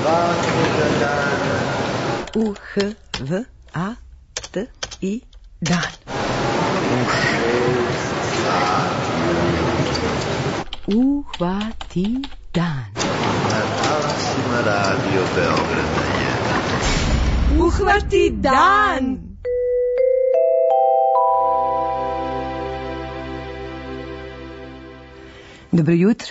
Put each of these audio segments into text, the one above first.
svakoga dana. U-H-V-A-T-I dan. U 6 sati. Uhvati dan. Na talasima Radio Beograda 1. Uhvati dan! Dobro jutro.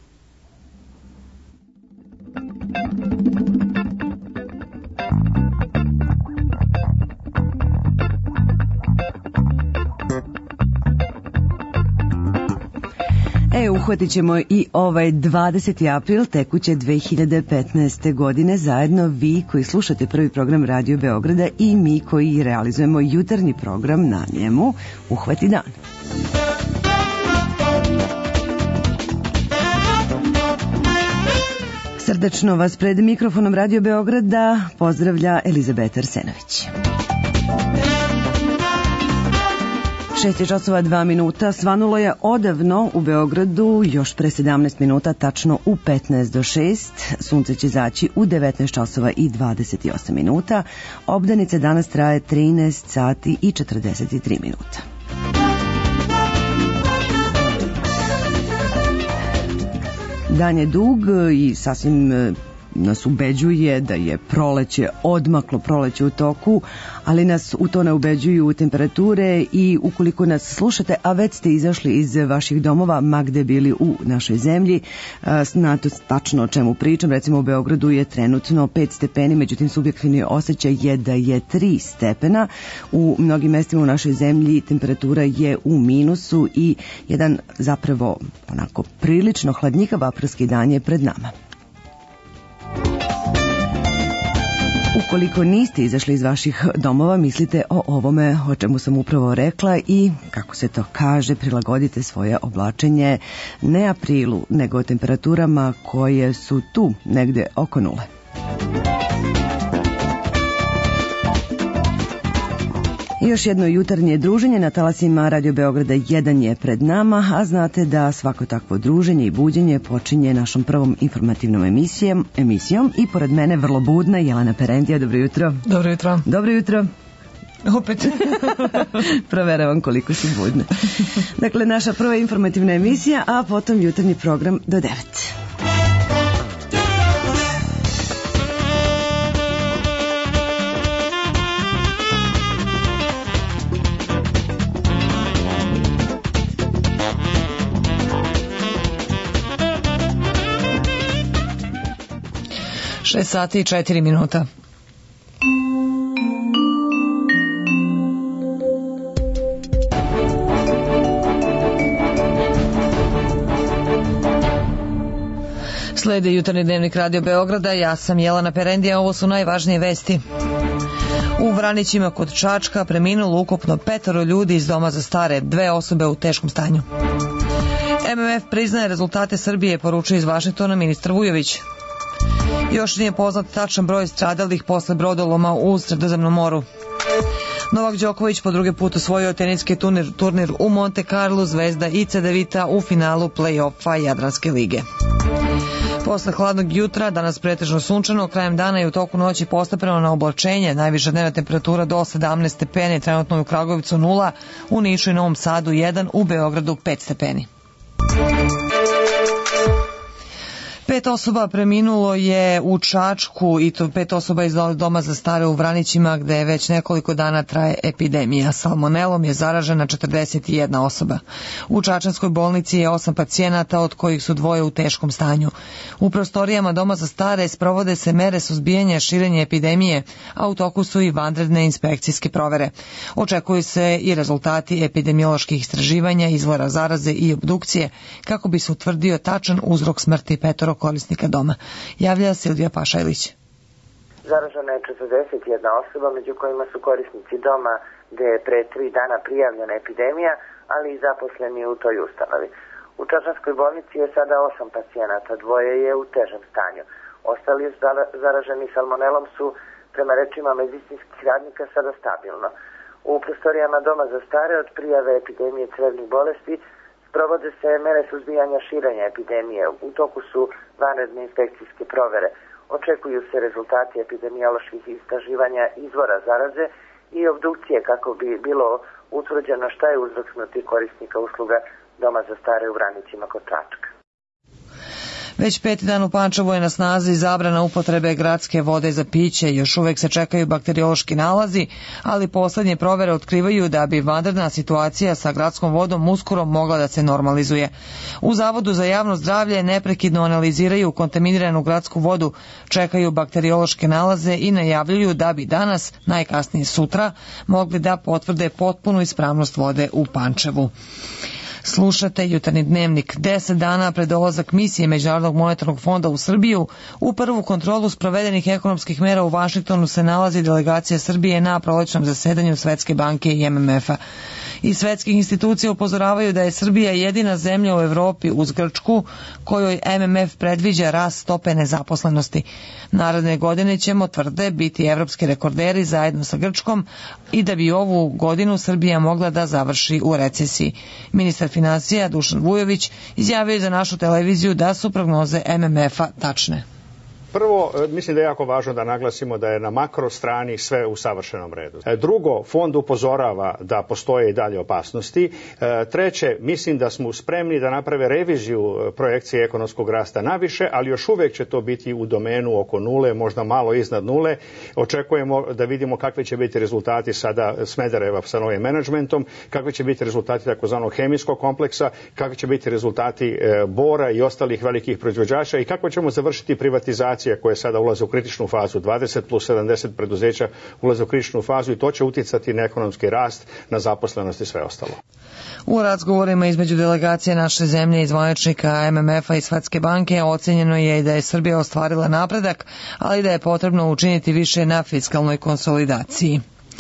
Uhvatit ćemo i ovaj 20. april tekuće 2015. godine zajedno vi koji slušate prvi program Radio Beograda i mi koji realizujemo jutarnji program na njemu Uhvati dan. Srdačno vas pred mikrofonom Radio Beograda pozdravlja Elizabeta Arsenović. 6 časova 2 minuta, svanulo je odavno u Beogradu, još pre 17 minuta, tačno u 15 do 6. Sunce će zaći u 19 časova i 28 minuta. Obdanice danas traje 13 sati i 43 minuta. Dan je dug i sasvim nas ubeđuje da je proleće odmaklo, proleće u toku, ali nas u to ne ubeđuju temperature i ukoliko nas slušate, a već ste izašli iz vaših domova, ma gde bili u našoj zemlji, znate tačno o čemu pričam. Recimo u Beogradu je trenutno 5 stepeni, međutim subjektivni osjećaj je da je 3 stepena. U mnogim mestima u našoj zemlji temperatura je u minusu i jedan zapravo onako prilično hladnjikav aprilski dan je pred nama. Ukoliko niste izašli iz vaših domova, mislite o ovome o čemu sam upravo rekla i, kako se to kaže, prilagodite svoje oblačenje ne aprilu, nego temperaturama koje su tu negde oko nule. Još jedno jutarnje druženje na talasima Radio Beograda 1 je pred nama, a znate da svako takvo druženje i buđenje počinje našom prvom informativnom emisijom i pored mene vrlo budna Jelena Perendija. Dobro jutro. Dobro jutro. Dobro jutro. Opet. Proveravam koliko su budne. Dakle, naša prva informativna emisija, a potom jutarnji program do 9. Šest sati i 4 minuta. Slede jutarnji dnevnik Radio Beograda, ja sam Jelena Perendija, ovo su najvažnije vesti. U Vranićima kod Čačka preminulo ukupno 5 ljudi iz doma za stare, 2 osobe u teškom stanju. MMF priznaje rezultate Srbije, poručuje iz Vašingtona ministar Vujović. Još nije poznat tačan broj stradalih posle brodoloma u Sredozemnom moru. Novak Đoković po drugi put osvojio teniski turnir u Monte Carlo, Zvezda i Cedevita u finalu play-offa Jadranske lige. Posle hladnog jutra, danas pretežno sunčano, krajem dana i u toku noći postepeno na oblačenje, najviša dnevna temperatura do 17 stepeni, trenutno u Kragujevcu 0, u Nišu i Novom Sadu 1, u Beogradu 5 stepeni. 5 osoba preminulo je u Čačku i to 5 osoba iz doma za stare u Vranićima gde već nekoliko dana traje epidemija. Salmonelom je zaražena 41 osoba. U Čačanskoj bolnici je 8 pacijenata, od kojih su 2 u teškom stanju. U prostorijama doma za stare sprovode se mere suzbijanja širenja epidemije, a u toku su i vanredne inspekcijske provere. Očekuju se i rezultati epidemioloških istraživanja, izvora zaraze i obdukcije, kako bi se utvrdio tačan uzrok smrti 5 korisnika doma. Javlja Silvija Pašajlić. Zaražena je 41 osoba, među kojima su korisnici doma gde je pre 3 dana prijavljena epidemija, ali i zaposleni u toj ustanovi. U Čačanskoj bolnici je sada 8 pacijenata, 2 je u težem stanju. Ostali zaraženi salmonelom su, prema rečima medicinskih radnika, sada stabilno. U prostorijama doma za stare od prijave epidemije crevnih bolesti provode se mere suzbijanja širenja epidemije. U toku su vanredne inspekcijske provere. Očekuju se rezultati epidemioloških istraživanja izvora zaraze i obdukcije kako bi bilo utvrđeno šta je uzrok smrti korisnika usluga Doma za stare u Vranićima kod Čačka. Već 5. dan u Pančevu je na snazi zabrana upotrebe gradske vode za piće. Još uvek se čekaju bakteriološki nalazi, ali poslednje provere otkrivaju da bi vanredna situacija sa gradskom vodom uskoro mogla da se normalizuje. U Zavodu za javno zdravlje neprekidno analiziraju kontaminiranu gradsku vodu, čekaju bakteriološke nalaze i najavljuju da bi danas, najkasnije sutra, mogli da potvrde potpunu ispravnost vode u Pančevu. Slušate Jutarnji dnevnik. 10 dana pred dolazak misije Međunarodnog monetarnog fonda u Srbiju, u prvu kontrolu sprovedenih ekonomskih mera u Vašingtonu se nalazi delegacija Srbije na prolećnom zasedanju Svetske banke i MMF-a. Iz svetskih institucija upozoravaju da je Srbija jedina zemlja u Evropi uz Grčku kojoj MMF predviđa rast stope nezaposlenosti. Naredne godine ćemo, tvrde, biti evropski rekorderi zajedno sa Grčkom i da bi ovu godinu Srbija mogla da završi u recesiji. Ministar finansija Dušan Vujović izjavio je za našu televiziju da su prognoze MMF-a tačne. Prvo, mislim da je jako važno da naglasimo da je na makro strani sve u savršenom redu. Drugo, fond upozorava da postoje i dalje opasnosti. Treće, mislim da smo spremni da naprave reviziju projekcije ekonomskog rasta naviše, ali još uvek će to biti u domenu oko nule, možda malo iznad nule. Očekujemo da vidimo kakve će biti rezultati sada Smedereva sa novim menadžmentom, kakve će biti rezultati takozvanog hemijskog kompleksa, kakve će biti rezultati Bora i ostalih velikih proizvođača i kako ćemo završiti privatizaciju koje sada ulaze u kritičnu fazu, 20 plus 70 preduzeća ulaze u kritičnu fazu i to će uticati na ekonomski rast, na zaposlenost i sve ostalo. U razgovorima između delegacije naše zemlje i zvaničnika MMF-a i Svetske banke ocenjeno je i da je Srbija ostvarila napredak, ali da je potrebno učiniti više na fiskalnoj konsolidaciji.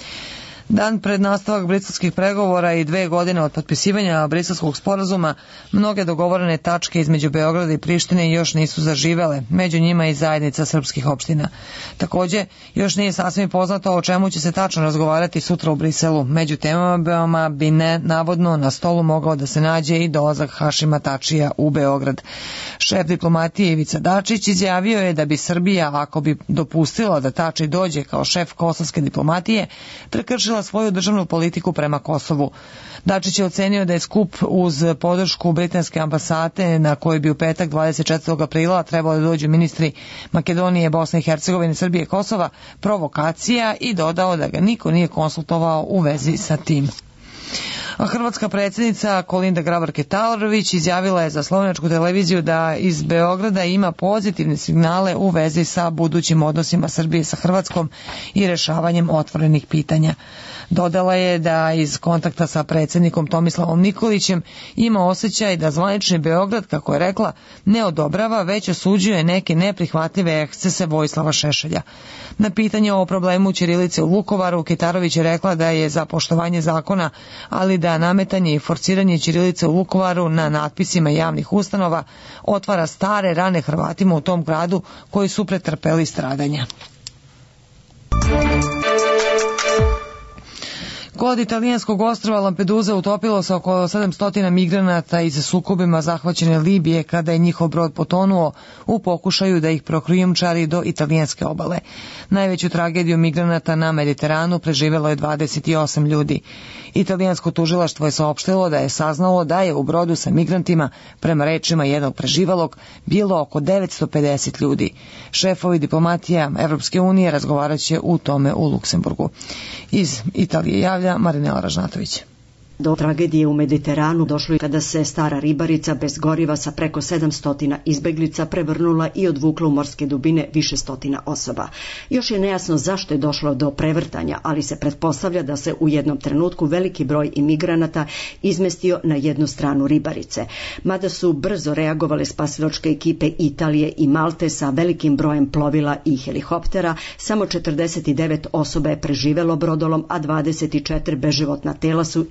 Dan pred nastavak briselskih pregovora i 2 godine od potpisivanja briselskog sporazuma, mnoge dogovorene tačke između Beograda i Prištine još nisu zaživele, među njima i zajednica srpskih opština. Takođe, još nije sasvim poznato o čemu će se tačno razgovarati sutra u Briselu. Među temama bi navodno na stolu mogao da se nađe i dolazak Hašima Tačija u Beograd. Šef diplomatije Ivica Dačić izjavio je da bi Srbija, ako bi dopustila da Tači dođe kao šef kosovske diplomatije, prekršila svoju državnu politiku prema Kosovu. Dačić je ocenio da je skup uz podršku britanske ambasade na kojoj bi u petak 24. aprila trebalo da dođu ministri Makedonije, Bosne i Hercegovine, Srbije i Kosova provokacija i dodao da ga niko nije konsultovao u vezi sa tim. A hrvatska predsjednica Kolinda Grabar-Kitarović izjavila je za slovenačku televiziju da iz Beograda ima pozitivne signale u vezi sa budućim odnosima Srbije sa Hrvatskom i rešavanjem otvorenih pitanja. Dodala je da iz kontakta sa predsjednikom Tomislavom Nikolićem ima osjećaj da zvanični Beograd, kako je rekla, ne odobrava, već osuđuje neke neprihvatljive ekscese Vojislava Šešelja. Na pitanje o problemu ćirilice u Vukovaru, Kitarović je rekla da je za poštovanje zakona, ali da nametanje i forsiranje ćirilice u Vukovaru na natpisima javnih ustanova otvara stare rane Hrvatima u tom gradu koji su pretrpeli stradanja. Kod italijanskog ostrva Lampedusa utopilo se oko 700 migranata iz sukobima zahvaćene Libije kada je njihov brod potonuo u pokušaju da ih prokrijumčari do italijanske obale. Najveću tragediju migranata na Mediteranu preživelo je 28 ljudi. Italijansko tužilaštvo je saopštilo da je saznalo da je u brodu sa migrantima, prema rečima jednog preživalog, bilo oko 950 ljudi. Šefovi diplomatija Evropske unije razgovarat će u tome u Luksemburgu. Iz Italije javlja Marinela Ražnatović. Do tragedije u Mediteranu došlo je kada se stara ribarica bez goriva sa preko 700 izbeglica prevrnula i odvukla u morske dubine više stotina osoba. Još je nejasno zašto je došlo do prevrtanja, ali se pretpostavlja da se u jednom trenutku veliki broj imigranata izmestio na jednu stranu ribarice. Mada su brzo reagovale spasilačke ekipe Italije i Malte sa velikim brojem plovila i helikoptera, samo 49 osoba je preživelo brodolom, a 24 beživotna tela su izvučena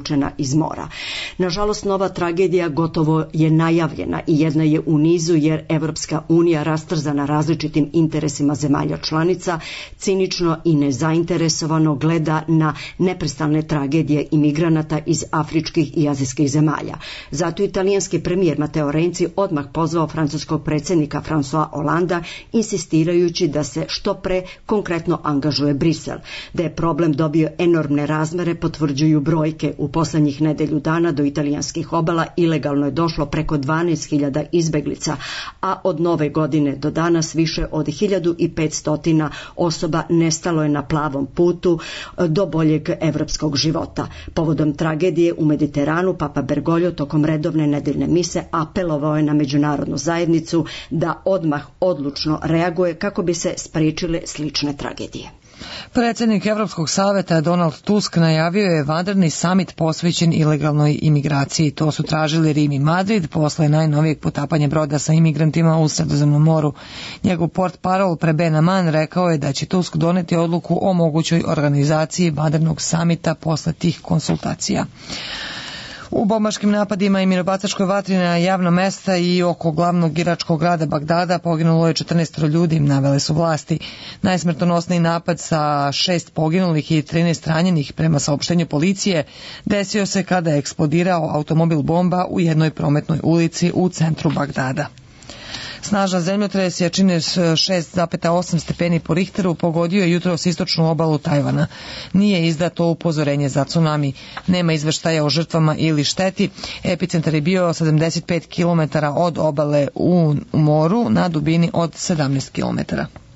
izvučena iz mora. Nažalost, nova tragedija gotovo je najavljena i jedna je u nizu jer Evropska unija, rastrzana različitim interesima zemalja članica, cinično i nezainteresovano gleda na neprestalne tragedije imigranata iz afričkih i azijskih zemalja. Zato italijanski premijer Matteo Renzi odmah pozvao francuskog predsjednika François Hollanda, insistirajući da se što pre konkretno angažuje Brisel. Da je problem dobio enormne razmere potvrđuju brojke. U poslednjih nedelju dana do italijanskih obala ilegalno je došlo preko 12.000 izbeglica, a od nove godine do danas više od 1500 osoba nestalo je na plavom putu do boljeg evropskog života. Povodom tragedije u Mediteranu Papa Bergoglio tokom redovne nedeljne mise apelovao je na međunarodnu zajednicu da odmah odlučno reaguje kako bi se spriječile slične tragedije. Predsjednik Evropskog saveta Donald Tusk najavio je vanredni samit posvećen ilegalnoj imigraciji. To su tražili Rim i Madrid posle najnovijeg potapanja broda sa imigrantima u Sredozemnom moru. Njegov portparol Preben Aman rekao je da će Tusk doneti odluku o mogućoj organizaciji vanrednog samita posle tih konsultacija. U bombaškim napadima i minobacačkoj vatri na javna mesta i oko glavnog iračkog grada Bagdada poginulo je 14 ljudi, navele su vlasti. Najsmrtonosniji napad sa 6 poginulih i 13 ranjenih prema saopštenju policije desio se kada je eksplodirao automobil bomba u jednoj prometnoj ulici u centru Bagdada. Snažan zemljotres jačine 6,8 stepeni po Richteru pogodio je jutros istočnu obalu Tajvana. Nije izdato upozorenje za tsunami. Nema izveštaja o žrtvama ili šteti. Epicentar je bio 75 km od obale u moru na dubini od 17 km.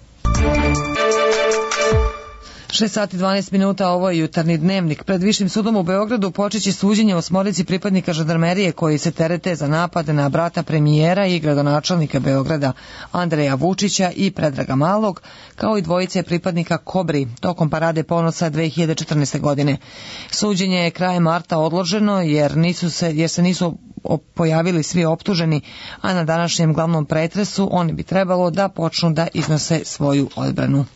6 sati 12 minuta, ovo je jutarnji dnevnik. Pred Višim sudom u Beogradu počeće suđenje 8 pripadnika žandarmerije koji se terete za napade na brata premijera i gradonačelnika Beograda Andreja Vučića i Predraga Malog, kao i dvojice pripadnika Kobri tokom Parade ponosa 2014. godine. Suđenje je krajem marta odloženo jer se nisu pojavili svi optuženi, a na današnjem glavnom pretresu oni bi trebalo da počnu da iznose svoju odbranu.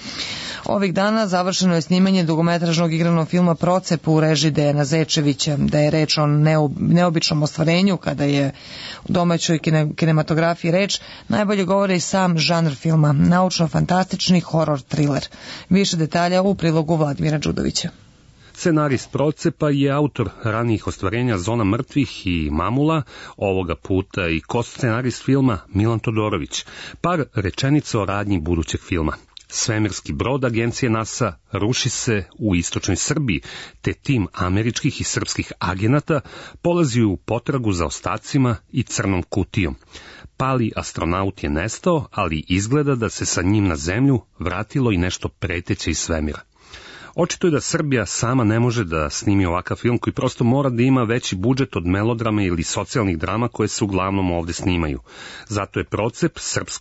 Ovih dana završeno je snimanje dugometražnog igranog filma Procep u režiji Dejana Zečevića. Da je reč o neobičnom ostvarenju kada je u domaćoj kinematografiji reč, najbolje govori sam žanr filma, naučno-fantastični horor thriller. Više detalja u prilogu Vladimira Đudovića. Scenarist Procepa je autor ranijih ostvarenja Zona mrtvih i Mamula, ovoga puta i ko-scenarist filma Milan Todorović. Par rečenica o radnji budućeg filma. Svemirski brod agencije NASA ruši se u istočnoj Srbiji, te tim američkih i srpskih agenata polazi u potragu za ostacima i crnom kutijom. Pali astronaut je nestao, ali izgleda da se sa njim na zemlju vratilo i nešto preteće iz svemira. Očito je da Srbija sama ne može da snimi ovakav film koji prosto mora da ima veći budžet od melodrame ili socijalnih drama koje se uglavnom ovde snimaju. Zato je Procep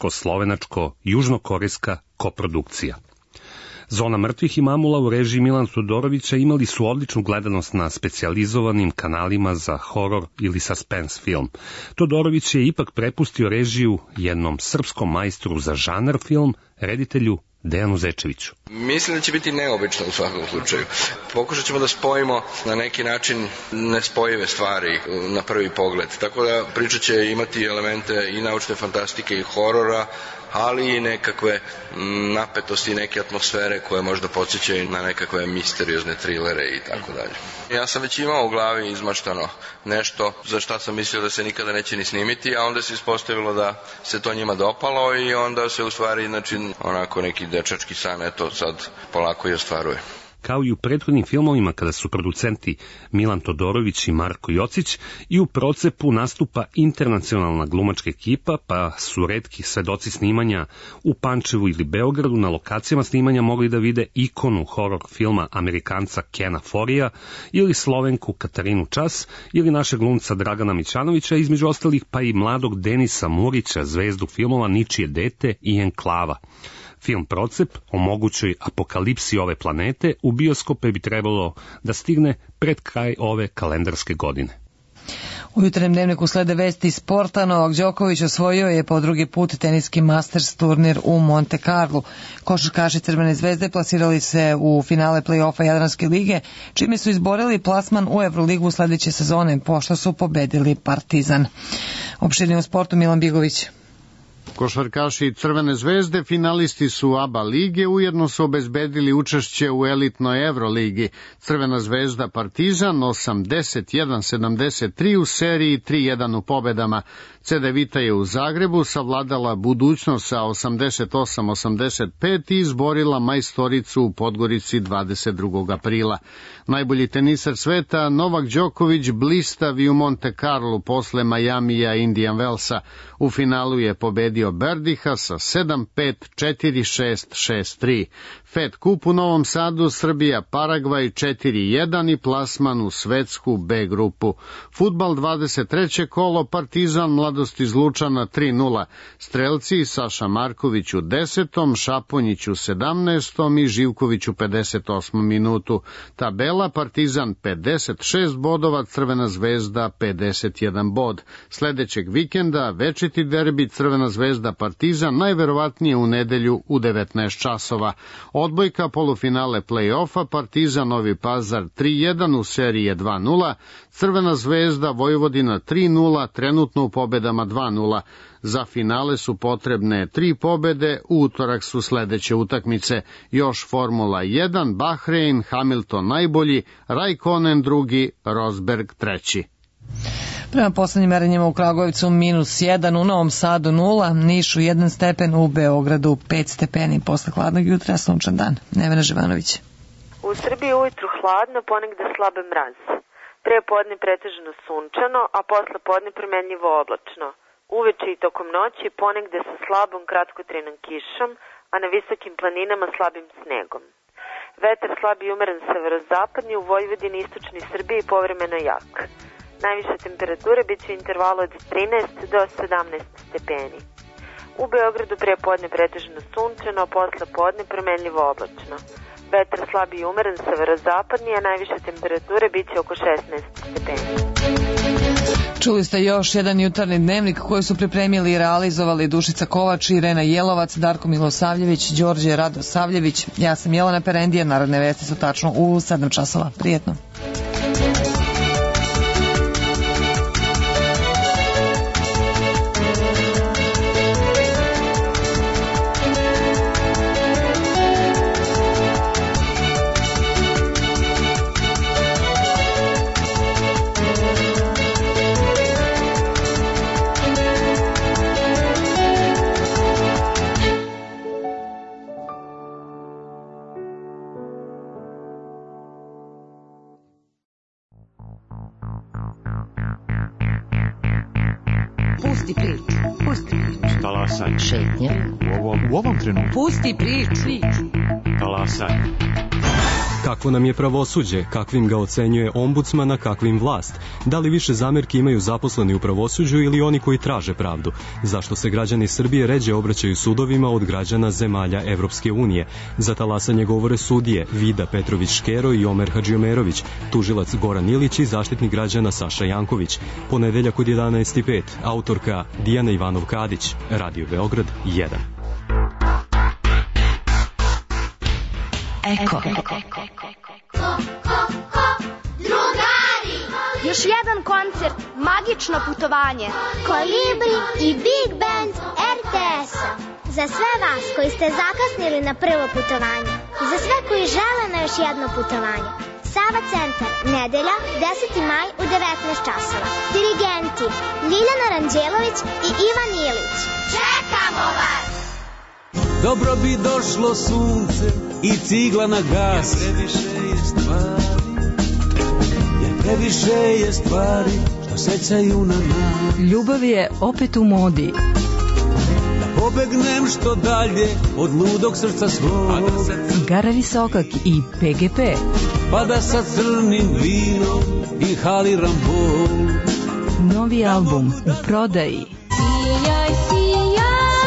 srpsko-slovenačko-južnokorejska koprodukcija. Zona mrtvih i Mamula u režiji Milana Todorovića imali su odličnu gledanost na specijalizovanim kanalima za horor ili suspense film. Todorović je ipak prepustio režiju jednom srpskom majstru za žanar film, reditelju Dejanu Zečeviću. Mislim da će biti neobično u svakom slučaju. Pokušat ćemo da spojimo na neki način nespojive stvari na prvi pogled. Tako da priča će imati elemente i naučne fantastike i horora, ali i nekakve napetosti i neke atmosfere koje možda podsjećaju na nekakve misteriozne trilere i tako dalje. Ja sam već imao u glavi izmaštano nešto za šta sam mislio da se nikada neće ni snimiti, a onda se ispostavilo da se to njima dopalo i onda se u stvari onako neki dečački san eto sad polako i ostvaruje. Kao i u prethodnim filmovima kada su producenti Milan Todorović i Marko Jocić, i u Procepu nastupa internacionalna glumačka ekipa, pa su retki svedoci snimanja u Pančevu ili Beogradu na lokacijama snimanja mogli da vide ikonu horor filma Amerikanca Kena Forija ili Slovenku Katarinu Čas ili našeg glumca Dragana Mićanovića, između ostalih pa i mladog Denisa Murića, zvezdu filmova Ničije dete i Enklava. Film Procep o mogućoj apokalipsi ove planete u bioskope bi trebalo da stigne pred kraj ove kalendarske godine. U jutarnjem dnevniku slede vesti iz sporta. Novak Đoković osvojio je po drugi put teniski Masters turnir u Monte Carlu. Košarkaši Crvene zvezde plasirali se u finale play-offa Jadranske lige, čime su izborili plasman u Euroligu sledeće sezone, pošto su pobedili Partizan. Opširnije u sportu Milan Bigović. Košarkaši Crvene zvezde finalisti su ABA lige, ujedno su obezbedili učešće u elitnoj Evroligi. Crvena zvezda Partizan 81-73 u seriji 3-1 u pobedama. CDVita je u Zagrebu savladala budućnost sa 88-85 i izborila Majstoricu u Podgorici 22. aprila. Najbolji tenisar sveta Novak Đoković blistavi u Monte Carlu posle Majamija i Indian Wellsa. U finalu je pobedio Berdiha sa 7-5, 4-6, 6-3. Fed Kup u Novom Sadu, Srbija, Paragvaj 4-1 i plasman u svetsku B grupu. Fudbal 23. kolo, Partizan Mladost iz Lučana 3-0. Strelci Saša Marković u 10. Šaponjić u 17. i Živković u 58. minutu. Tabela Partizan 56 bodova, Crvena zvezda 51 bod. Sledećeg vikenda večiti derbi Crvena zvezda Partizan najverovatnije u nedelju u 19 časova. Odbojka polufinale play-offa Partizan Novi Pazar 3-1 u seriji 2-0, Crvena zvezda Vojvodina 3-0, trenutno u pobedama 2-0. Za finale su potrebne 3 pobede, u utorak su sledeće utakmice. Još Formula 1, Bahrein, Hamilton najbolji, Raikkonen drugi, Rosberg treći. Prema poslednjim merenjima u Kragujevcu -1, u Novom Sadu 0, Nišu 1 stepen, u Beogradu 5 stepeni. Posle hladnog jutra sunčan dan. Nevena Živanović. U Srbiji ujutru hladno, ponegde slabe mraz. Pre podne pretežno sunčano, a posle podne promenljivo oblačno. Uveče i tokom noći ponegde sa slabom kratkotrenom kišom, a na visokim planinama slabim snegom. Vetar slab i umeren severozapadni, u Vojvodini i istočnoj Srbiji povremeno jak. Najviše temperature biće u intervalu od 13 do 17 stepeni. U Beogradu pre podne pretežno sunčano, a posle podne promenljivo oblačno. Vetar slab i umeren severozapadni, a najviše temperature biće oko 16 stepeni. Čuli ste još jedan jutarnji dnevnik koji su pripremili i realizovali Dušica Kovač, Irena Jelovac, Darko Milosavljević, Đorđe Radosavljević. Ja sam Jelena Perendija, narodne vesti su tačno u 7 časova. Prijetno. Pusti priču. Talasaj. Šetnja. U ovom trenutku. Pusti priču. Talasaj. Kakvo nam je pravosuđe, kakvim ga ocenjuje ombudsman, a kakvim vlast? Da li više zamerki imaju zaposleni u pravosuđu ili oni koji traže pravdu? Zašto se građani Srbije ređe obraćaju sudovima od građana zemalja Evropske unije? Za talasanje govore sudije Vida Petrović-Škero i Omer Hadžiomerović, tužilac Goran Ilić i zaštitnik građana Saša Janković. Ponedeljak od 11:05, autorka Dijana Ivanov-Kadić, Radio Beograd 1. Eko. Drugari! Još jedan koncert, magično putovanje. Kolibri i Big Band RTS-a. Za sve vas koji ste zakasnili na prvo putovanje. I za sve koji žele na još jedno putovanje. Sava centar, nedelja, 10. maj u 19 časova. Dirigenti Ljiljana Ranđelović i Ivan Ilić. Čekamo vas! Dobro bi došlo sunce i cigla na gas. Previše je stvari što sećaju na nas. Ljubav je opet u modi. Da pobegnem što dalje od ludog srca svog. Gara Visokak i PGP. Pa da sa crnim vinom inhaliram bol. Novi album u prodaji. Sijaj, sijaj.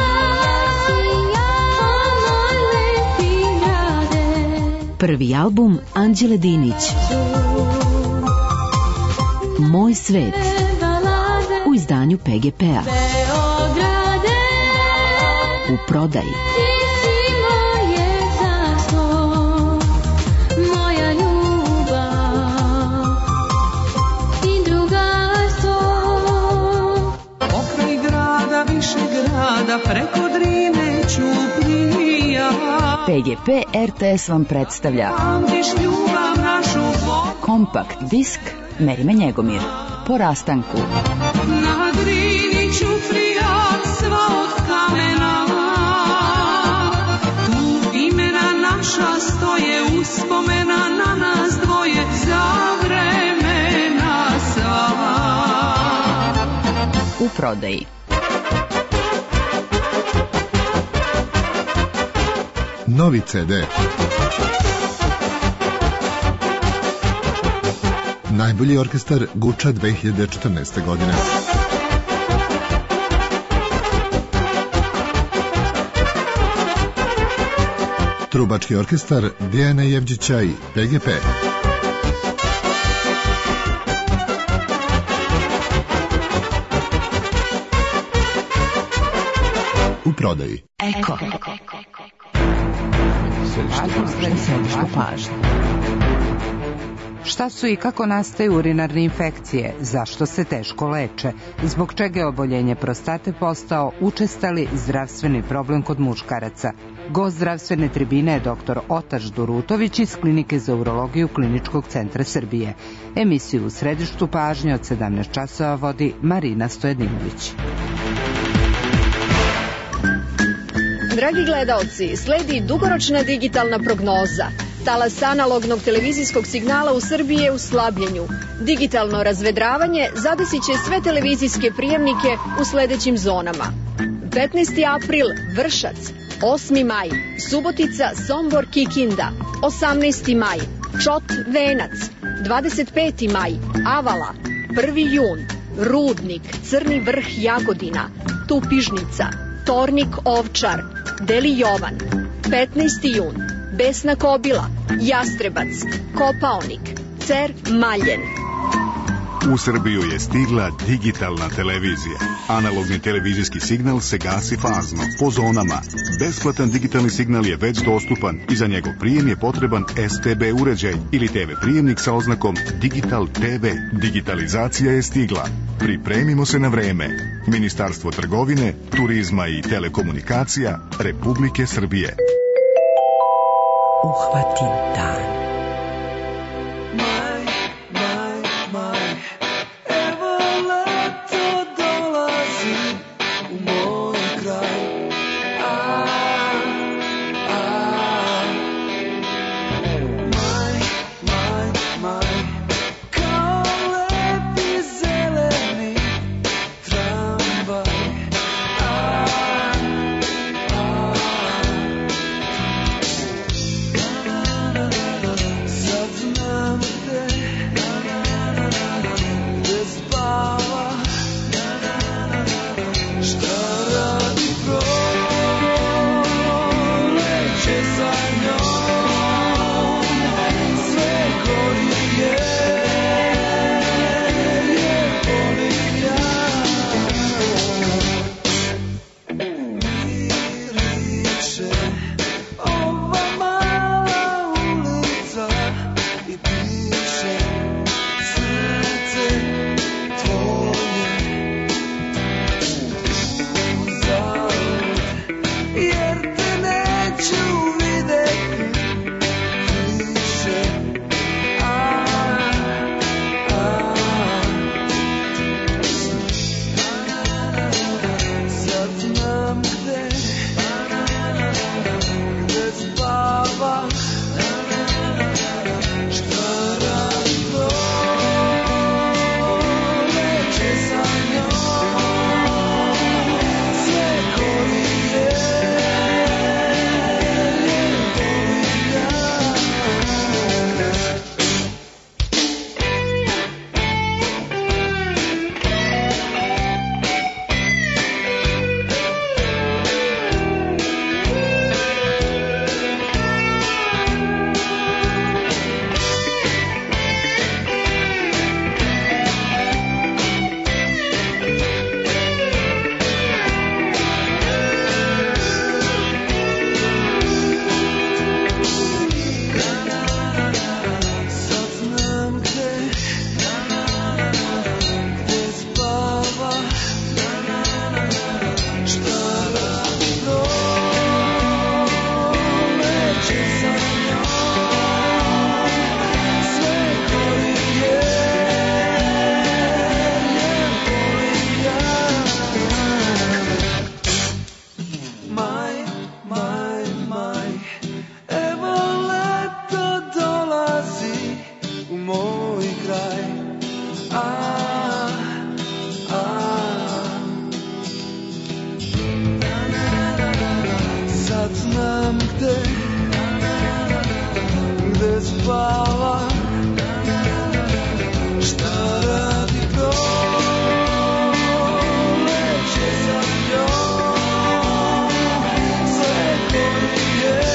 Prvi album Anđele Dinić. Moj svet. u izdanju PGP-a. U prodaji. Pokraj grada, više grada, preko Drine Ćuprija. PGP RTS vam predstavlja kompakt disk Merime Njegomir. Po rastanku. Na Drini Ćuprija, sva od kamena, tu imena naša stoje, uspomena na nas dvoje, za vremena sva. U prodaji. Novi CD. Najbolji orkestar Guča 2014. godine. Trubački orkestar Dijana Jevđića i PGP. U prodaji. Eko. Središtu pažnje. Šta su i kako nastaju urinarne infekcije, zašto se teško leče, zbog čega je oboljenje prostate postao učestali zdravstveni problem kod muškaraca. Gost zdravstvene tribine je dr. Otaš Durutović iz Klinike za urologiju Kliničkog centra Srbije. Emisiju u središtu pažnje od 17 časova vodi Marina Stojedinović. Dragi gledaoci, sledi dugoročna digitalna prognoza. Talas analognog televizijskog signala u Srbiji je u slabljenju. Digitalno razvedravanje zadesit će sve televizijske prijemnike u sledećim zonama. 15. april Vršac, 8. maj Subotica, Sombor, Kikinda, 18. maj Čot, Venac, 25. maj Avala, 1. jun Rudnik, Crni Vrh, Jagodina, Tupižnica, Tornik, Ovčar, Deli Jovan, 15. jun Besna Kobila, Jastrebac, Kopaonik, Cer, Maljen. U Srbiju je stigla digitalna televizija. Analogni televizijski signal se gasi fazno, po zonama. Besplatan digitalni signal je već dostupan i za njegov prijem je potreban STB uređaj ili TV prijemnik sa oznakom Digital TV. Digitalizacija je stigla. Pripremimo se na vreme. Ministarstvo trgovine, turizma i telekomunikacija Republike Srbije. Uhvati dan. gde spava, šta radi proleće sa njom, sve koji je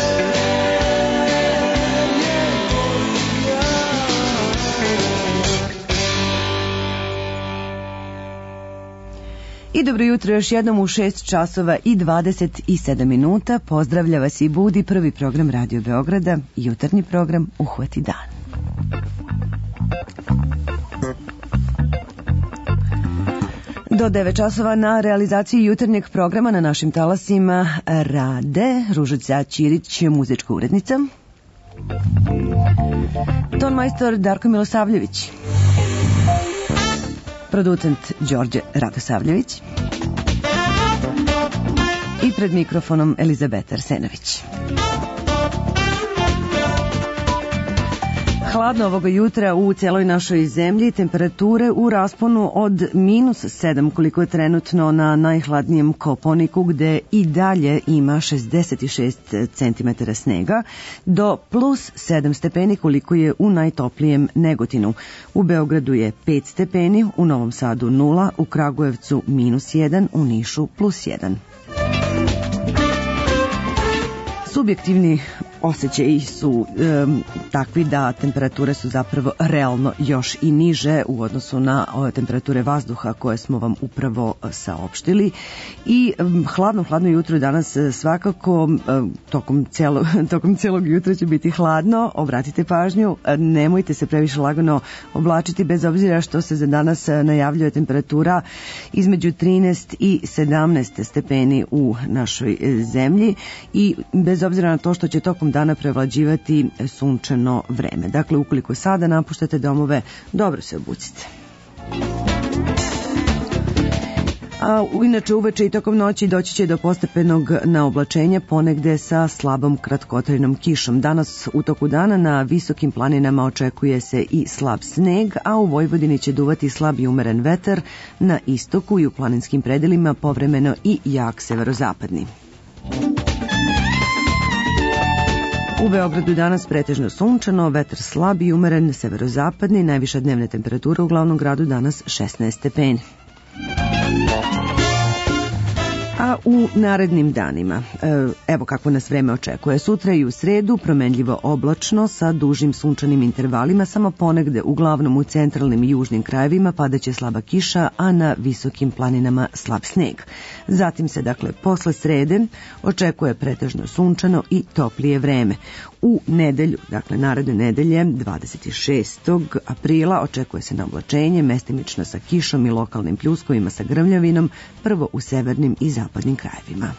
I dobro jutro još jednom u 6 časova i 27 minuta. Pozdravlja vas i budi prvi program Radio Beograda, jutarnji program Uhvati dan. Do 9 časova na realizaciji jutarnjeg programa na našim talasima rade Ružica Ćirić, muzička urednica, tonmajstor Darko Milosavljević, producent Đorđe Radosavljević i pred mikrofonom Elizabeta Arsenović. Hladno ovoga jutra u celoj našoj zemlji, temperature u rasponu od -7 koliko je trenutno na najhladnijem Koponiku gde i dalje ima 66 cm snega, do +7 stepeni koliko je u najtoplijem Negotinu. U Beogradu je 5 stepeni, u Novom Sadu 0, u Kragujevcu -1, u Nišu +1. Subjektivni osjećaji su takvi da temperature su zapravo realno još i niže u odnosu na temperature vazduha koje smo vam upravo saopštili. I hladno jutro danas svakako, tokom celog jutra će biti hladno. Obratite pažnju, nemojte se previše lagano oblačiti, bez obzira što se za danas najavljuje temperatura između 13 i 17 stepeni u našoj zemlji i bez obzira na to što će tokom dana prevlađivati sunčano vreme. Dakle, ukoliko sada napuštate domove, dobro se obucite. A inače uveče i tokom noći doći će do postepenog naoblačenja, ponegde sa slabom kratkotrajnom kišom. Danas u toku dana na visokim planinama očekuje se i slab sneg, a u Vojvodini će duvati slab i umeren vetar, na istoku i u planinskim predelima povremeno i jak severozapadni. U Beogradu danas pretežno sunčano, vetar slab i umeren severozapadni, najviša dnevna temperatura u glavnom gradu danas 16 stepeni. A u narednim danima, evo kako nas vreme očekuje. Sutra i u sredu promenljivo oblačno sa dužim sunčanim intervalima, samo ponegde uglavnom u centralnim i južnim krajevima padaće slaba kiša, a na visokim planinama slab sneg. Zatim se, dakle, posle srede očekuje pretežno sunčano i toplije vreme. U nedelju, dakle naredne nedelje, 26. aprila, očekuje se naoblačenje, mestimično sa kišom i lokalnim pljuskovima sa grmljavinom, prvo u severnim i zapadnim krajevima.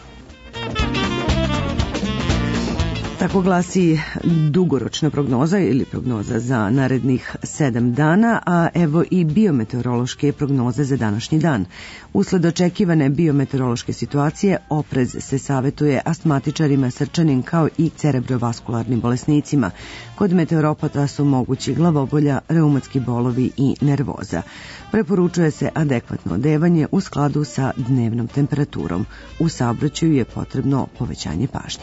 Tako glasi dugoročna prognoza ili prognoza za narednih 7 dana, a evo i biometeorološke prognoze za današnji dan. Usled očekivane biometeorološke situacije, oprez se savetuje astmatičarima, srčanim kao i cerebrovaskularnim bolesnicima. Kod meteoropata su mogući glavobolja, reumatski bolovi i nervoza. Preporučuje se adekvatno odevanje u skladu sa dnevnom temperaturom. U saobraćaju je potrebno povećanje pažnje.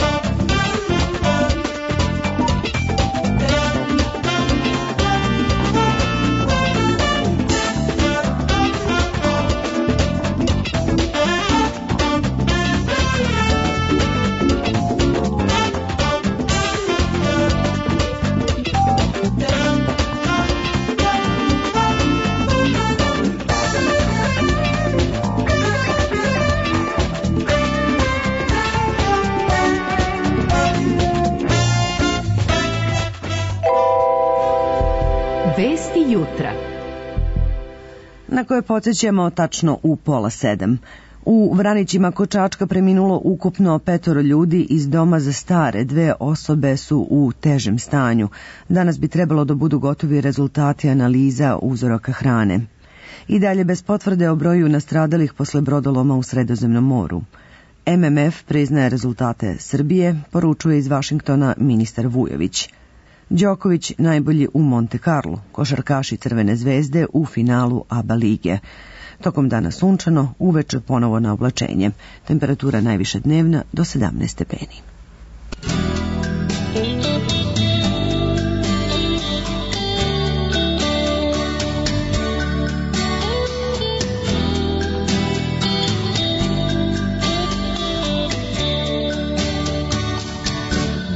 Vesti jutra, na koje podsjećamo tačno u 6:30. U Vranićima kod Čačka preminulo ukupno 5 ljudi iz doma za stare, 2 osobe su u težem stanju. Danas bi trebalo da budu gotovi rezultati analiza uzoraka hrane. I dalje bez potvrde o broju nastradalih posle brodoloma u Sredozemnom moru. MMF priznaje rezultate Srbije, poručuje iz Vašingtona ministar Vujović. Đoković najbolji u Monte Carlo, košarkaši Crvene zvezde u finalu ABA lige. Tokom dana sunčano, uveče ponovo na oblačenje. Temperatura najviše dnevna do 17 stepeni.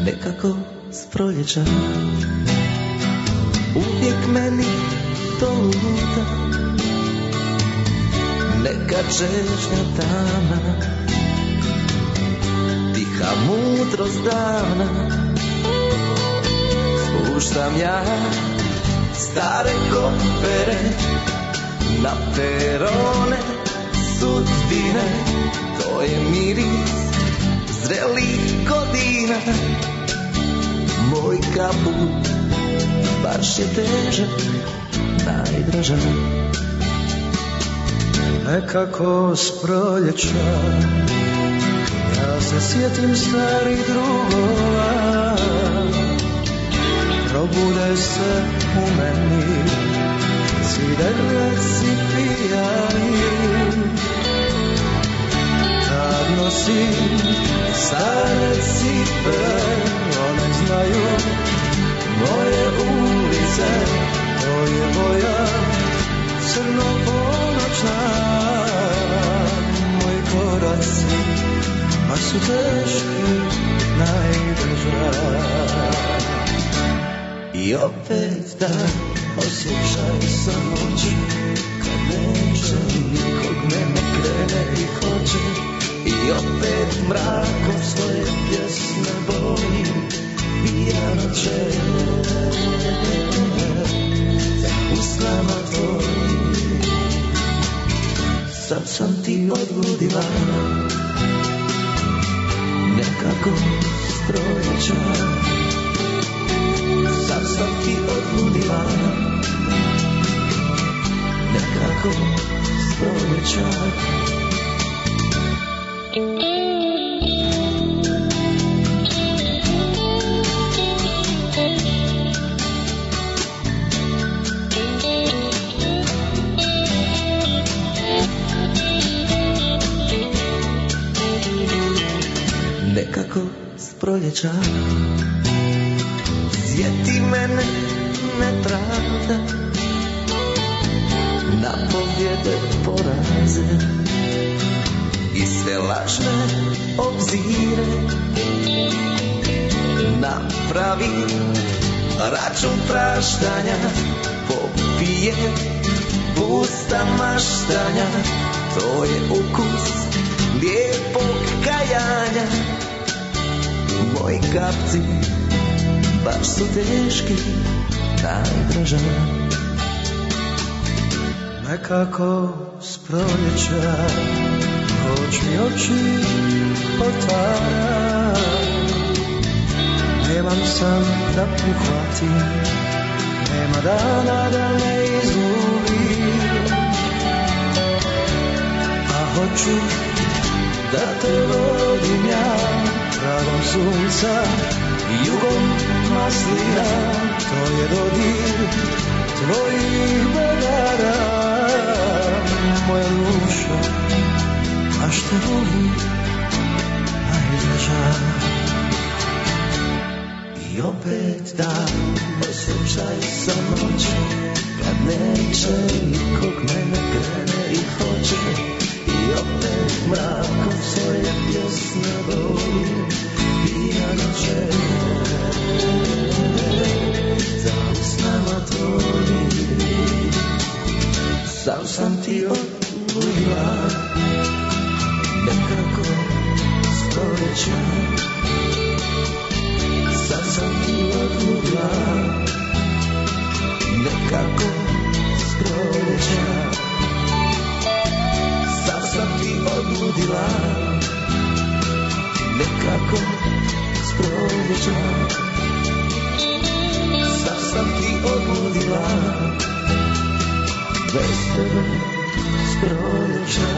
nekako s proljeća. Uvijek meni to luta, neka češnja tamna, tiha mudrost davna. Spuštam ja stare kopere na perone sudbine, to je miris zrelih godina. Moj kaput baš je težak, najdraža. Nekako s proljeća ja se sjetim starih drugova, probude se u meni cigareci pijani. Tad nosim stare cipele, one znaju moje ulice, to je boja crno-ponoćna. Moji koraci baš su teški, najdraža. I opet dan osjećaj sa noći, kad neće nikog mene krene i hoće. I opet mrakom svoje pjesme bojim, pijano će za usnama tvojim. Sad sam ti odludila, nekako s proljeća. Sad sam ti odludila, nekako s proljeća. Nekako s proljeća sjeti mene nepravda, na pobjede poraze i sve lažne obzire. Napravi račun praštanja, popije pusta maštanja. To je ukus lijepog kajanja. Moji kapci baš su teški, najdraža. Nekako s proljeća noć mi oči otvara. Nemam san da prihvatim, nema dana da ne izgubim. A hoću da te vodim ja, tragom sunca, jugom maslina. To je dodir tvojih bedara, moja duša, baš te volim, najdraža. I opet dan osjećaj sa noći, kad neće nikog mene krene i hoće. I opet mrakom svoje pjesme bojim, pijano će za usnama tvojim. Sam sam ti odludila, nekako s proljeća. Sam sam ti odludila, nekako s proljeća. Sam sam ti odludila, nekako s proljeća. Sam sam ti odludila, bez tebe s proljeća.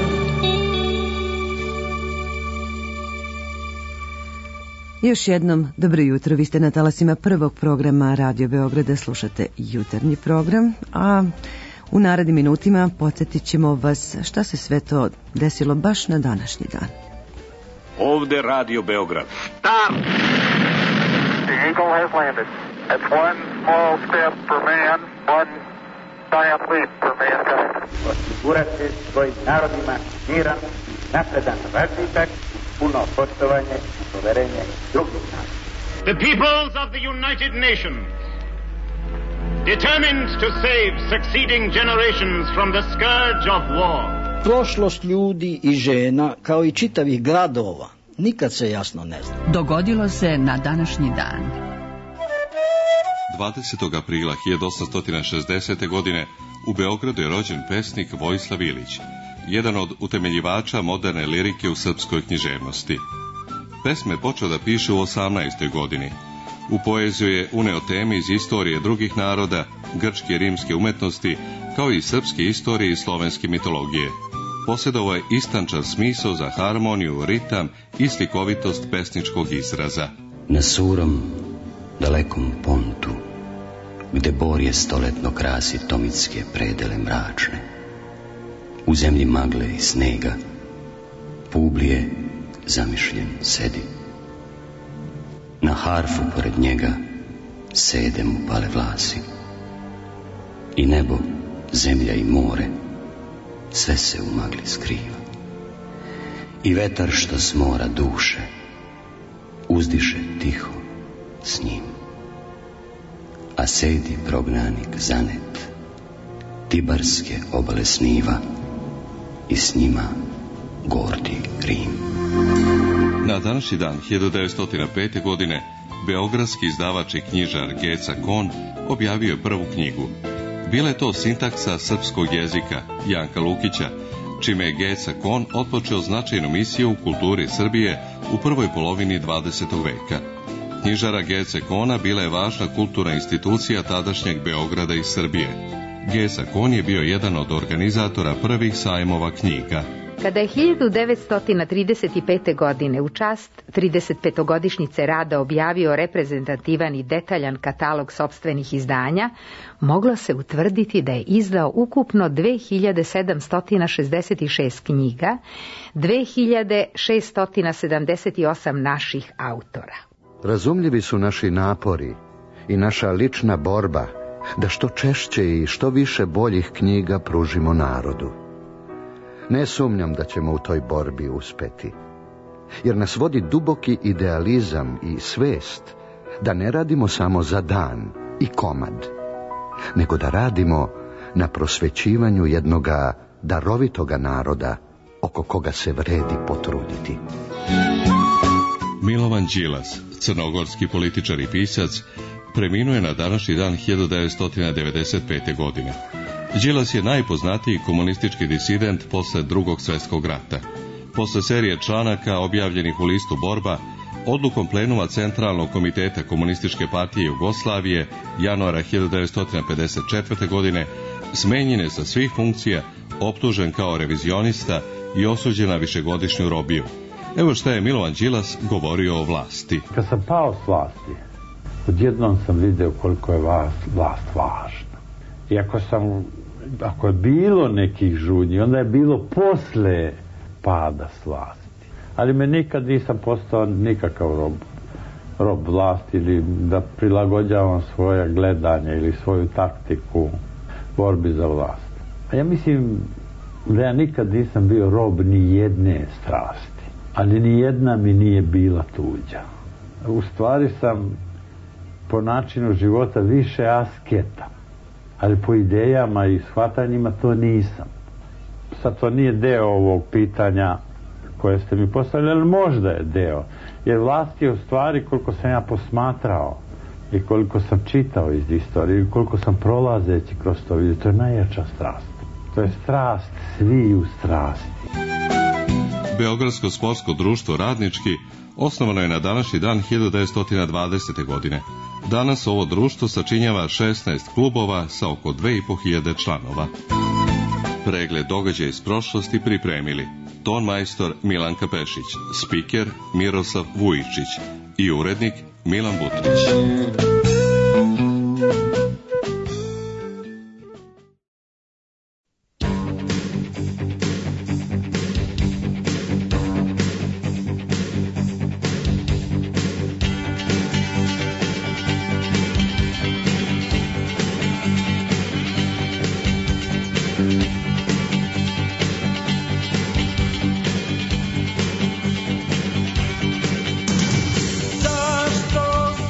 Još jednom, dobro jutro, vi ste na talasima prvog programa Radio Beograda, slušate jutarnji program, a u narednim minutima podsjetit ćemo vas šta se sve to desilo baš na današnji dan. Ovde Radio Beograd. Stop! The Eagle has landed. That's one small step for man, one giant leap for mankind. Osigurati svojim narodima miran, napredan razvitak, puno poštovanje i poverenje drugih naroda. the peoples of the United Nations, determined to save succeeding generations from the scourge of war. Prošlost ljudi i žena, kao i čitavih gradova, nikad se jasno ne zna. Dogodilo se na današnji dan. 20. aprila 1860. godine u Beogradu je rođen pesnik Vojislav Ilić, jedan od utemeljivača moderne lirike u srpskoj književnosti. Pesme počeo da piše u 18. godini. U poeziju je uneo teme iz istorije drugih naroda, grčke i rimske umetnosti, kao i srpske istorije i slovenske mitologije. Posjedovao je istančan smisao za harmoniju, ritam i slikovitost pesničkog izraza. Na surom, dalekom pontu, gde borje stoletno krasi tomitske predele mračne, u zemlji magle i snega, Publije zamišljen sedi. Na harfu pored njega sede mu pale vlasi. I nebo, zemlja i more, sve se u magli skriva. I vetar što s mora duše, uzdiše tiho s njim. A sedi prognanik zanet, Tibarske obale sniva i s njima gordi Rim. Na današnji dan 1905. godine beogradski izdavač i knjižar Geca Kon objavio je prvu knjigu. Bila je to sintaksa srpskog jezika Janka Lukića, čime je Geca Kon otpočeo značajnu misiju u kulturi Srbije u prvoj polovini 20. veka. Knjižara Gece Kona bila je važna kulturna institucija tadašnjeg Beograda i Srbije. Geca Kon je bio jedan od organizatora prvih sajmova knjiga. Kada je 1935. godine u čast 35-godišnjice rada objavio reprezentativan i detaljan katalog sopstvenih izdanja, moglo se utvrditi da je izdao ukupno 2766 knjiga, 2678 naših autora. Razumljivi su naši napori i naša lična borba da što češće i što više boljih knjiga pružimo narodu. Ne sumnjam da ćemo u toj borbi uspeti, jer nas vodi duboki idealizam i svest da ne radimo samo za dan i komad, nego da radimo na prosvećivanju jednoga darovitoga naroda oko koga se vredi potruditi. Milovan Đilas, crnogorski političar i pisac, preminuo je na današnji dan 1995. godine. Đilas je najpoznatiji komunistički disident posle Drugog svjetskog rata. Posle serije članaka objavljenih u listu Borba, odlukom plenuma Centralnog komiteta Komunističke partije Jugoslavije januara 1954. godine smenjen je sa svih funkcija, optužen kao revizionista i osuđen na višegodišnju robiju. Evo šta je Milovan Đilas govorio o vlasti. Kad sam pao s vlasti, odjednom sam video koliko je vlast važna. I ako je bilo nekih žudnji, onda je bilo posle pada s vlasti. Ali me nikad nisam postao nikakav rob vlasti ili da prilagođavam svoje gledanje ili svoju taktiku borbi za vlast. A ja mislim da ja nikad nisam bio rob ni jedne strasti, ali ni jedna mi nije bila tuđa. U stvari sam po načinu života više asketa, ali po idejama i shvatanjima to nisam. Sad to nije deo ovog pitanja koje ste mi postavili, ali možda je deo. Jer vlast je u stvari, koliko sam ja posmatrao i koliko sam čitao iz istorije i koliko sam prolazeći kroz to vidio, to je najjača strast. To je strast sviju strasti. Beogradsko sportsko društvo Radnički osnovano je na današnji dan 1920. godine. Danas ovo društvo sačinjava 16 klubova sa oko 2500 članova. Pregled događaja iz prošlosti pripremili ton majstor Milanka Pešić, spiker Miroslav Vujičić i urednik Milan Butrić. Zašto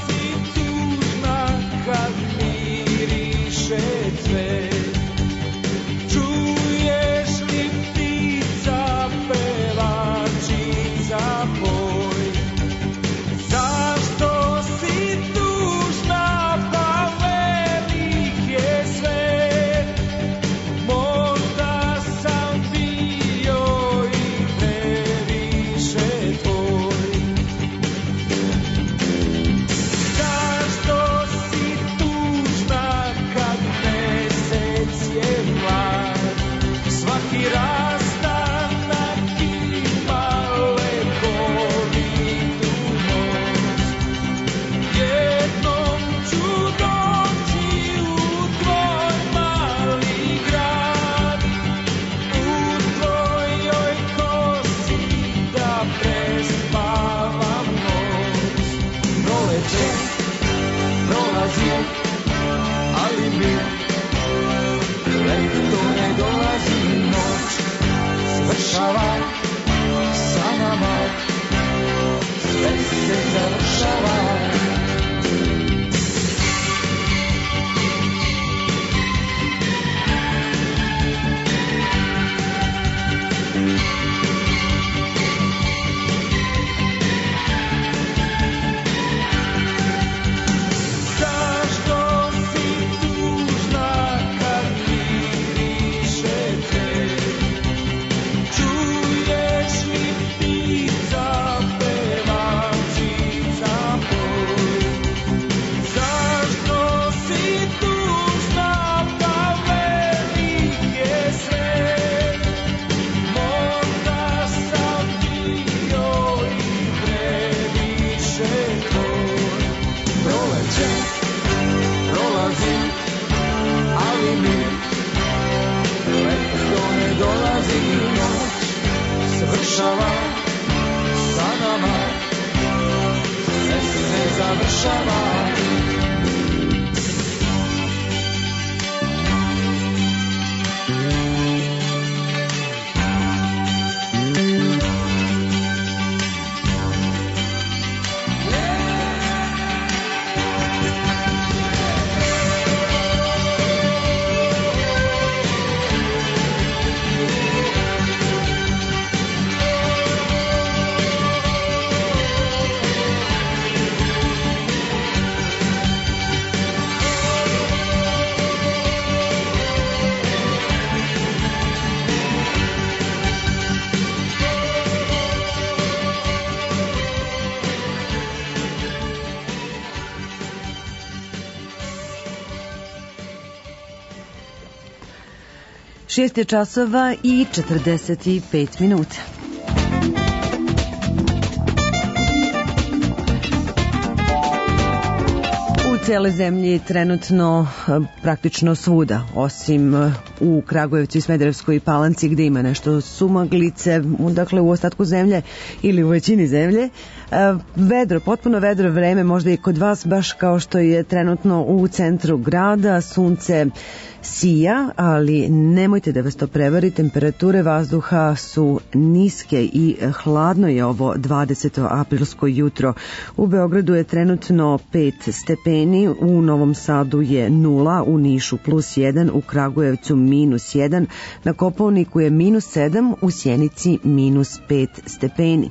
prolazi, ali mi leto ne dolazi, noć svršava sa nama, sve se završava. Šest je časova i 45 minuta. U cijeloj zemlji trenutno praktično svuda, osim u Kragujevcu i Smederevskoj Palanci gdje ima nešto sumaglice, dakle u ostatku zemlje ili u većini zemlje. Vedro, potpuno vedro vreme, možda i kod vas, baš kao što je trenutno u centru grada. Sunce sija, ali nemojte da vas to prevari, temperature vazduha su niske i hladno je ovo 20. aprilsko jutro. U Beogradu je trenutno 5 stepeni, u Novom Sadu je 0, u Nišu +1, u Kragujevcu -1, na Kopaoniku je -7, u Sjenici -5 stepeni.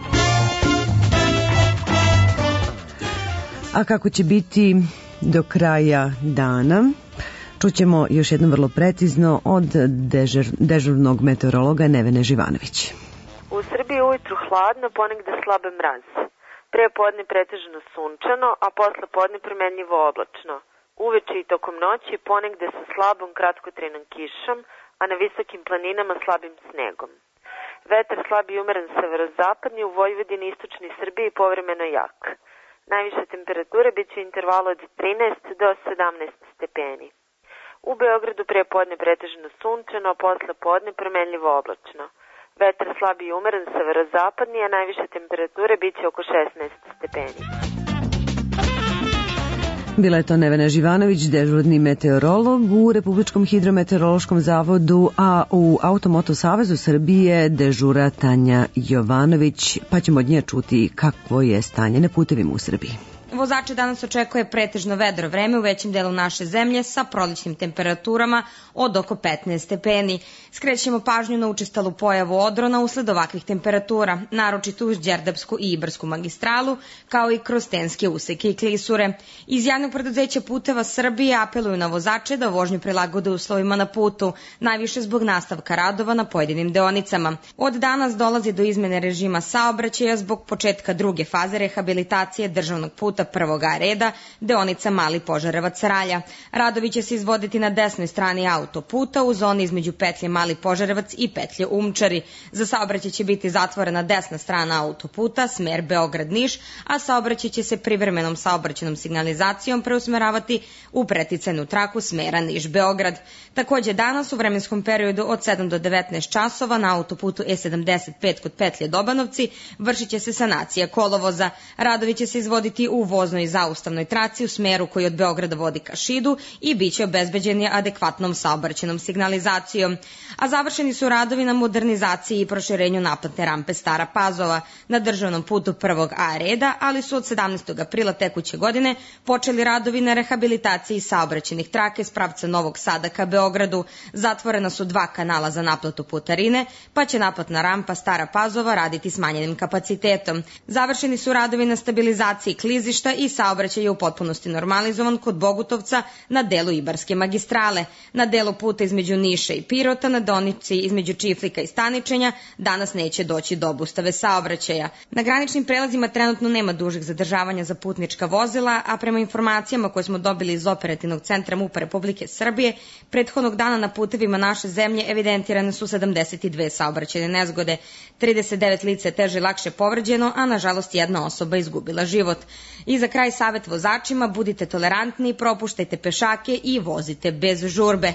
A kako će biti do kraja dana? Čućemo još jednom vrlo precizno od dežurnog meteorologa Nevene Živanović. U Srbiji ujutru hladno, ponegde slabe mraz. Pre podne pretežno sunčano, a posle podne promenljivo oblačno. Uveče i tokom noći ponegde sa slabom kratkotrenom kišom, a na visokim planinama slabim snegom. Vetar slab i umeren severozapadni, u Vojvodini i istočnoj Srbiji povremeno jak. Najviše temperature bit će u intervalu od 13 do 17 stepeni. U Beogradu pre podne pretežno sunčano, a posle podne promenljivo oblačno. Vetar slab i umeren severozapadni, a najviše temperature bit će oko 16 stepeni. Bila je to Nevena Živanović, dežurni meteorolog u Republičkom hidrometeorološkom zavodu, a u Automoto savezu Srbije dežura Tanja Jovanović, pa ćemo od nje čuti kakvo je stanje na putevima u Srbiji. Vozače danas očekuje pretežno vedro vreme u većem delu naše zemlje sa prolećnim temperaturama od oko 15 stepeni. Skrećemo pažnju na učestalu pojavu odrona usled ovakvih temperatura, naročito uz Đerdapsku i Ibarsku magistralu, kao i kroz tenske useke i klisure. Iz javnog preduzeća Puteva Srbije apeluju na vozače da vožnju prilagode uslovima na putu, najviše zbog nastavka radova na pojedinim deonicama. Od danas dolazi do izmene režima saobraćaja zbog početka druge faze rehabilitacije državnog puta prvog A reda, deonica Mali Požarevac-Ralja. Radovi će se izvoditi na desnoj strani autoputa u zoni između petlje Mali Požarevac i petlje Umčari. Za saobraćaj će biti zatvorena desna strana autoputa, smer Beograd-Niš, a saobraćaj će se privremenom saobraćajnom signalizacijom preusmeravati u preticajnu traku smera Niš-Beograd. Takođe danas u vremenskom periodu od 7 do 19 časova na autoputu E75 kod petlje Dobanovci vršit će se sanacija kolovoza. Radovi će se izvoditi u voznoj i zaustavnoj traci u smeru koji od Beograda vodi ka Šidu i biće obezbeđeni adekvatnom saobraćajnom signalizacijom. A završeni su radovi na modernizaciji i proširenju naplatne rampe Stara Pazova na državnom putu prvog A reda, ali su od 17. aprila tekuće godine počeli radovi na rehabilitaciji saobraćajnih trake s pravca Novog Sada ka Beogradu. Zatvorena su 2 kanala za naplatu putarine, pa će naplatna rampa Stara Pazova raditi smanjenim kapacitetom. Završeni su radovi na stabilizaciji klizišta i saobraćaj je u potpunosti normalizovan kod Bogutovca na delu Ibarske magistrale. Na delu puta između Niša i Pirota, na deonici između Čiflika i Staničenja, danas neće doći do obustave saobraćaja. Na graničnim prelazima trenutno nema dužih zadržavanja za putnička vozila, a prema informacijama koje smo dobili iz Operativnog centra MUP Republike Srbije, prethodnog dana na putevima naše zemlje evidentirane su 72 saobraćajne nezgode. 39 lica je teže i lakše povređeno, a nažalost 1 osoba izgubila život. I za kraj savjet vozačima, budite tolerantni, propuštajte pešake i vozite bez žurbe.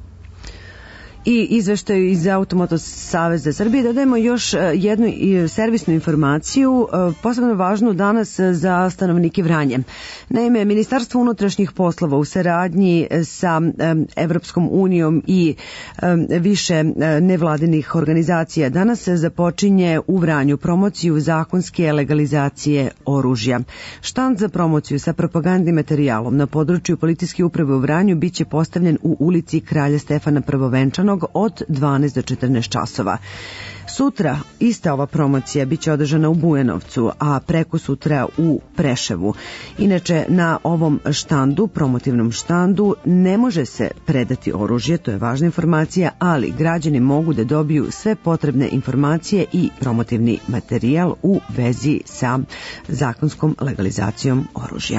I izveštaju iz Automoto Saveza Srbije dodajemo još jednu servisnu informaciju, posebno važnu danas za stanovnike Vranje. Naime, Ministarstvo unutrašnjih poslova u saradnji sa Evropskom unijom i više nevladinih organizacija danas započinje u Vranju promociju zakonske legalizacije oružja. Štand za promociju sa propagandnim materijalom na području policijske uprave u Vranju biće postavljen u ulici Kralja Stefana Prvovenčanog od 12 do 14 časova. Sutra ista ova promocija biće održana u Bujanovcu, a preko sutra u Preševu. Inače, na ovom štandu, promotivnom štandu, ne može se predati oružje, to je važna informacija, ali građani mogu da dobiju sve potrebne informacije i promotivni materijal u vezi sa zakonskom legalizacijom oružja.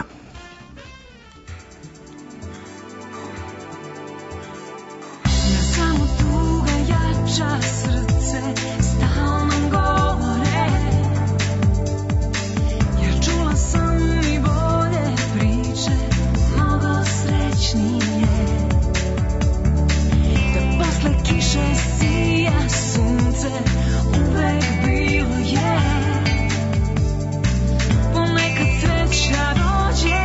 Ponekad sreća dođe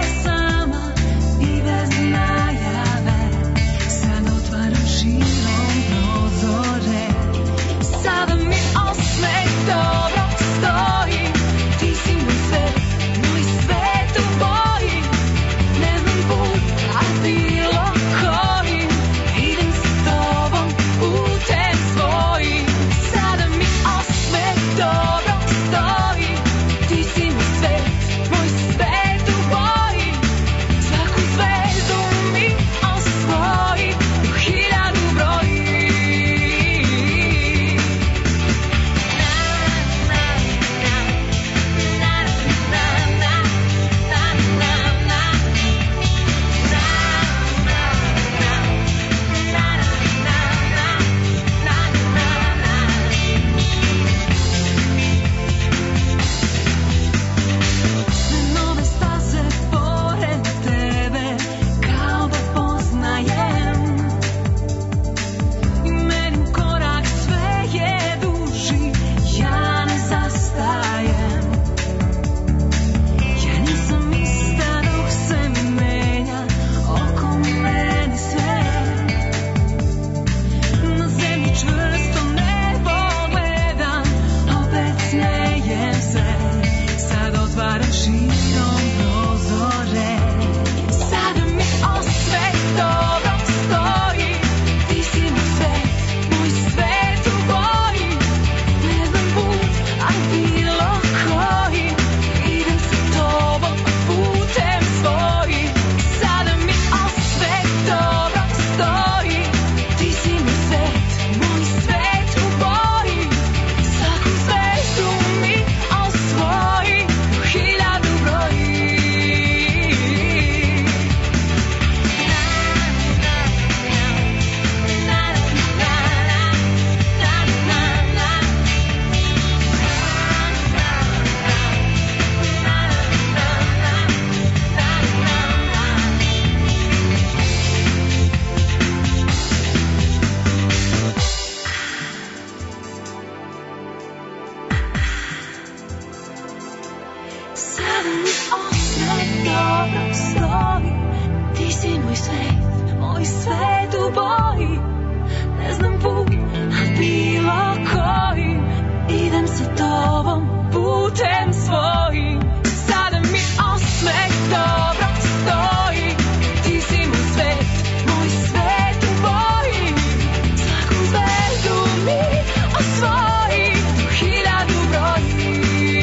stoji. Ti si moj svet u boji. Ne znam put, a bilo koji. Idem sa tobom putem svojim. Sada mi osmeh dobro stoji. Ti si moj svet u boji. Svaku zvezdu mi osvoji, hiljadu broji.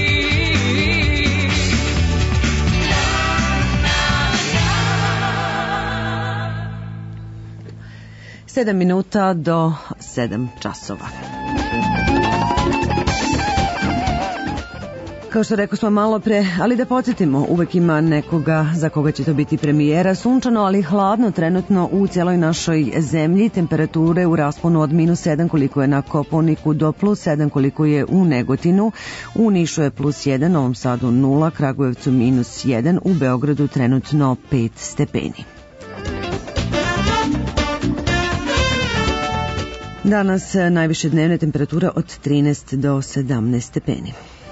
7 minuta do 7 časova. Kao što rekao smo malo pre, ali da podsjetimo, uvek ima nekoga za koga će to biti premijera. Sunčano, ali hladno trenutno u cijeloj našoj zemlji. Temperature u rasponu od -7 koliko je na Kopaoniku do +7 koliko je u Negotinu. U Nišu je +1, Novom Sadu 0, Kragujevcu -1, u Beogradu trenutno 5 stepeni. Danas najviše dnevne temperature od 13 do 17 stepeni.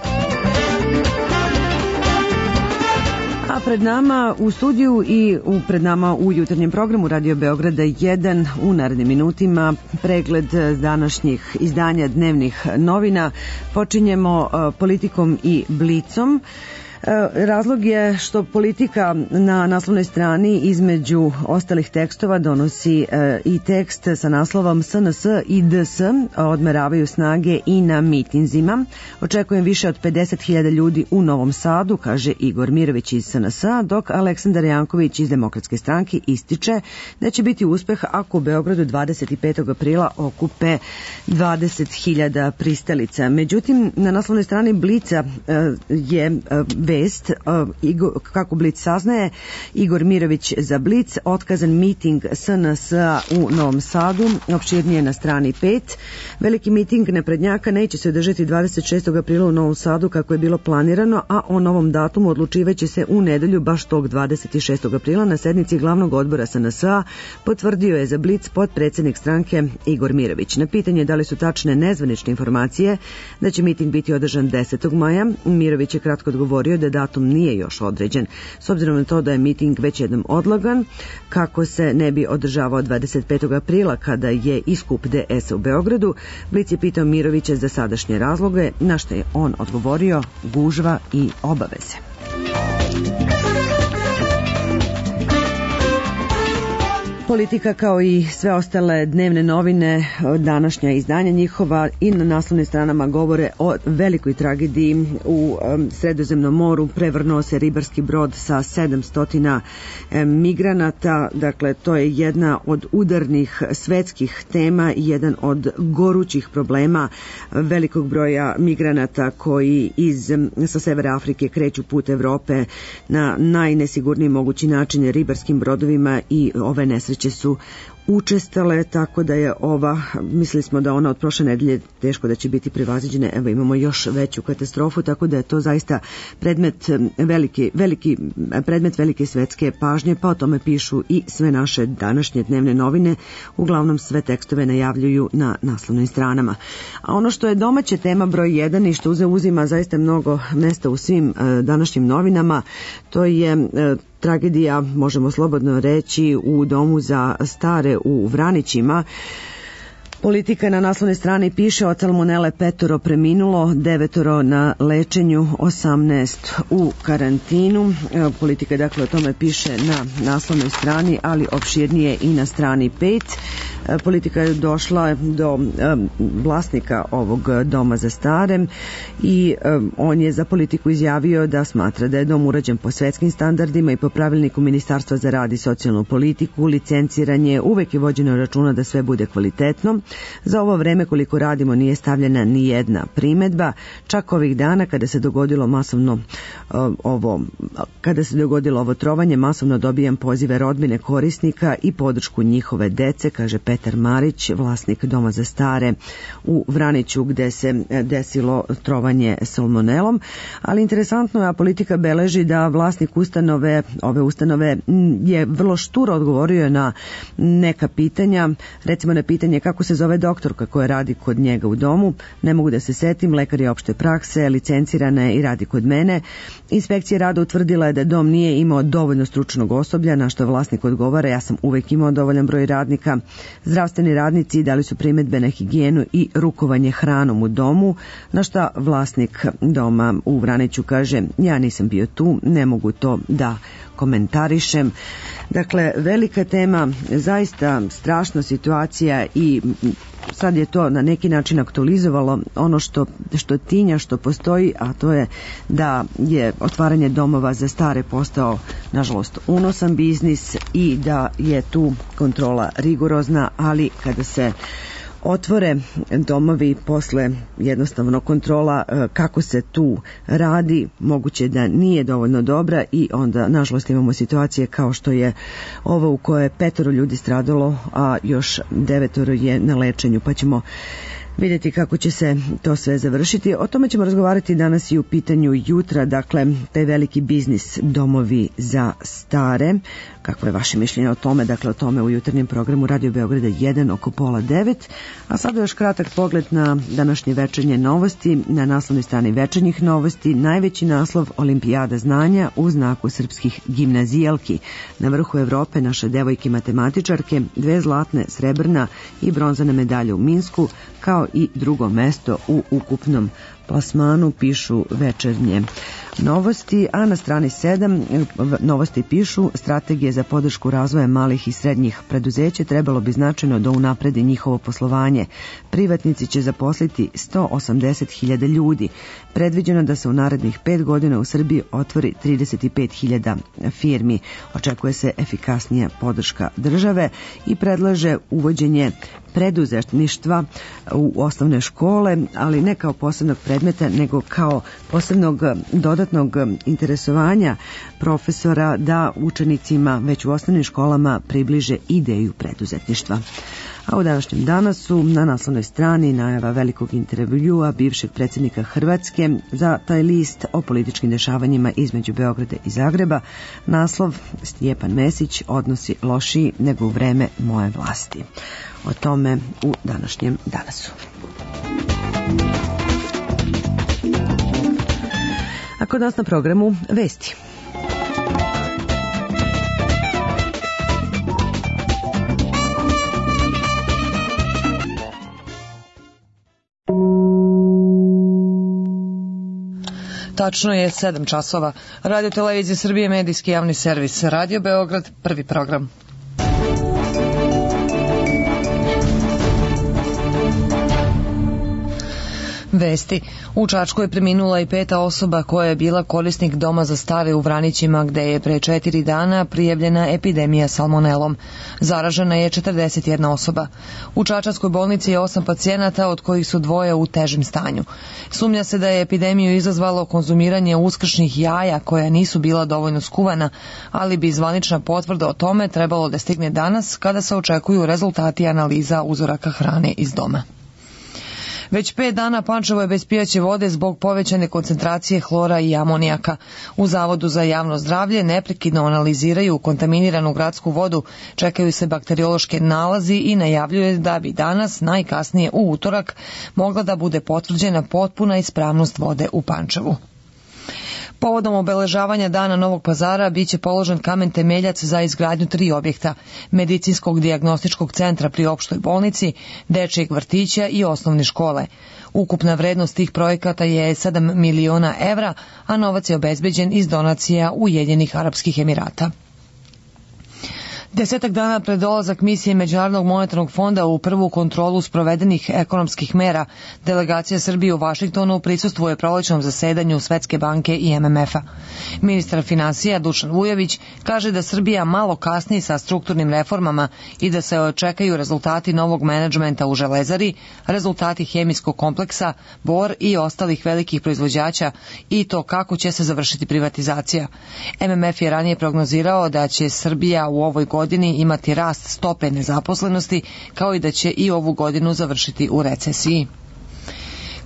A pred nama u studiju i pred nama u jutarnjem programu Radio Beograda 1 u narednim minutima pregled današnjih izdanja dnevnih novina. Počinjemo Politikom i Blicom. Razlog je što Politika na naslovnoj strani između ostalih tekstova donosi i tekst sa naslovom SNS i DS odmeravaju snage i na mitinzima. Očekujem više od 50.000 ljudi u Novom Sadu, kaže Igor Mirović iz SNS-a, dok Aleksandar Janković iz Demokratske stranke ističe da će biti uspeh ako u Beogradu 25. aprila okupe 20.000 pristalica. Međutim, na naslovnoj strani Blica je vest, kako Blic saznaje, Igor Mirović za Blic, otkazan miting SNS-a u Novom Sadu, opširnije na strani 5. Veliki miting naprednjaka neće se održati 26. aprila u Novom Sadu kako je bilo planirano, a o novom datumu odlučivaće se u nedelju baš tog 26. aprila na sednici glavnog odbora SNS-a, potvrdio je za Blic potpredsednik stranke Igor Mirović. Na pitanje da li su tačne nezvanične informacije da će miting biti održan 10. maja, Mirović je kratko odgovorio da datum nije još određen. S obzirom na to da je miting već jednom odlagan, kako se ne bi održavao 25. aprila kada je i skup DS u Beogradu, Blic je pitao Mirovića za sadašnje razloge, na što je on odgovorio: gužva i obaveze. Politika kao i sve ostale dnevne novine, današnja izdanja njihova i na naslovnim stranama govore o velikoj tragediji u Sredozemnom moru. Prevrnuo se ribarski brod sa 700 migranata, dakle to je jedna od udarnih svetskih tema i jedan od gorućih problema velikog broja migranata koji sa severa Afrike kreću put Evrope na najnesigurniji mogući način ribarskim brodovima i ove nesreće su učestale, tako da je mislili smo da ona od prošle nedelje teško da će biti prevaziđena, evo imamo još veću katastrofu, tako da je to zaista predmet velike svetske pažnje, pa o tome pišu i sve naše današnje dnevne novine, uglavnom sve tekstove najavljuju na naslovnim stranama. A ono što je domaća tema broj 1 i što uzima zaista mnogo mesta u svim današnjim novinama, to je tragedija, možemo slobodno reći, u domu za stare u Vranićima. Politika na naslovnoj strani piše: od salmonele 5 preminulo, 9 na lečenju, 18 u karantinu. Politika dakle o tome piše na naslovnoj strani, ali opširnije i na strani 5. Politika je došla do vlasnika ovog doma za stare i on je za Politiku izjavio da smatra da je dom urađen po svetskim standardima i po pravilniku Ministarstva za rad i socijalnu politiku, licenciranje, uvek je vođeno računa da sve bude kvalitetno. Za ovo vreme koliko radimo nije stavljena ni jedna primedba, čak ovih dana kada se dogodilo ovo trovanje, masovno dobijam pozive rodbine korisnika i podršku njihove dece, kaže Petar Marić, vlasnik doma za stare u Vraniću gde se desilo trovanje salmonelom. Ali interesantno je, a Politika beleži da vlasnik ove ustanove je vrlo šturo odgovorio na neka pitanja, recimo na pitanje kako se zove doktorka koja radi kod njega u domu. Ne mogu da se setim, lekar je opšte prakse, licencirana je i radi kod mene. Inspekcija rada utvrdila je da dom nije imao dovoljno stručnog osoblja, na što vlasnik odgovara: ja sam uvek imao dovoljan broj radnika. Zdravstveni radnici dali su primedbe na higijenu i rukovanje hranom u domu, na što vlasnik doma u Vraniću kaže: ja nisam bio tu, ne mogu to da komentarišem. Dakle, velika tema, zaista strašna situacija i sad je to na neki način aktualizovalo ono što tinja, što postoji, a to je da je otvaranje domova za stare postao, nažalost, unosan biznis i da je tu kontrola rigorozna, ali kada se otvore domovi, posle jednostavno kontrola kako se tu radi moguće da nije dovoljno dobra i onda nažalost imamo situacije kao što je ovo u kojoj je 5 ljudi stradalo, a još 9 je na lečenju, pa ćemo vidjeti kako će se to sve završiti. O tome ćemo razgovarati danas i u pitanju jutra, dakle, taj veliki biznis domovi za stare. Kako je vaše mišljenje o tome? Dakle, o tome u jutarnjem programu Radio Beograda 1 oko 8:30. A sada još kratak pogled na današnje večernje novosti. Na naslovnoj strani večernjih novosti najveći naslov: Olimpijada znanja u znaku srpskih gimnazijalki. Na vrhu Evrope naše devojke matematičarke, 2 zlatne, srebrna i bronzana medalje u Minsku, kao i drugo mesto u ukupnom plasmanu, pišu večernje novosti, a na strani 7 novosti pišu: strategije za podršku razvoja malih i srednjih preduzeća trebalo bi značajno da unapredi njihovo poslovanje. Privatnici će zaposliti 180.000 ljudi. Predviđeno da se u narednih 5 godina u Srbiji otvori 35.000 firmi. Očekuje se efikasnija podrška države i predlaže uvođenje preduzetništva u osnovne škole, ali ne kao posebnog predmeta, nego kao posebnog dodatnog interesovanja profesora da učenicima već u osnovnim školama približe ideju preduzetništva. A u današnjem danasu na naslovnoj strani najava velikog intervjua bivšeg predsjednika Hrvatske za taj list o političkim dešavanjima između Beograda i Zagreba. Naslov: Stjepan Mesić: odnosi lošiji nego u vreme moje vlasti. O tome u današnjem danasu. A kod nas na programu vesti. Tačno je 7 časova. Radio Televizija Srbije, medijski javni servis. Radio Beograd, prvi program. Vesti. U Čačku je preminula i 5. osoba koja je bila korisnik doma za stare u Vranićima, gde je pre 4 dana prijavljena epidemija salmonelom. Zaražena je 41 osoba. U Čačanskoj bolnici je 8 pacijenata, od kojih su 2 u težem stanju. Sumnja se da je epidemiju izazvalo konzumiranje uskršnjih jaja koja nisu bila dovoljno skuvana, ali bi zvanična potvrda o tome trebalo da stigne danas, kada se očekuju rezultati analiza uzoraka hrane iz doma. Već 5 dana Pančevo je bez pijaće vode zbog povećane koncentracije hlora i amonijaka. U Zavodu za javno zdravlje neprekidno analiziraju kontaminiranu gradsku vodu, čekaju se bakteriološke nalazi i najavljuje da bi danas, najkasnije u utorak, mogla da bude potvrđena potpuna ispravnost vode u Pančevu. Povodom obeležavanja Dana Novog Pazara biće položen kamen temeljac za izgradnju 3 objekta: medicinskog dijagnostičkog centra pri opštoj bolnici, dečijeg vrtića i osnovne škole. Ukupna vrednost tih projekata je 7 miliona evra, a novac je obezbeđen iz donacija Ujedinjenih Arapskih Emirata. 10 dana pred dolazak misije Međunarodnog monetarnog fonda u prvu kontrolu sprovedenih ekonomskih mera, delegacija Srbije u Vašingtonu prisustvuje prolećnom zasedanju Svetske banke i MMF-a. Ministar finansija Dušan Vujović kaže da Srbija malo kasni sa strukturnim reformama i da se očekaju rezultati novog menadžmenta u Železari, rezultati hemijskog kompleksa, Bor i ostalih velikih proizvođača i to kako će se završiti privatizacija. MMF je ranije prognozirao da će Srbija u ovoj godini imati rast stope nezaposlenosti, kao i da će i ovu godinu završiti u recesiji.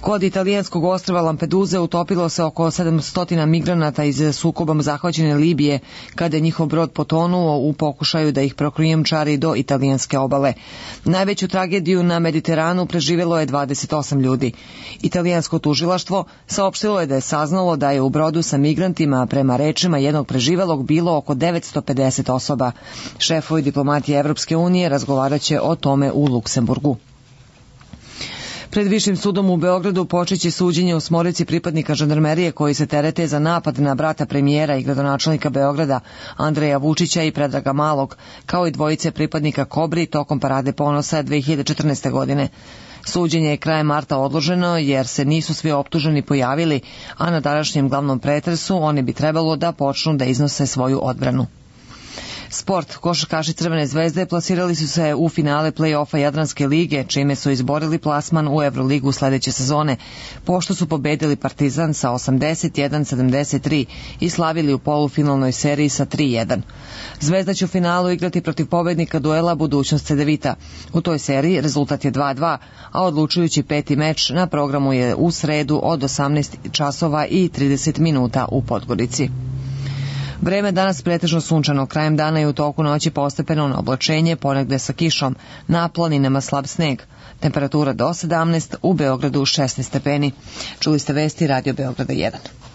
Kod italijanskog ostrva Lampeduze utopilo se oko 700 migranata iz sukobom zahvaćene Libije, kada je njihov brod potonuo u pokušaju da ih prokrijumčari do italijanske obale. Najveću tragediju na Mediteranu preživjelo je 28 ljudi. Italijansko tužilaštvo saopštilo je da je saznalo da je u brodu sa migrantima prema rečima jednog preživelog bilo oko 950 osoba. Šefovi diplomatije Evropske unije razgovarat će o tome u Luksemburgu. Pred Višim sudom u Beogradu počeće suđenje u 8 pripadnika žandarmerije koji se terete za napad na brata premijera i gradonačelnika Beograda Andreja Vučića i Predraga Malog, kao i 2 pripadnika Kobri tokom Parade ponosa 2014. godine. Suđenje je krajem marta odloženo jer se nisu svi optuženi pojavili, a na današnjem glavnom pretresu oni bi trebalo da počnu da iznose svoju odbranu. Sport. Košarkaši Crvene zvezde plasirali su se u finale play-offa Jadranske lige, čime su izborili plasman u Evroligu sledeće sezone, pošto su pobedili Partizan sa 81-73 i slavili u polufinalnoj seriji sa 3-1. Zvezda će u finalu igrati protiv pobednika duela Budućnost Cedevita. U toj seriji rezultat je 2-2, a odlučujući 5. meč na programu je u sredu od 18 časova i 30 minuta u Podgorici. Vreme danas pretežno sunčano, krajem dana i u toku noći postepeno na oblačenje, ponegde sa kišom, na planinama slab sneg. Temperatura do 17, u Beogradu 16 stepeni. Čuli ste vesti Radio Beograda 1.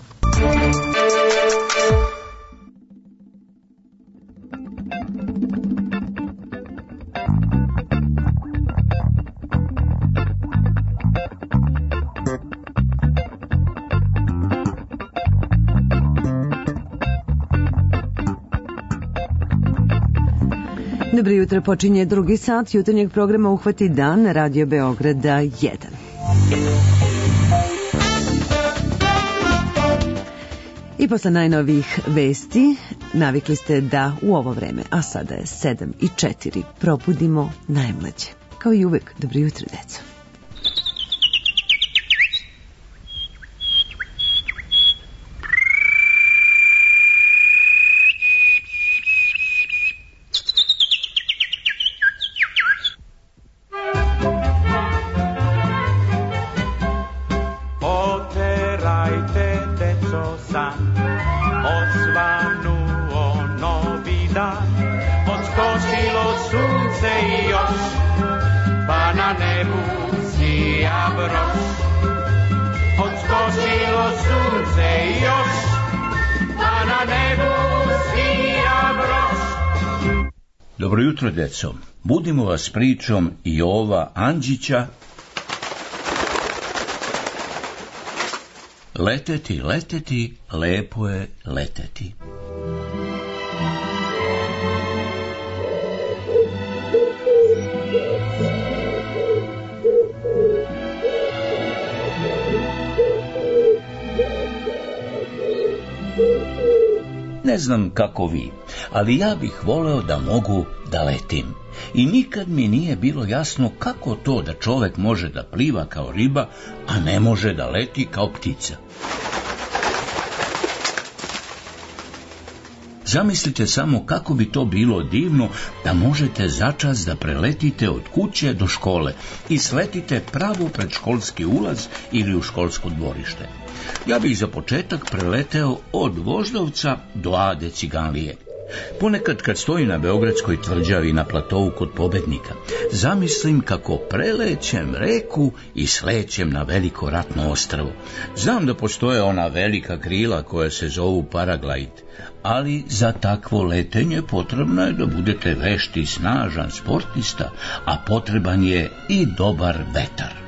Dobro jutro, počinje drugi sat jutarnjeg programa Uhvati dan na Radio Beograda 1. I posle najnovijih vesti navikli ste da u ovo vreme, a sada je 7:04, probudimo najmlađe. Kao i uvek, dobro jutro, deco. Dobro jutro, deco. Budimo vas pričom Jova Andžića. Leteti, leteti, lepo je leteti. Ne znam kako vi, ali ja bih voleo da mogu da letim. I nikad mi nije bilo jasno kako to da čovek može da pliva kao riba, a ne može da leti kao ptica. Zamislite samo kako bi to bilo divno da možete začas da preletite od kuće do škole i sletite pravo pred školski ulaz ili u školsko dvorište. Ja bih za početak preleteo od Voždovca do Ade Ciganlije. Ponekad kad stojim na Beogradskoj tvrđavi na platovu kod Pobednika, zamislim kako prelećem reku i slećem na veliko ratno ostrvo. Znam da postoje ona velika krila koja se zovu paraglajd, ali za takvo letenje potrebno je da budete vešti i snažan sportista, a potreban je i dobar vetar.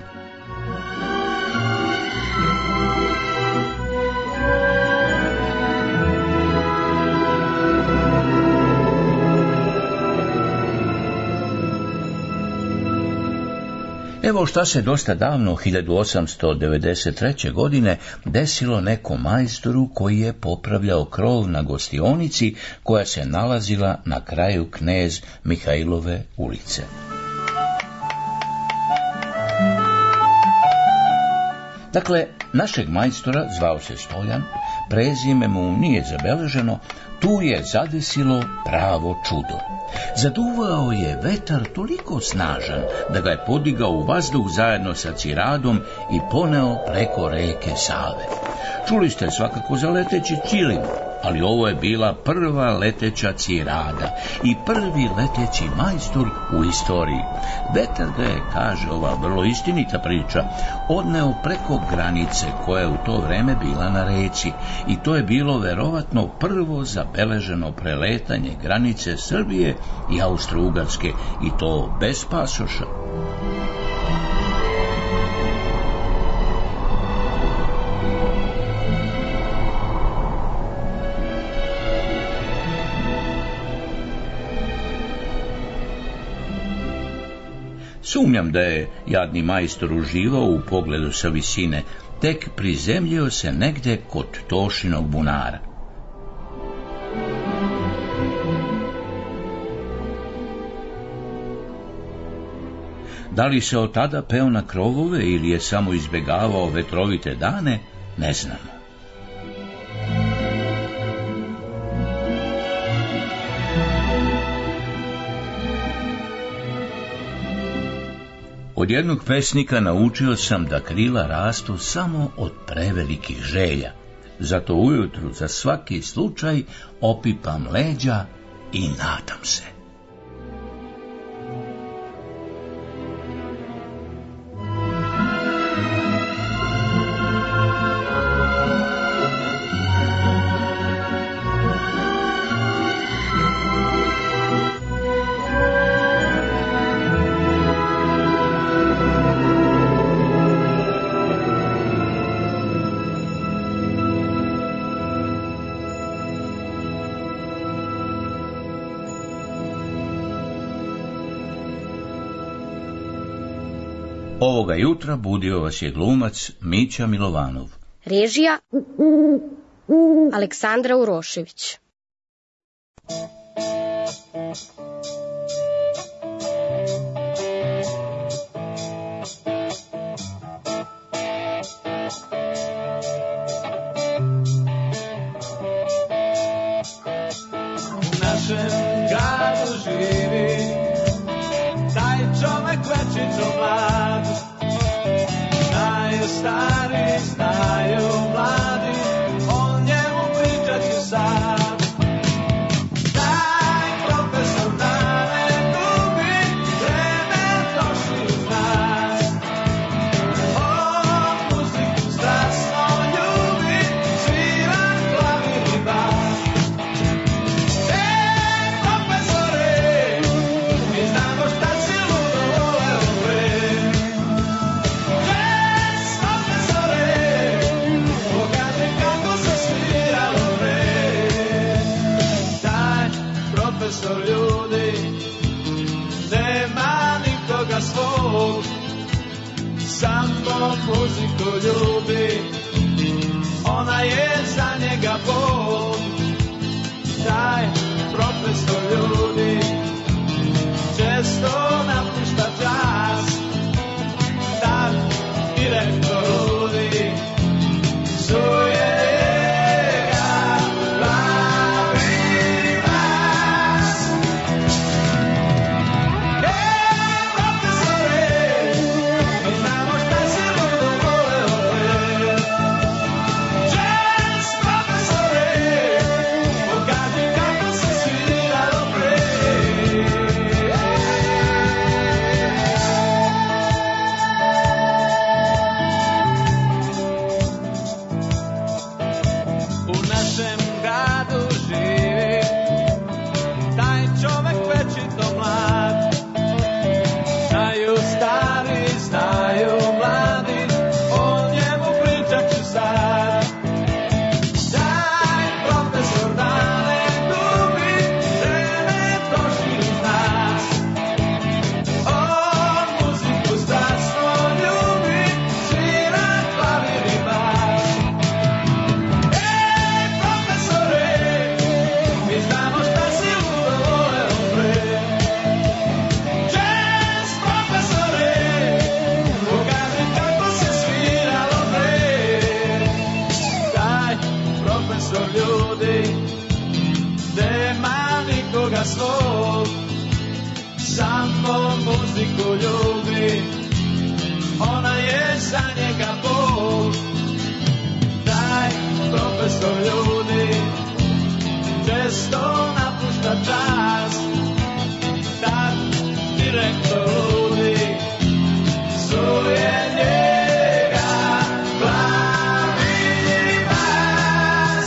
Evo šta se dosta davno, 1893. godine, desilo nekom majstoru koji je popravljao krov na gostionici koja se nalazila na kraju Knez Mihajlove ulice. Dakle, našeg majstora zvao se Stoljan, prezime mu nije zabeleženo, tu je zadesilo pravo čudo. Zaduvao je vetar toliko snažan da ga je podigao u vazduh zajedno sa Ciradom i poneo preko reke Save. Čuli ste svakako za leteći ćilim, ali ovo je bila prva leteća Cirada i prvi leteći majstor u istoriji. Vetar ga je, kaže ova vrlo istinita priča, odneo preko granice koja je u to vreme bila na reci i to je bilo verovatno prvo zabeleženo preletanje granice Srbije i Austro-Ugarske i to bez pasoša. Sumnjam da je jadni majstor uživao u pogledu sa visine, tek prizemljio se negde kod Tošinog bunara. Da li se od tada peo na krovove ili je samo izbegavao vetrovite dane, ne znamo. Od jednog pesnika naučio sam da krila rastu samo od prevelikih želja. Zato ujutru za svaki slučaj opipam leđa i nadam se. Ovoga jutra budio vas je glumac Mića Milovanov. Režija Aleksandra Urošević. U našem gradu živi taj čovek večito mlad. Znaju stari, znaju mladi, o njemu pričat ću sad. Taj profesor da ne gubi, vreme troši uz nas. On muziku strasno ljubi, svira klavir i bas. Profesore, mi znamo šta si ludo voleo pre. Profesor ljudi, nema nikoga svog, samo muziku ljubi, ona je za njega Bog. Taj profesor ljudi često napušta čas, tak direktor ljudi zuje. Profesore, nema svog, samo muziku ljubi, ona je za njega Bog. Taj profesor ljudi često napušta čas, tak direktor ludi zuje njega glavni bas.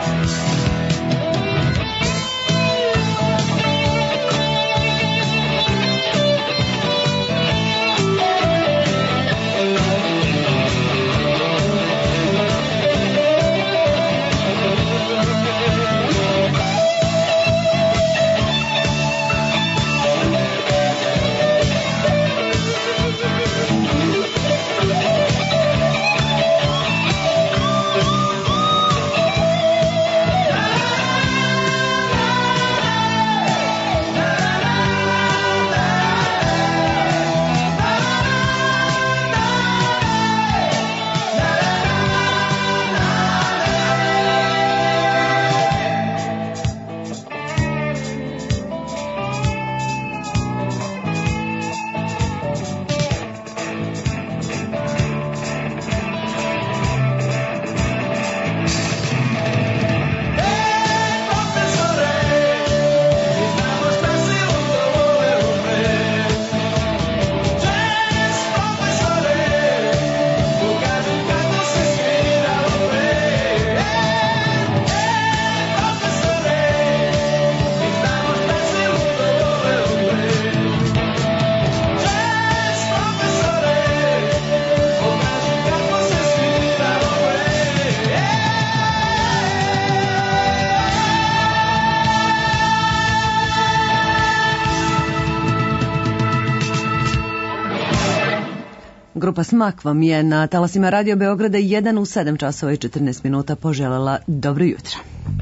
Grupa Smak vam je na talasima Radio Beograda 1 u 7 časova i 14 minuta poželela dobro jutro.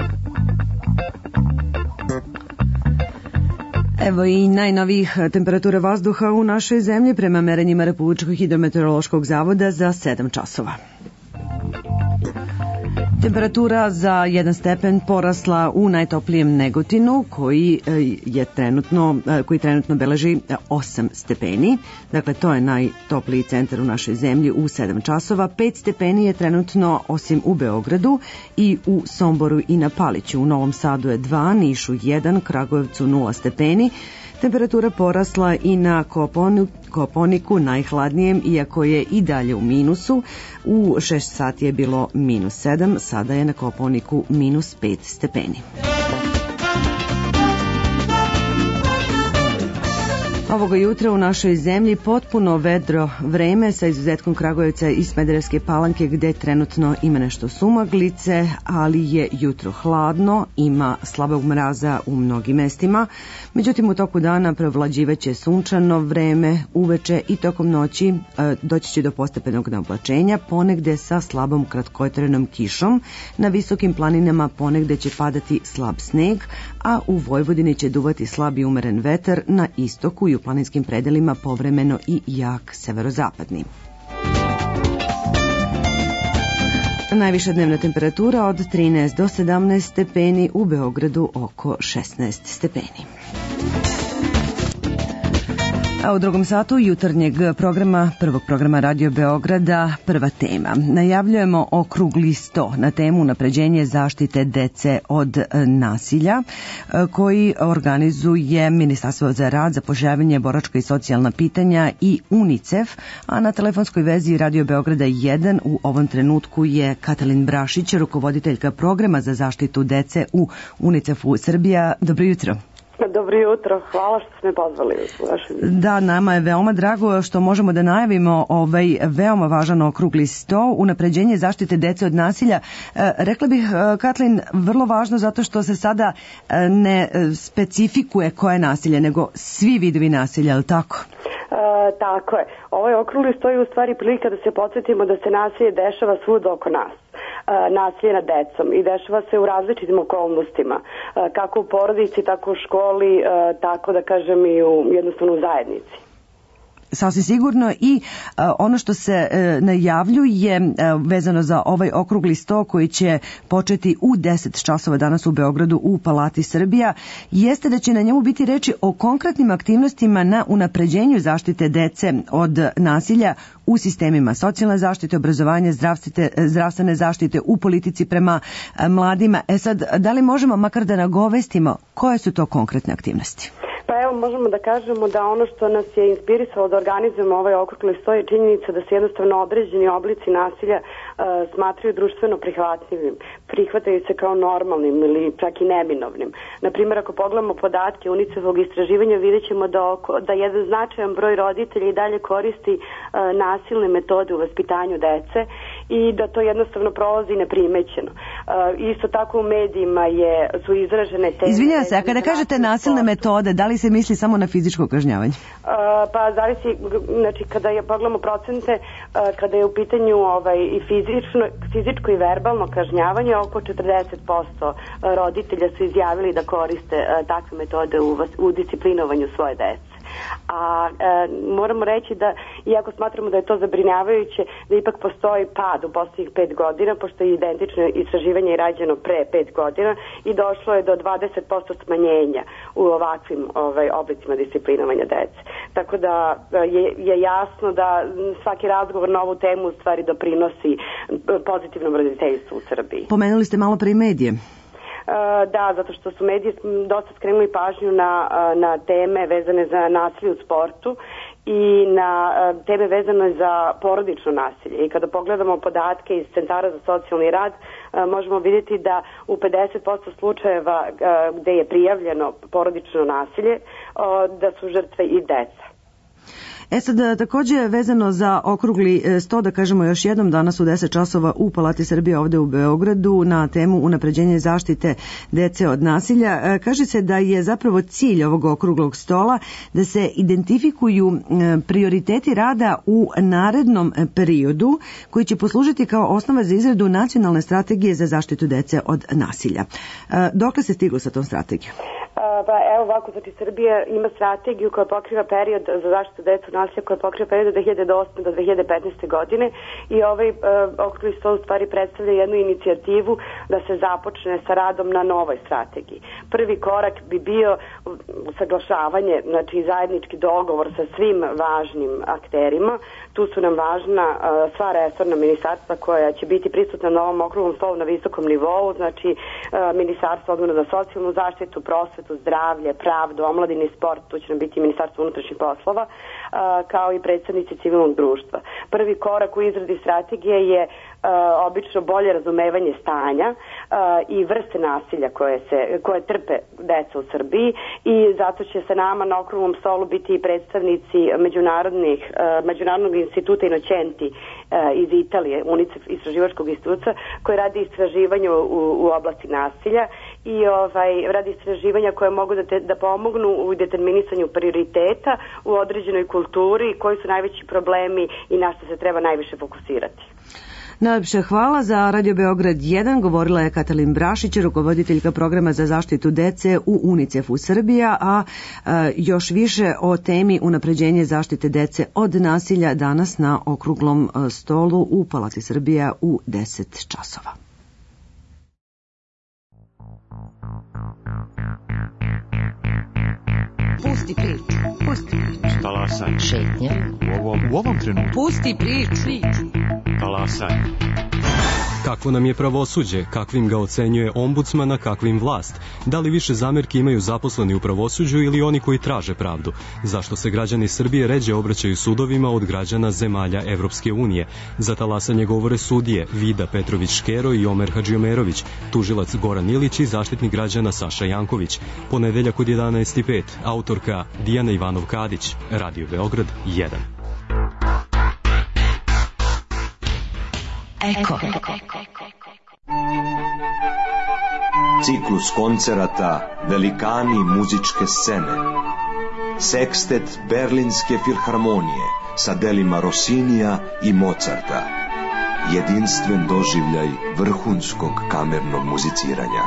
Evo i najnovijih temperatura vazduha u našoj zemlji prema merenjima Republičkog hidrometeorološkog zavoda za 7 časova. Temperatura za 1 stepen porasla u najtoplijem Negotinu koji trenutno beleži 8 stepeni. Dakle, to je najtopliji centar u našoj zemlji u 7 časova. 5 stepeni je trenutno osim u Beogradu i u Somboru i na Paliću. U Novom Sadu je 2, Nišu 1, Kragujevcu 0 stepeni. Temperatura porasla i na Kopaoniku, najhladnijem, iako je i dalje u minusu. U 6 sati je bilo -7, sada je na Kopaoniku -5 stepeni. Ovoga jutra u našoj zemlji potpuno vedro vreme sa izuzetkom Kragujevca i Smederevske Palanke gde trenutno ima nešto sumaglice, ali je jutro hladno, ima slabog mraza u mnogim mestima. Međutim, u toku dana prevlađivaće sunčano vreme, uveče i tokom noći doći će do postepenog naoblačenja, ponegde sa slabom kratkotrajnom kišom. Na visokim planinama ponegde će padati slab sneg, a u Vojvodini će duvati slab i umeren vetar, na istoku i u planinskim predelima povremeno i jak severozapadni. Najviša dnevna temperatura od 13 do 17 stepeni, u Beogradu oko 16 stepeni. A u drugom satu jutarnjeg prvog programa Radio Beograda, prva tema. Najavljujemo okrugli sto na temu unapređenje zaštite dece od nasilja, koji organizuje Ministarstvo za rad, zapošljavanje, boračka i socijalna pitanja i UNICEF, a na telefonskoj vezi Radio Beograda 1 u ovom trenutku je Katalin Brašić, rukovoditeljka programa za zaštitu dece u UNICEF-u Srbija. Dobro jutro. Dobro jutro, hvala što ste me pozvali. Da, nama je veoma drago što možemo da najavimo ovaj veoma važan okrugli sto, unapređenje zaštite dece od nasilja. Rekla bih, Katlin, vrlo važno zato što se sada ne specifikuje koje je nasilje, nego svi vidovi nasilja, je li tako? Tako je. Ovaj okrugli sto je u stvari prilika da se podsjetimo da se nasilje dešava svud oko nas. Nasilje nad decom i dešava se u različitim okolnostima, kako u porodici, tako u školi, tako da kažem i jednostavno u zajednici. sasvim sigurno, i ono što se najavljuje vezano za ovaj okrugli sto koji će početi u 10 časova danas u Beogradu u Palati Srbija, jeste da će na njemu biti reči o konkretnim aktivnostima na unapređenju zaštite dece od nasilja u sistemima socijalne zaštite, obrazovanja, zdravstvene zaštite, u politici prema mladima. Sad, da li možemo makar da nagovestimo koje su to konkretne aktivnosti? Pa evo, možemo da kažemo da ono što nas je inspirisalo da organizujemo ovaj okrugli sto je činjenica da se jednostavno određeni oblici nasilja smatraju društveno prihvatljivim, prihvataju se kao normalnim ili čak i neminovnim. Naprimjer, ako pogledamo podatke UNICEF-ovog istraživanja, vidjet ćemo da jedan značajan broj roditelja i dalje koristi nasilne metode u vaspitanju dece i da to jednostavno prolazi neprimećeno. Isto tako u medijima su izražene teme... Izvinjava se, a kada kažete nasilne metode, da li se misli samo na fizičko kažnjavanje? Pa zavisi, znači kada pogledamo procente, kada je u pitanju i fizičko i verbalno kažnjavanje, oko 40% roditelja su izjavili da koriste takve metode u disciplinovanju svoje dece. A moramo reći da, iako smatramo da je to zabrinjavajuće, da ipak postoji pad u posljednjih 5 godina, pošto je identično istraživanje rađeno pre 5 godina i došlo je do 20% smanjenja u ovakvim oblicima disciplinovanja dece. Tako da je jasno da svaki razgovor na ovu temu u stvari doprinosi pozitivnom roditeljstvu u Srbiji. Pomenuli ste malo pre i medije. Da, zato što su mediji dosta skrenuli pažnju na teme vezane za nasilje u sportu i na teme vezane za porodično nasilje. I kada pogledamo podatke iz centara za socijalni rad, možemo vidjeti da u 50% slučajeva gde je prijavljeno porodično nasilje, da su žrtve i deca. Sad, također vezano za okrugli sto, da kažemo još jednom, danas u 10 časova u Palati Srbije ovde u Beogradu na temu unapređenje zaštite dece od nasilja. Kaže se da je zapravo cilj ovog okruglog stola da se identifikuju prioriteti rada u narednom periodu koji će poslužiti kao osnova za izradu nacionalne strategije za zaštitu dece od nasilja. Dokle se stiglo sa tom strategijom? Pa evo ovako, znači Srbija ima strategiju koja pokriva period za zaštitu dece od nasilja, koja pokriva period od 2008. do 2015. godine i ovaj okrugli stol u stvari predstavlja jednu inicijativu da se započne sa radom na novoj strategiji. Prvi korak bi bio usaglašavanje, znači zajednički dogovor sa svim važnim akterima. Tu su nam važna sva resorna ministarstva koja će biti prisutna na ovom okruglom stolu na visokom nivou, znači Ministarstvo odmora za socijalnu zaštitu, prosvetu, zdravlje, pravdu, omladinu i sport, tu će nam biti Ministarstvo unutrašnjih poslova, kao i predstavnici civilnog društva. Prvi korak u izradi strategije je obično bolje razumevanje stanja i vrste nasilja koje trpe deca u Srbiji i zato će se nama na okruglom stolu biti i predstavnici Međunarodnog instituta Innocenti iz Italije, UNICEF istraživačkog instituta, koji radi istraživanje u oblasti nasilja i radi istraživanja koje mogu da pomognu u determinisanju prioriteta u određenoj kulturi, koji su najveći problemi i na što se treba najviše fokusirati. Najlepše hvala. Za Radio Beograd 1 govorila je Katalin Brašić, rukovoditeljka programa za zaštitu dece u UNICEF-u Srbija, a još više o temi unapređenje zaštite dece od nasilja danas na okruglom stolu u Palati Srbija u 10 časova. Pusti priču. Talasaj. Šetnja. U ovom trenutku. Pusti priču. Talasaj. Kakvo nam je pravosuđe, kakvim ga ocenjuje ombudsman, a kakvim vlast? Da li više zamerki imaju zaposleni u pravosuđu ili oni koji traže pravdu? Zašto se građani Srbije ređe obraćaju sudovima od građana zemalja Evropske unije? Za talasanje govore sudije Vida Petrović-Škero i Omer Hadžiomerović, tužilac Goran Ilić i zaštitnik građana Saša Janković. Ponedeljak od 11:05, autorka Dijana Ivanov-Kadić, Radio Beograd 1. Eko. Ciklus koncerata Velikani muzičke scene. Sekstet Berlinske filharmonije sa delima Rossinija i Mozarta. Jedinstven doživljaj vrhunskog kamernog muziciranja.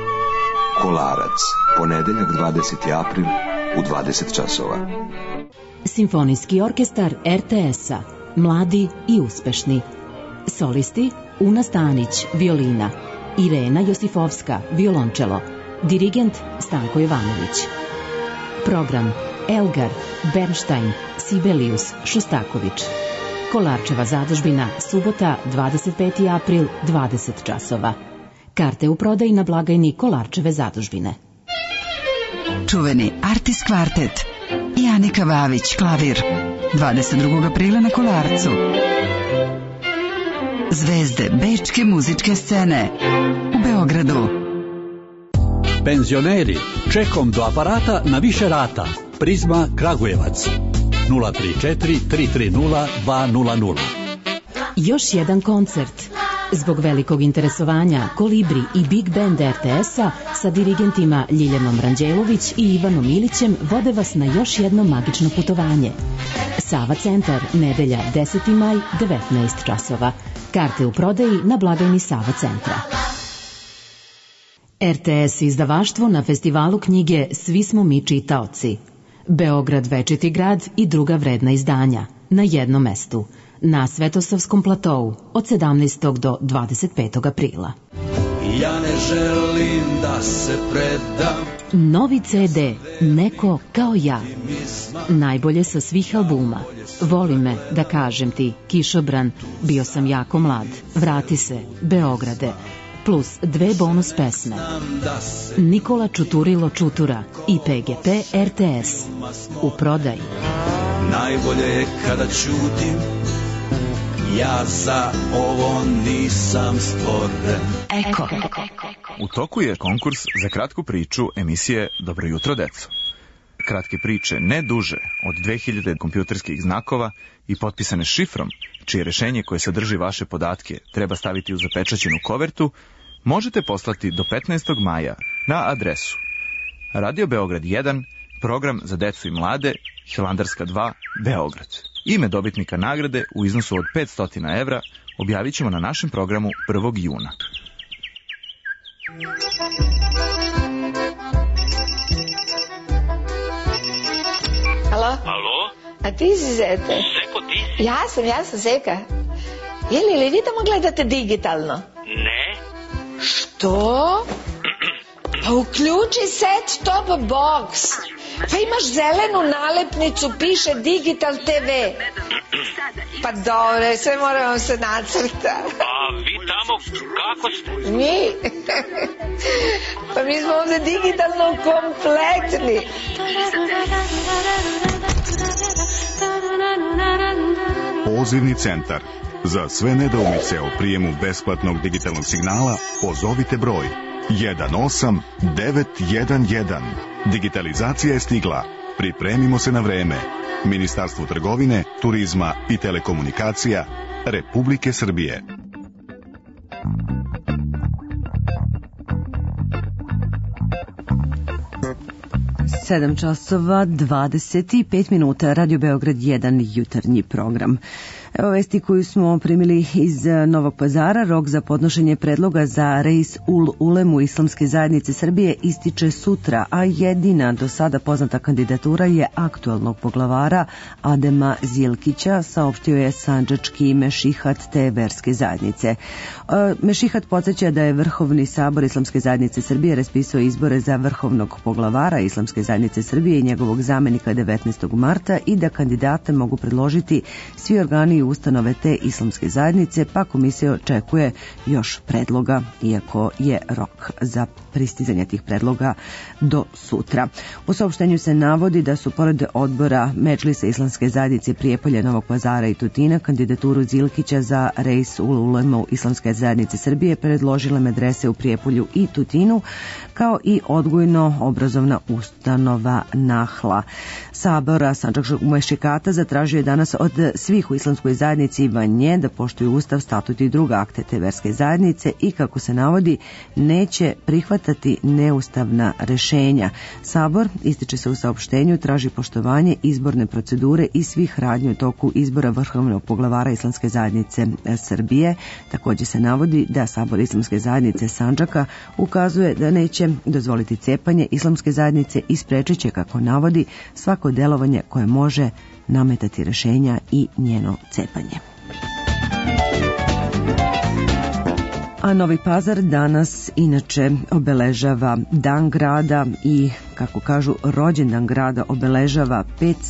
Kolarac, ponedeljak 20. april u 20 časova. Simfonijski orkestar RTS-a, mladi i uspešni. Solisti Una Stanić, violina, Irena Josifovska, violončelo, dirigent Stanko Jovanović. Program Elgar, Bernstein, Sibelius, Šostaković. Kolarčeva zadužbina, subota, 25. april, 20 časova. Karte u prodaji na blagajni Kolarčeve zadužbine. Čuveni Artis kvartet i Anika Vavić, klavir, 22. aprila na Kolarcu. Zvezde bečke muzičke scene u Beogradu. Penzioneri, čekom do aparata na više rata. Prizma Kragujevac, 034 330 200. Još jedan koncert. Zbog velikog interesovanja Kolibri i Big Band RTS-a sa dirigentima Ljiljanom Ranđelović i Ivanom Ilićem vode vas na još jedno magično putovanje. Sava centar, nedelja 10. maj, 19 časova. Karte u prodaji na blagajni Sava centra. RTS izdavaštvo na festivalu knjige Svi smo mi čitaoci. Beograd večiti grad i druga vredna izdanja na jednom mestu. Na Svetosavskom platou od 17. do 25. aprila. Ja ne želim da se predam. Novi CD Neko kao ja. Najbolje sa svih albuma. Voli me, da kažem ti, Kišobran, Bio sam jako mlad, Vrati se, Beograde, plus 2 bonus pesme. Nikola Čuturilo Čutura i PGP RTS. U prodaji. Najbolje je kada ćutim, ja za ovo nisam stvoren. Eko. U toku je konkurs za kratku priču emisije Dobro jutro, deco. Kratke priče ne duže od 2000 kompjuterskih znakova i potpisane šifrom, čije rešenje koje sadrži vaše podatke treba staviti u zapečaćenu kovertu, možete poslati do 15. maja na adresu Radio Beograd 1, program za decu i mlade, Hilandarska 2, Beograd. Ime dobitnika nagrade u iznosu od 500 evra objavit ćemo na našem programu 1. juna. Alo? Alo? A ti si Zete? Seko, ti si? Ja sam Zeka. Ili vi tamo gledate digitalno? Ne. Što? Pa uključi set top box. Pa imaš zelenu nalepnicu, piše Digital TV. Pa dobro, sve moramo se nacrta. A vi tamo kako ste? Mi? Pa mi smo ovde digitalno kompletni. Pozivni centar. Za sve nedoumice o prijemu besplatnog digitalnog signala pozovite broj 18911. Digitalizacija je stigla. Pripremimo se na vreme. Ministarstvo trgovine, turizma i telekomunikacija Republike Srbije. Sedam časova 25 minuta, Radio Beograd 1, jutarnji program. Evo vesti koju smo primili iz Novog Pazara. Rok za podnošenje predloga za Reis ul Ulemu Islamske zajednice Srbije ističe sutra, a jedina do sada poznata kandidatura je aktualnog poglavara Adema Zilkića, saopštio je sandžački mešihat te verske zajednice. Mešihat podsjeća da je Vrhovni sabor Islamske zajednice Srbije raspisao izbore za vrhovnog poglavara Islamske zajednice Srbije i njegovog zamenika 19. marta i da kandidate mogu predložiti svi organi i ustanove te Islamske zajednice, pa komisija očekuje još predloga, iako je rok za pristizanje tih predloga do sutra. U saopštenju se navodi da su pored odbora Medžlisa Islamske zajednice Prijepolja, Novog Pazara i Tutina kandidaturu Zilkića za Reis ul Ulemu Islamske zajednice Srbije predložile medrese u Prijepolju i Tutinu, kao i odgojno-obrazovna ustanova Nahla. Sabora sandžačkog mešikata zatražio je danas od svih u Islamskoj zajednici i van nje da poštuju ustav, statut i druga akte te verske zajednice i, kako se navodi, neće prihvatiti nestati neustavna rešenja. Sabor, ističe se u saopštenju, traži poštovanje izborne procedure i svih radnji u toku izbora vrhovnog poglavara Islamske zajednice Srbije. Takođe se navodi da Sabor Islamske zajednice Sandžaka ukazuje da neće dozvoliti cepanje Islamske zajednice i sprečit će, kako navodi, svako delovanje koje može nametati rešenja i njeno cepanje. A Novi Pazar danas inače obeležava Dan grada i, kako kažu, rođendan grada obeležava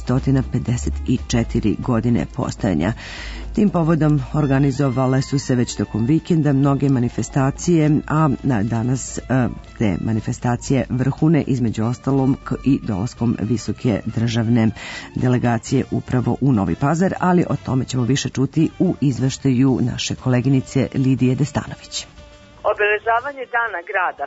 554 godine postojanja. Tim povodom organizovale su se već tokom vikenda mnoge manifestacije, a danas te manifestacije vrhune između ostalom i dolaskom visoke državne delegacije upravo u Novi Pazar, ali o tome ćemo više čuti u izveštaju naše koleginice Lidije Destanović. Obeležavanje Dana grada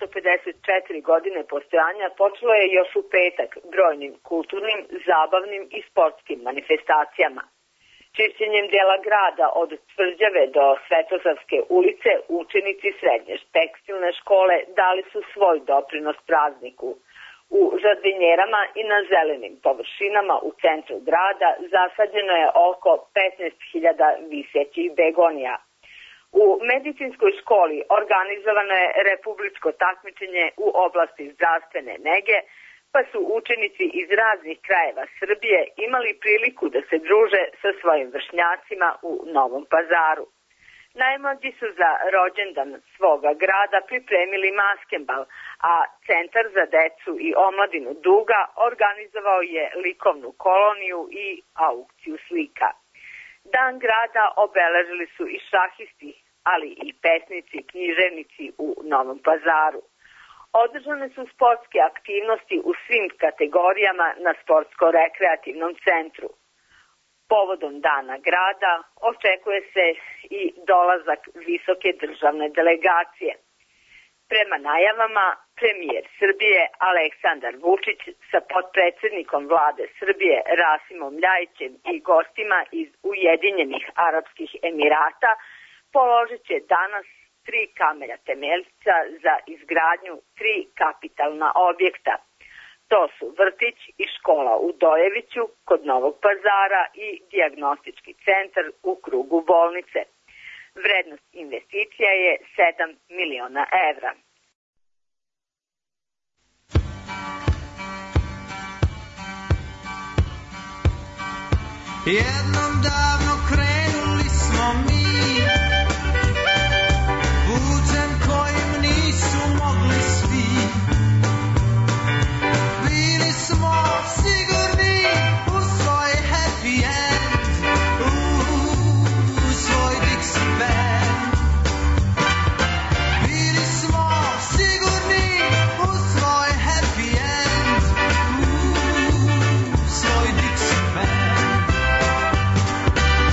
554 godine postojanja počelo je još u petak brojnim kulturnim, zabavnim i sportskim manifestacijama. Čišćenjem dela grada od Tvrđave do Svetozarske ulice učenici srednje tekstilne škole dali su svoj doprinos prazniku. U žardinjerama i na zelenim površinama u centru grada zasađeno je oko 15.000 visećih begonija. U medicinskoj školi organizovano je republičko takmičenje u oblasti zdravstvene nege, pa su učenici iz raznih krajeva Srbije imali priliku da se druže sa svojim vršnjacima u Novom Pazaru. Najmlađi su za rođendan svoga grada pripremili maskenbal, a Centar za decu i omladinu Duga organizovao je likovnu koloniju i aukciju slika. Dan grada obeležili su i šahisti, ali i pesnici, književnici u Novom Pazaru. Održane su sportske aktivnosti u svim kategorijama na sportsko-rekreativnom centru. Povodom Dana grada očekuje se i dolazak visoke državne delegacije. Prema najavama, premijer Srbije Aleksandar Vučić sa potpredsednikom vlade Srbije Rasimom Ljajićem i gostima iz Ujedinjenih Arapskih Emirata položit će danas 3 kamena temeljca za izgradnju 3 kapitalna objekta. To su vrtić i škola u Dojeviću kod Novog Pazara i dijagnostički centar u krugu bolnice. Vrednost investicija je 7 miliona evra. Jednom davno krenuli smo mi putem kojim nisu mogli svi. Bili smo sigurni u svoj happy end, u svoj Dixie band. Bili smo sigurni u svoj happy end, u svoj Dixie band.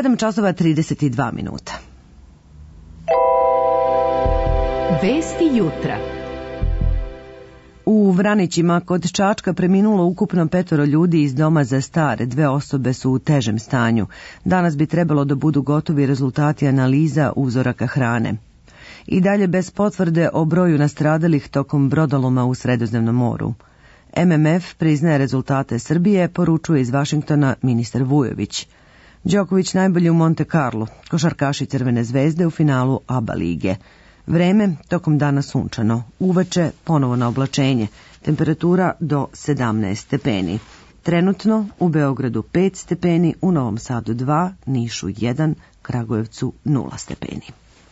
7 časova 32 minuta. Vesti jutra. U Vranićima kod Čačka preminulo ukupno 5 ljudi iz doma za stare, 2 osobe su u težem stanju. Danas bi trebalo da budu gotovi rezultati analiza uzoraka hrane. I dalje bez potvrde o broju nastradalih tokom brodoloma u Sredozemnom moru. MMF priznaje rezultate Srbije, poručuje iz Vašingtona ministar Vujović. Đoković najbolji u Monte Carlo, košarkaši Crvene zvezde u finalu ABA lige. Vreme, tokom dana sunčano, uveče ponovo na oblačenje, temperatura do 17 stepeni. Trenutno u Beogradu 5 stepeni, u Novom Sadu 2, Nišu 1, Kragujevcu 0 stepeni.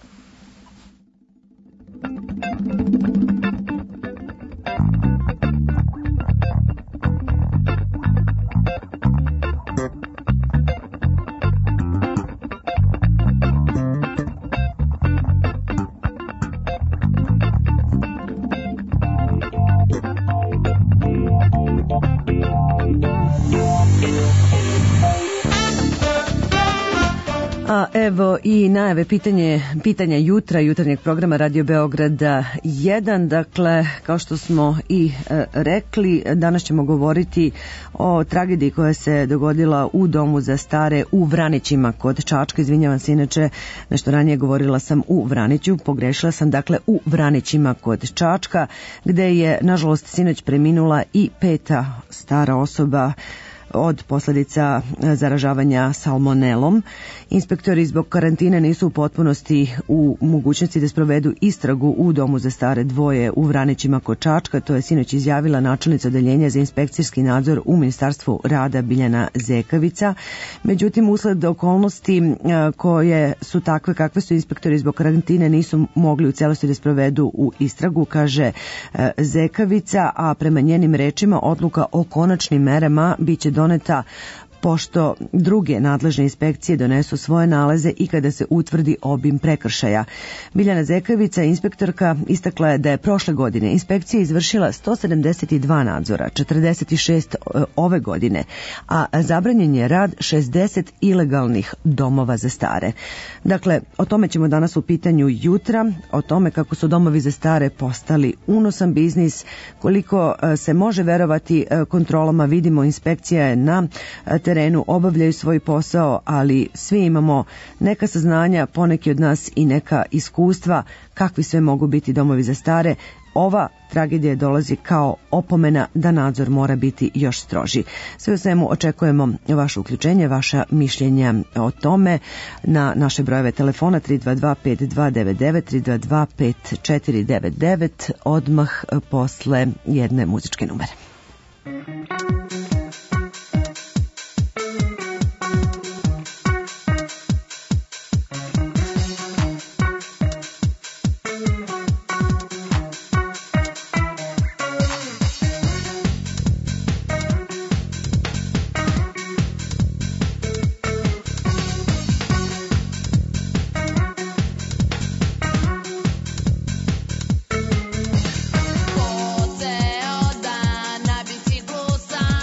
A evo i najave pitanja jutarnjeg programa Radio Beograda 1. Dakle, kao što smo i rekli, danas ćemo govoriti o tragediji koja se dogodila u domu za stare u Vranićima kod Čačka. Izvinjavam se, inače nešto ranije govorila sam u Vraniću, pogrešila sam, dakle u Vranićima kod Čačka, gde je nažalost sinoć preminula i 5 stara osoba od posljedica zaražavanja salmonelom. Inspektori zbog karantine nisu u potpunosti u mogućnosti da sprovedu istragu u domu za stare dvoje u Vranićima kod Čačka. To je sinoć izjavila načelnica odeljenja za inspekcijski nadzor u Ministarstvu rada Biljana Zekavica. Međutim, usled okolnosti koje su takve kakve su, inspektori zbog karantine nisu mogli u celosti da sprovedu u istragu, kaže Zekavica, a prema njenim rečima odluka o konačnim merama biće doneta pošto druge nadležne inspekcije donesu svoje nalaze i kada se utvrdi obim prekršaja. Biljana Zekavica, inspektorka, istakla je da je prošle godine inspekcija izvršila 172 nadzora, 46 ove godine, a zabranjen je rad 60 ilegalnih domova za stare. Dakle, o tome ćemo danas u pitanju jutra, o tome kako su domovi za stare postali unosan biznis, koliko se može verovati kontrolama. Vidimo, inspekcija je na terenu, obavljaju svoj posao, ali svi imamo neka saznanja, poneki od nas i neka iskustva kakvi sve mogu biti domovi za stare. Ova tragedija dolazi kao opomena da nadzor mora biti još stroži. Sve u svemu očekujemo vaše uključenje, vaša mišljenja o tome na naše brojeve telefona 322 5299, 322 5499, odmah posle jedne muzičke numere. Ceo dan na biciklu sam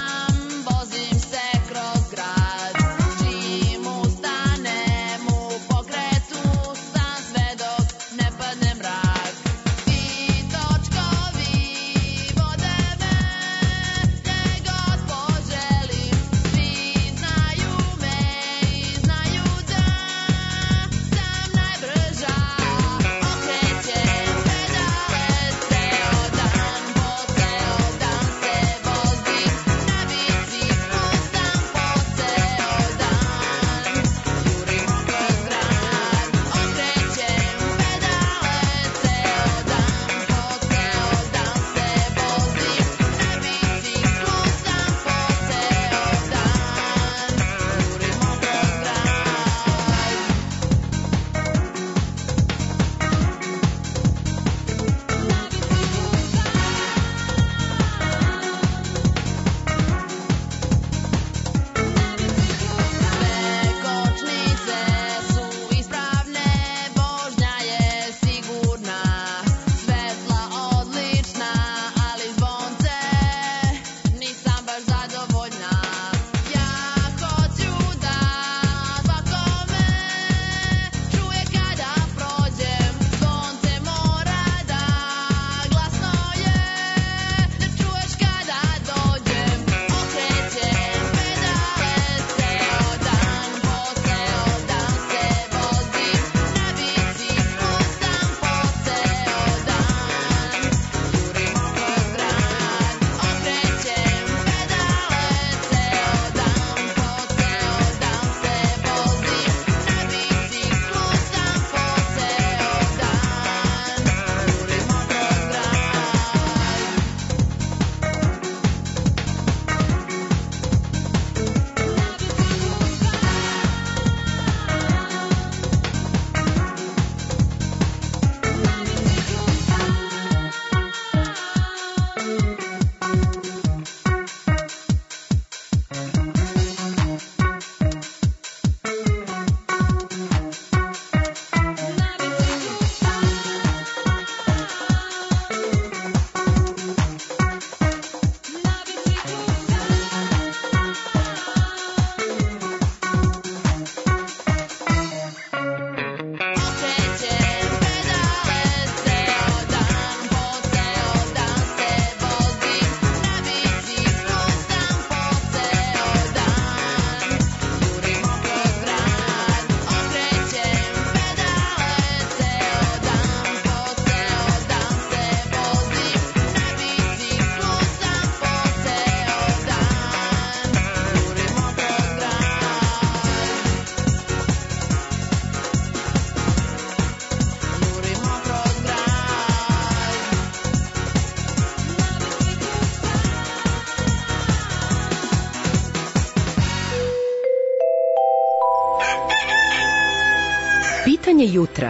Pitanje jutra.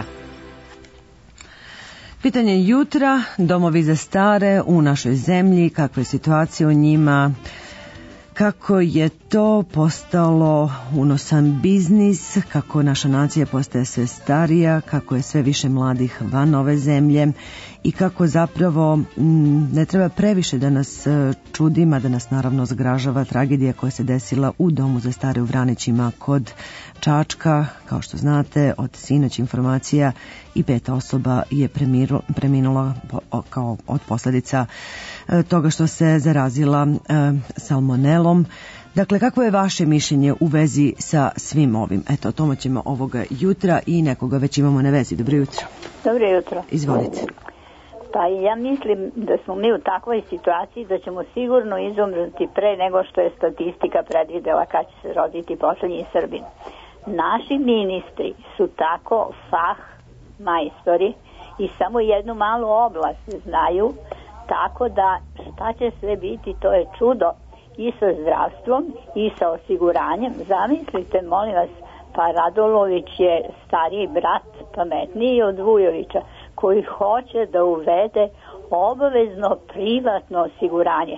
Pitanje jutra, domovi za stare u našoj zemlji, kakva je situacija u njima, kako je to postalo unosan biznis, kako naša nacija postaje sve starija, kako je sve više mladih van ove zemlje i kako zapravo ne treba previše da nas čudi, da nas naravno zgražava tragedija koja se desila u domu za stare u Vranićima kod Čačka. Kao što znate, od sinoć informacija i 5 osoba je preminula kao od posljedica toga što se zarazila salmonelom. Dakle, kako je vaše mišljenje u vezi sa svim ovim? Eto, o tome ćemo ovoga jutra i nekoga već imamo na vezi. Dobro jutro. Dobro jutro. Izvolite. Pa ja mislim da smo mi u takvoj situaciji da ćemo sigurno izumrti pre nego što je statistika predvidela kad će se roditi poslednji Srbin. Naši ministri su tako majstori i samo jednu malu oblast znaju, tako da šta će sve biti, to je čudo i sa zdravstvom i sa osiguranjem. Zamislite, molim vas, pa Radulović je stariji brat, pametniji od Vujovića, koji hoće da uvede obavezno privatno osiguranje.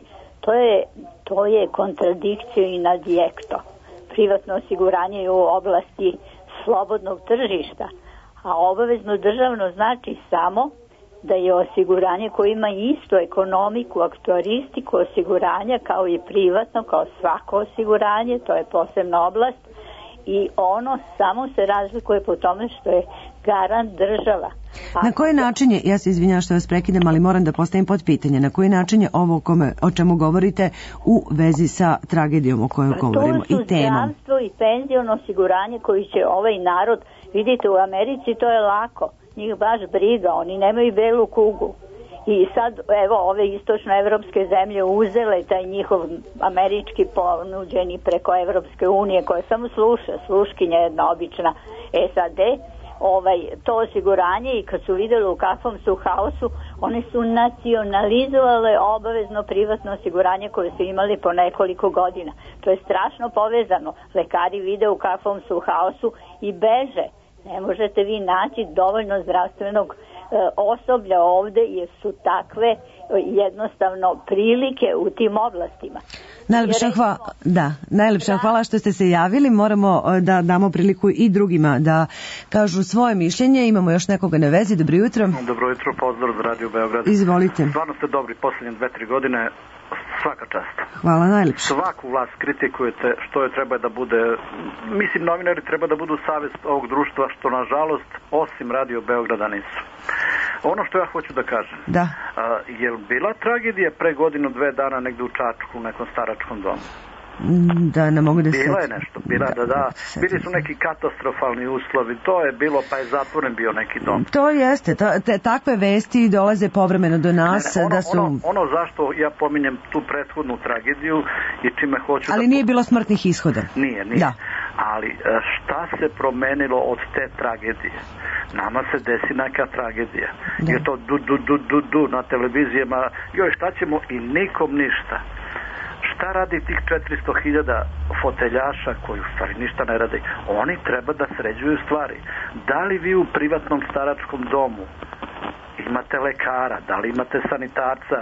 To je kontradikcija in adjecto. Privatno osiguranje je u oblasti slobodnog tržišta, a obavezno državno znači samo da je osiguranje koje ima istu ekonomiku, aktuaristiku osiguranja kao i privatno, kao svako osiguranje, to je posebna oblast i ono samo se razlikuje po tome što je garant država. Na koji način je, ja se izvinjavam što vas prekidam, ali moram da postavim podpitanje, na koji način je ovo o čemu govorite u vezi sa tragedijom o kojoj govorimo i temom? To su zdravstvo i penziono osiguranje koji će ovaj narod, vidite u Americi to je lako, njih baš briga, oni nemaju belu kugu. I sad, evo, ove istočnoevropske zemlje uzele taj njihov američki ponuđeni preko Evropske unije, koja samo sluškinja jedna obična SAD, to osiguranje i kad su vidjeli u kakvom su haosu, one su nacionalizovale obavezno privatno osiguranje koje su imali po nekoliko godina. To je strašno povezano. Lekari vide u kakvom su haosu i beže. Ne možete vi naći dovoljno zdravstvenog osoblja ovde jer su takve jednostavno prilike u tim oblastima. Najlepša hvala što ste se javili. Moramo da damo priliku i drugima da kažu svoje mišljenje. Imamo još nekoga na vezi. Dobro jutro. Dobro jutro, pozdrav za Radio Beograd. Izvolite. Stvarno ste dobri posljednje 2-3 godine. Svaka čast. Hvala najlepše. Svaku vlast kritikujete što je treba da bude, mislim novinari treba da budu savest ovog društva, što nažalost osim Radio Beograda nisu. Ono što ja hoću da kažem, je li bila tragedija pre 1-2 dana negde u Čačku u nekom staračkom domu? Da, ne mogu da se... Bila je nešto, bili su neki katastrofalni uslovi, to je bilo, pa je zatvoren bio neki dom. To jeste, takve vesti dolaze povremeno do nas. Ono zašto ja pominjem tu prethodnu tragediju i čime hoću ali nije bilo smrtnih ishoda. Nije. Da. Ali šta se promenilo od te tragedije? Nama se desi neka tragedija. Je to du na televizijama, joj šta ćemo i nikom ništa. Šta radi tih 400.000 foteljaša koji u stvari ništa ne rade? Oni treba da sređuju stvari. Da li vi u privatnom staračkom domu imate lekara, da li imate sanitarca?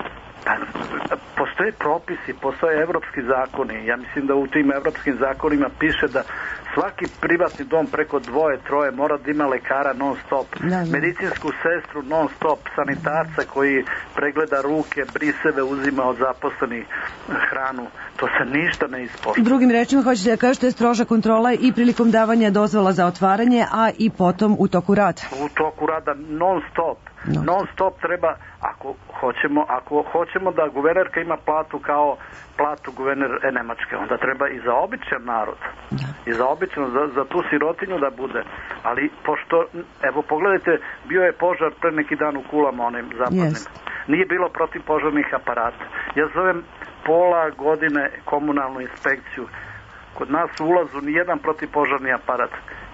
Postoje propisi, postoje evropski zakoni. Ja mislim da u tim evropskim zakonima piše da svaki privatni dom preko 2-3 mora da ima lekara non stop, medicinsku sestru non stop, sanitarca koji pregleda ruke, briseve, uzima od zaposlenih hranu. To se ništa ne ispoštuje. Drugim rečima, hoćete da kažete je stroža kontrola i prilikom davanja dozvola za otvaranje, a i potom u toku rada. U toku rada non stop. Non stop treba, ako hoćemo da guvernerka ima platu kao platu guverner Nemačke, onda treba i za običan narod. I za običan, za tu sirotinju da bude. Ali pošto, evo pogledajte, bio je požar pre neki dan u Kulama, onim zapadnim. Nije bilo protivpožarnih aparata. Ja zovem pola godine komunalnu inspekciju. Kod nas u ulazu nijedan protivpožarni aparat.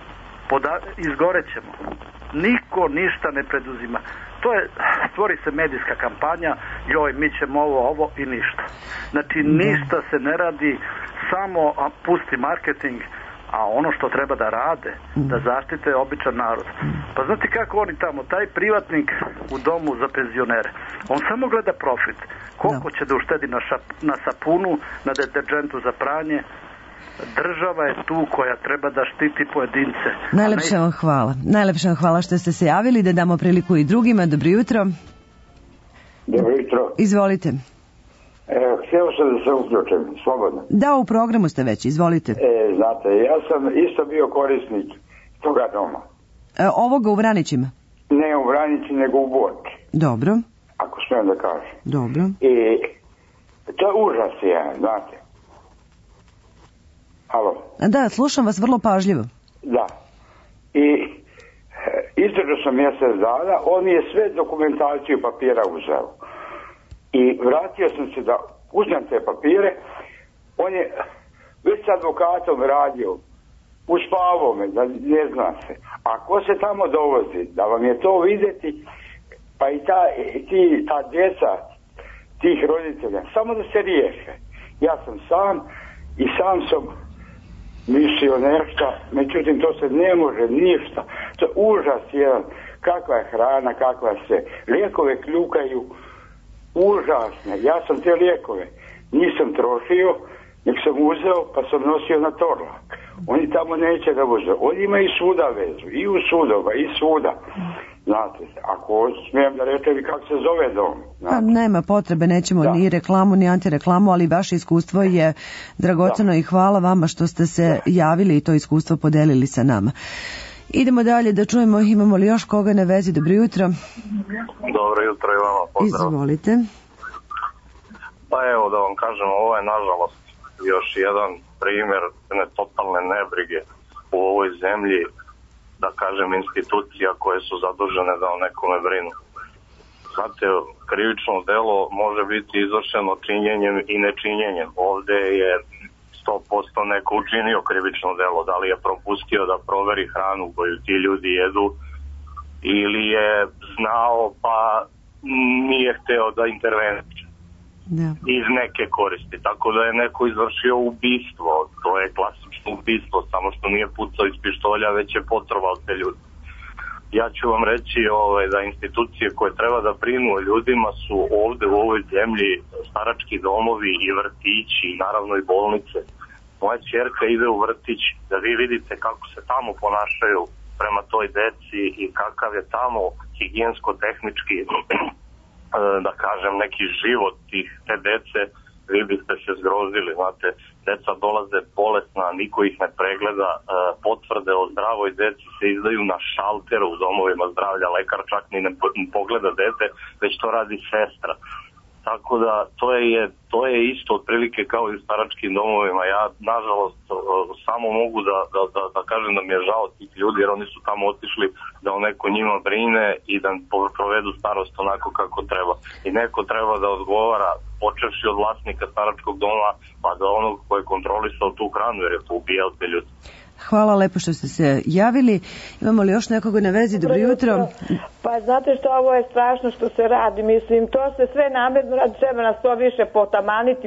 Izgorećemo. Niko ništa ne preduzima. Stvori se medijska kampanja, joj, mi ćemo ovo i ništa. Znači, ništa se ne radi, samo pusti marketing, a ono što treba da rade, da zaštite običan narod. Pa znate kako oni tamo, taj privatnik u domu za penzionere, on samo gleda profit. Koliko će da uštedi na sapunu, na deterđentu za pranje. Država je tu koja treba da štiti pojedince. Najlepše vam hvala. Najlepše vam hvala što ste se javili, da damo priliku i drugima. Dobro jutro. Dobro jutro. Izvolite. Htio sam da se uključim, slobodno. Da, u programu ste već, izvolite. Znate, ja sam isto bio korisnik toga doma. Ovoga u Vranićima? Ne u Vranići, nego u Borči. Dobro. Ako smijem da kažem. Dobro. I to je užas jedan, znate. Halo? Da, slušam vas vrlo pažljivo. Da. I izdržao sam mjesec dana, on je sve dokumentaciju papira uzeo. I vratio sam se da uzmem te papire, on je već s advokatom radio, uspavao me, da ne zna se. A ko se tamo dovozi, da vam je to vidjeti, pa i ta djeca tih roditelja, samo da se riješe. Ja sam sam i sam sam misionerka, međutim to se ne može ništa. To je užas jedan, kakva je hrana, kakva se lijekove kljukaju, užasne. Ja sam te lijekove nisam trošio, nek sam uzeo pa sam nosio na Torlak. Oni tamo neće da voze. Oni imaju svuda vezu, i u sudova, i svuda. Znate, ako smijem da rečem kako se zove dom. Pa nema potrebe, nećemo ni reklamu ni antireklamu, ali vaše iskustvo je dragoceno i hvala vama što ste se javili i to iskustvo podelili sa nama. Idemo dalje da čujemo, imamo li još koga na vezi. Dobro jutro. Dobro jutro i vama, pozdrav. Izvolite. Pa evo da vam kažem, ovo je nažalost još jedan primjer totalne nebrige u ovoj zemlji, da kažem institucija koje su zadužene da o nekome brinu. Znate, krivično delo može biti izvršeno činjenjem i nečinjenjem. Ovdje je 100% neko učinio krivično delo, da li je propustio da proveri hranu koju ti ljudi jedu ili je znao pa nije hteo da interveniše iz neke koristi. Tako da je neko izvršio ubistvo, to je klasično ubistvo, samo što nije pucao iz pištolja, već je potrovao te ljudi. Ja ću vam reći da institucije koje treba da brinu o ljudima su ovde u ovoj zemlji starački domovi i vrtići i naravno i bolnice. Moja ćerka ide u vrtić, da vi vidite kako se tamo ponašaju prema toj deci i kakav je tamo higijensko-tehnički, da kažem, neki život te dece, vi biste se zgrozili, znate, deca dolaze bolesna, niko ih ne pregleda, potvrde o zdravoj deci se izdaju na šalteru u domovima zdravlja, lekar čak ni ne pogleda dete, već to radi sestra. Tako da to je isto otprilike kao i u staračkim domovima. Ja nažalost samo mogu da kažem da mi je žao tih ljudi, jer oni su tamo otišli da o neko njima brine i da provedu starost onako kako treba. I neko treba da odgovara, počevši od vlasnika staračkog doma pa do onog koji je kontrolisao tu hranu, jer je poubijao te ljudi. Hvala lepo što ste se javili. Imamo li još nekoga na vezi? Dobro jutro. Pa znate što, ovo je strašno što se radi. Mislim, to se sve namjerno radi, treba nas to više potamaniti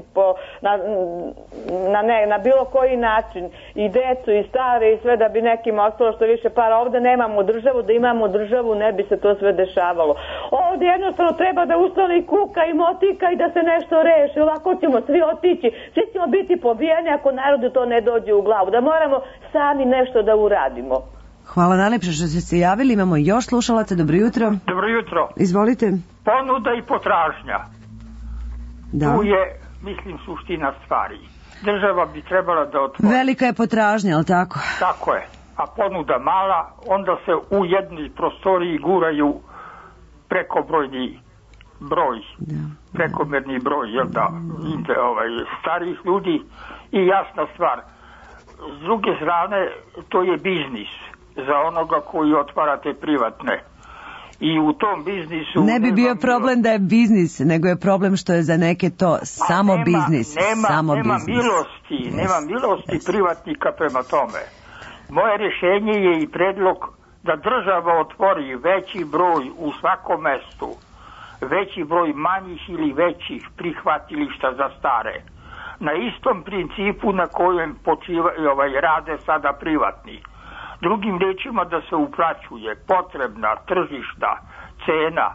na bilo koji način. I decu i stare i sve, da bi nekim ostalo što više para. Ovdje nemamo državu, da imamo državu ne bi se to sve dešavalo. Ovdje jednostavno treba da ustane kuka i motika i da se nešto reši. Ovako ćemo svi otići. Svi ćemo biti pobijeni ako narodu to ne dođe u glavu. Da moramo sami nešto da uradimo. Hvala najlepše što ste se javili. Imamo još slušalaca. Dobro jutro. Dobro jutro. Izvolite. Ponuda i potražnja. Da. Tu je, mislim, suština stvari. Država bi trebala da otvori. Velika je potražnja, ali tako? Tako je. A ponuda mala, onda se u jednoj prostoriji guraju prekobrojni broj. Prekomerni broj, jel da, starih ljudi i jasna stvar. S druge strane, to je biznis za onoga koji otvara te privatne. I u tom biznisu... Ne bi bio problem da je biznis, nego je problem što je za neke to samo biznis. Nema milosti privatnika prema tome. Moje rješenje je i predlog da država otvori veći broj u svakom mestu, veći broj manjih ili većih prihvatilišta za stare. na istom principu na kojem rade sada privatni. Drugim rečima da se uplaćuje potrebna tržišna cena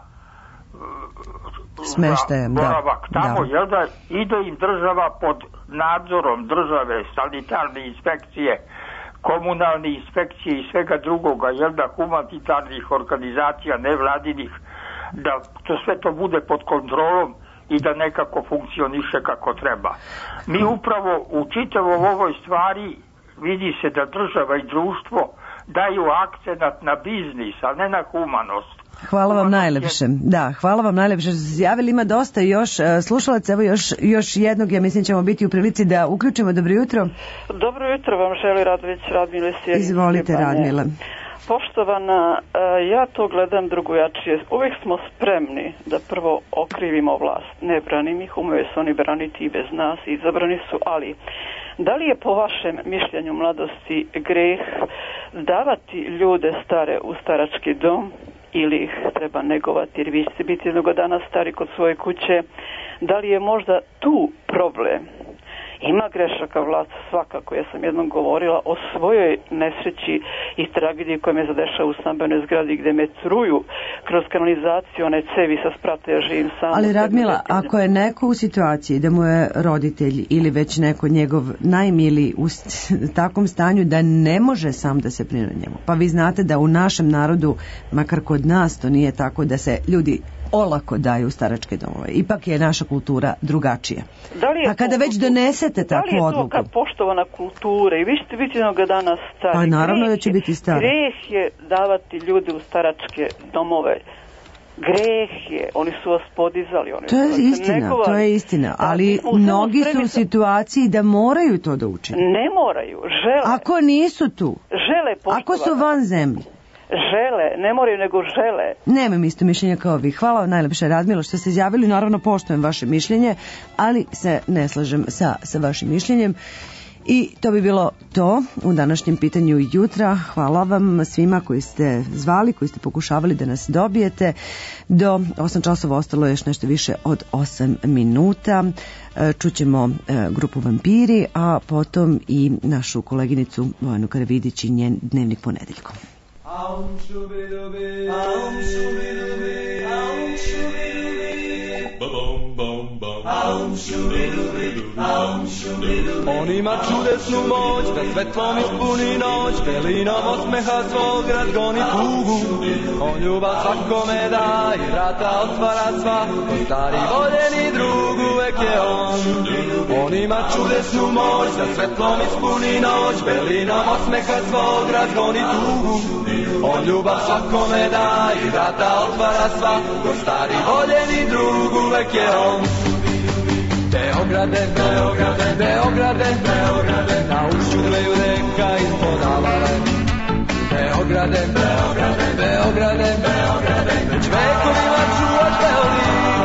smeštajem, boravak tamo, da. Jel da, i da im država pod nadzorom države, sanitarne inspekcije, komunalne inspekcije i svega drugoga, jel da, humanitarnih organizacija, nevladinih, da to sve to bude pod kontrolom i da nekako funkcioniše kako treba. Mi upravo u čitavom ovoj stvari vidi se da država i društvo daju akcenat na biznis, a ne na humanost. Hvala vam najlepše. Da, hvala vam najlepše što ste se javili. Ima dosta još slušalaca. Evo još jednog, ja mislim ćemo biti u prilici da uključimo. Dobro jutro. Dobro jutro vam želi Radović, Radmile Sjedić. Izvolite, Radmila. Poštovana, ja to gledam drugojačije. Uvijek smo spremni da prvo okrivimo vlast. Ne branim ih, umeju se oni braniti i bez nas, izabrani su, ali da li je po vašem mišljenju mladosti greh davati ljude stare u starački dom ili ih treba negovati jer vi ćete biti jednog dana stari kod svoje kuće? Da li je možda tu problem? Ima grešaka vlast svakako, ja sam jednom govorila o svojoj nesreći i tragediji koja me zadešava u stambenoj zgradi gdje me truju kroz kanalizaciju, one cevi sa sprata, ja živim sam. Ali Radmila, ako je neko u situaciji da mu je roditelj ili već neko njegov najmiliji u takvom stanju da ne može sam da se brine njemu, pa vi znate da u našem narodu, makar kod nas to nije tako da se ljudi olako daju u staračke domove. Ipak je naša kultura drugačija. A kada već donesete takvu odluku... Da li je to kad poštovana kultura i vi ćete biti jednog dana stari? Pa naravno da će biti stari. Greh je davati ljude u staračke domove. Greh je. Oni su vas podizali. To je istina. Ali mnogi su u situaciji da moraju to da učine. Ne moraju. Žele. Ako nisu tu. Žele poštovana. Ako su van zemlje. Žele, ne moraju nego žele. Nemam isto mišljenje kao vi. Hvala vam najlepše, Radmilo, što ste izjavili. Naravno poštujem vaše mišljenje, ali se ne slažem sa vašim mišljenjem. I to bi bilo to u današnjem pitanju jutra. Hvala vam svima koji ste zvali, koji ste pokušavali da nas dobijete. Do 8 časova ostalo je još nešto više od 8 minuta. Čućemo grupu Vampiri, a potom i našu koleginicu Vojanu Karavidić i njen dnevnik ponedeljkom. Aum shubidubi, aum shubidubi, aum shubidubi, bum bum bum, aum shubidubi, aum shubidubi. On ima čudesnu moć da svetlom ispuni noć, pelinom osmeha svog razgoni tugu. On ljubav svakome da i vrata otvara sva, ko stari voljeni drug uvek je on. On ima čudesnu moć da svetlom ispuni noć, pelinom osmeha svog razgoni tugu. On ljubav svakome da i vrata otvara sva, ko stari voljeni drug uvek je on. Beograde, Beograde, Beograde, Beograde, na ušu dveju reka ispod Avale. Beograde, Beograde, Beograde, Beograde, već vekovima čuvaš Beograd.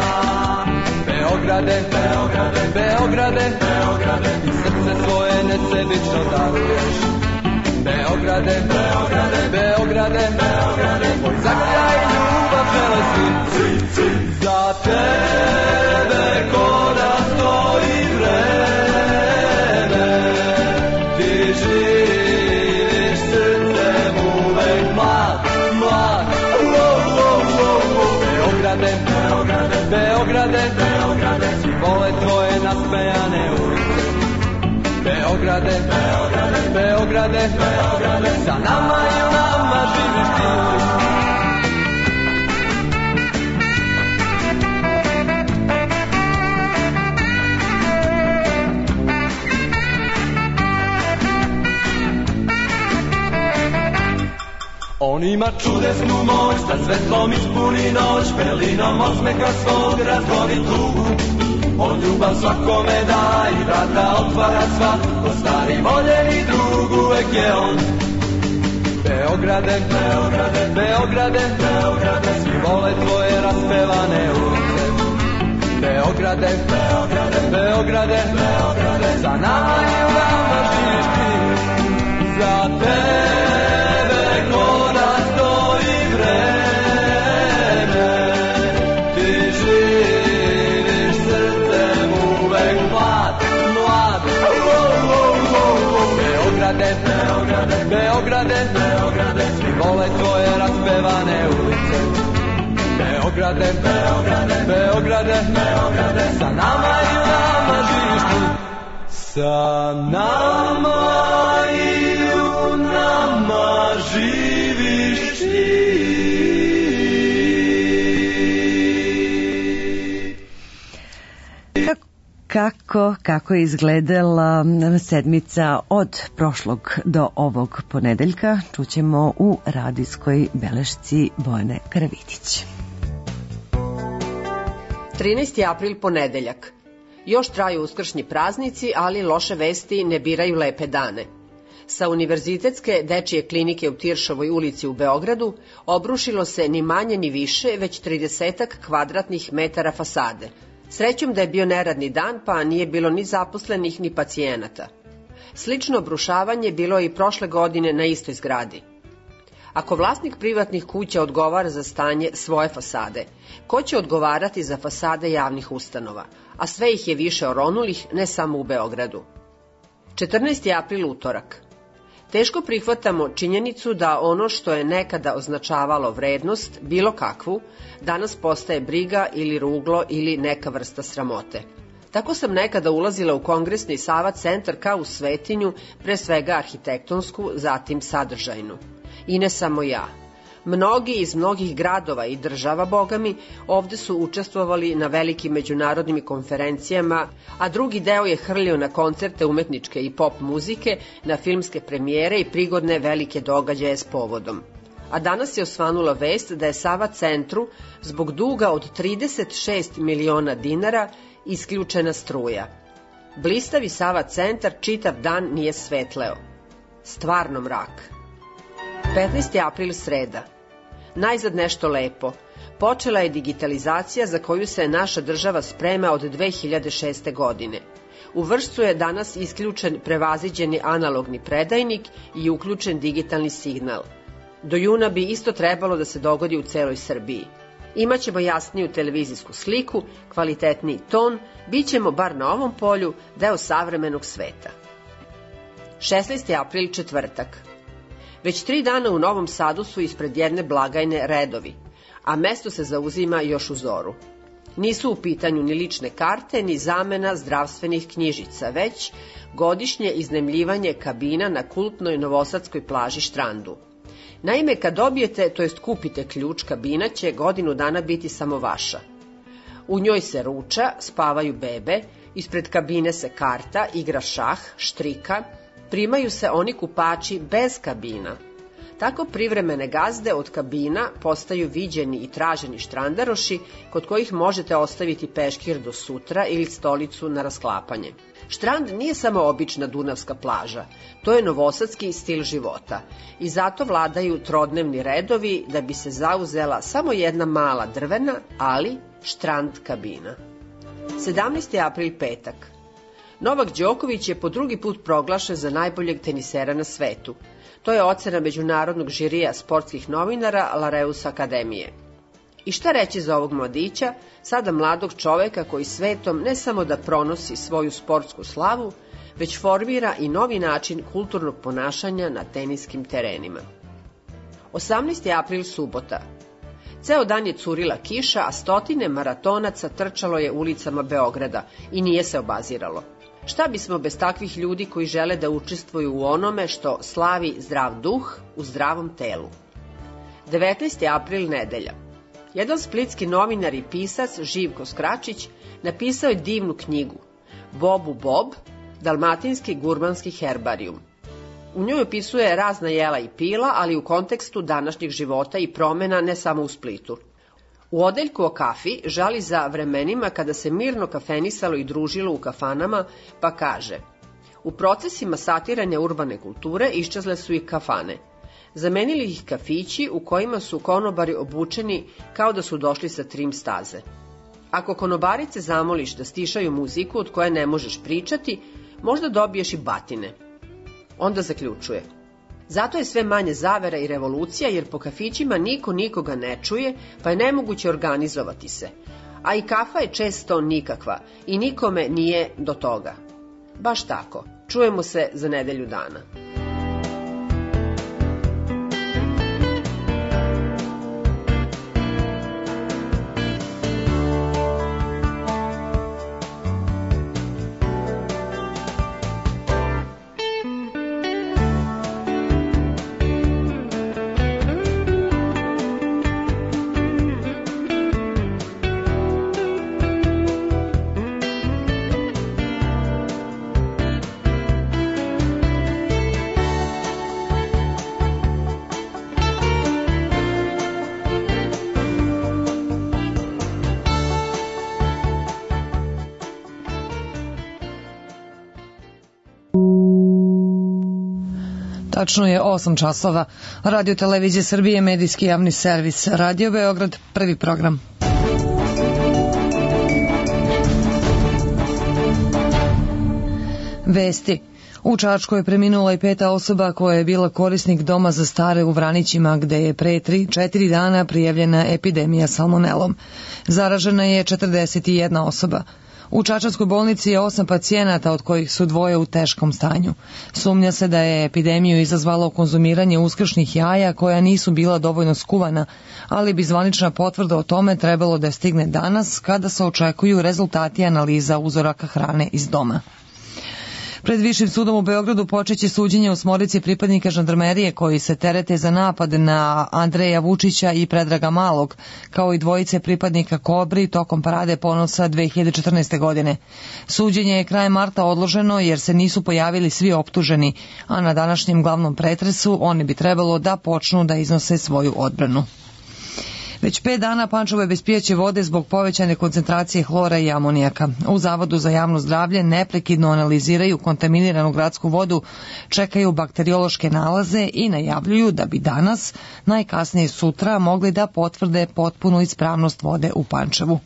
Beograde, Beograde, Beograde, Beograde, i srce svoje nesebično daruješ. Beograde, Beograde, Beograde, Beograde, moj zagrljaj ljubav železni. Za tebe ko da stoji vreme, ti živiš srcem uvek mlad, mlad. Beograde, Beograde, Beograde, Beograde, svi vole tvoje naspejane ulice. Beograde, Beograde, Beograde, Beograde, za nama i u nama živiš ti. On ima čudesnu moć da svetlom ispuni noć, pelinom osmeha svog razgoni tugu. On ljubav svakome da i vrata otvara sva, ko stari voljeni drug uvek je on. Beograde, Beograde, Beograde, Beograde, svi vole tvoje raspevane ulice. Beograde, Beograde, Beograde, Beograde, za nama i u nama živiš ti. Za tebe ko da stoji vreme, ti živiš srcem uvek mlad, mlad. zapevane ulice. Beograde, Beograde, Beograde, Beograde, sa nama i u nama živiš ti. Sa nama i u nama živiš ti. Kako je izgledala sedmica od prošlog do ovog ponedeljka, čućemo u radijskoj belešci Bojane Karavidić. 13. april ponedeljak. Još traju uskršnji praznici, ali loše vesti ne biraju lepe dane. Sa Univerzitetske dečije klinike u Tiršovoj ulici u Beogradu obrušilo se ni manje ni više, već 30 kvadratnih metara fasade. Srećom da je bio neradni dan, pa nije bilo ni zaposlenih ni pacijenata. Slično obrušavanje bilo je i prošle godine na istoj zgradi. Ako vlasnik privatnih kuća odgovara za stanje svoje fasade, ko će odgovarati za fasade javnih ustanova, a sve ih je više oronulih, ne samo u Beogradu. 14. april utorak. Teško prihvatamo činjenicu da ono što je nekada označavalo vrednost, bilo kakvu, danas postaje briga ili ruglo ili neka vrsta sramote. Tako sam nekada ulazila u Kongresni Sava centar kao u svetinju, pre svega arhitektonsku, zatim sadržajnu. I ne samo ja. Mnogi iz mnogih gradova i država, bogami, ovde su učestvovali na velikim međunarodnim konferencijama, a drugi deo je hrlio na koncerte umetničke i pop muzike, na filmske premijere i prigodne velike događaje s povodom. A danas je osvanula vest da je Sava centru zbog duga od 36 miliona dinara isključena struja. Blistavi Sava centar čitav dan nije svetleo. Stvarno mrak. 15. april sreda. Najzad nešto lepo. Počela je digitalizacija za koju se naša država sprema od 2006. godine. U Vršcu je danas isključen prevaziđeni analogni predajnik i uključen digitalni signal. Do juna bi isto trebalo da se dogodi u celoj Srbiji. Imaćemo jasniju televizijsku sliku, kvalitetniji ton, bit ćemo, bar na ovom polju, deo savremenog sveta. 16. april četvrtak. Već 3 dana u Novom Sadu su ispred jedne blagajne redovi, a mesto se zauzima još u zoru. Nisu u pitanju ni lične karte, ni zamena zdravstvenih knjižica, već godišnje iznajmljivanje kabina na kultnoj novosadskoj plaži Štrandu. Naime, kad dobijete, to jest kupite ključ, kabina će godinu dana biti samo vaša. U njoj se ruča, spavaju bebe, ispred kabine se karta, igra šah, štrika, primaju se oni kupači bez kabina. Tako privremene gazde od kabina postaju viđeni i traženi štrandaroši kod kojih možete ostaviti peškir do sutra ili stolicu na rasklapanje. Štrand nije samo obična dunavska plaža, to je novosadski stil života i zato vladaju trodnevni redovi da bi se zauzela samo jedna mala drvena, ali štrand kabina. 17. april petak. Novak Đoković je po drugi put proglašen za najboljeg tenisera na svetu. To je ocena međunarodnog žirija sportskih novinara Lareus Akademije. I šta reći za ovog mladića, sada mladog čoveka koji svetom ne samo da pronosi svoju sportsku slavu, već formira i novi način kulturnog ponašanja na teniskim terenima. 18. april subota. Ceo dan je curila kiša, a stotine maratonaca trčalo je ulicama Beograda i nije se obaziralo. Šta bismo bez takvih ljudi koji žele da učestvuju u onome što slavi zdrav duh u zdravom telu? 19. april nedelja. Jedan splitski novinar i pisac, Živko Skračić, napisao je divnu knjigu Bobu Bob, dalmatinski gurmanski herbarijum. U njoj opisuje razna jela i pila, ali u kontekstu današnjeg života i promena ne samo u Splitu. U odeljku o kafi žali za vremenima kada se mirno kafenisalo i družilo u kafanama, pa kaže: u procesima satiranja urbane kulture iščezle su i kafane. Zamenili ih kafići u kojima su konobari obučeni kao da su došli sa trim staze. Ako konobarice zamoliš da stišaju muziku od koje ne možeš pričati, možda dobiješ i batine. Onda zaključuje: zato je sve manje zavera i revolucija, jer po kafićima niko nikoga ne čuje, pa je nemoguće organizovati se. A i kafa je često nikakva i nikome nije do toga. Baš tako. Čujemo se za nedelju dana. Tačno je 8 časova. Radio Televizije Srbije, medijski javni servis. Radio Beograd, prvi program. Vesti. U Čačku je preminula i 5. osoba koja je bila korisnik doma za stare u Vranićima, gde je pre 3-4 dana prijavljena epidemija salmonelom. Zaražena je 41 osoba. U Čačanskoj bolnici je 8 pacijenata, od kojih su 2 u teškom stanju. Sumnja se da je epidemiju izazvalo konzumiranje uskršnjih jaja koja nisu bila dovoljno skuvana, ali bi zvanična potvrda o tome trebalo da stigne danas, kada se očekuju rezultati analiza uzoraka hrane iz doma. Pred Višim sudom u Beogradu počeće suđenje osmorici pripadnika žandarmerije koji se terete za napad na Andreja Vučića i Predraga Malog, kao i 2 pripadnika Kobri tokom Parade ponosa 2014. godine. Suđenje je krajem marta odloženo jer se nisu pojavili svi optuženi, a na današnjem glavnom pretresu oni bi trebalo da počnu da iznose svoju odbranu. Već 5 dana Pančevo je bez pijaće vode zbog povećane koncentracije hlora i amonijaka. U Zavodu za javno zdravlje neprekidno analiziraju kontaminiranu gradsku vodu, čekaju bakteriološke nalaze i najavljuju da bi danas, najkasnije sutra, mogli da potvrde potpunu ispravnost vode u Pančevu.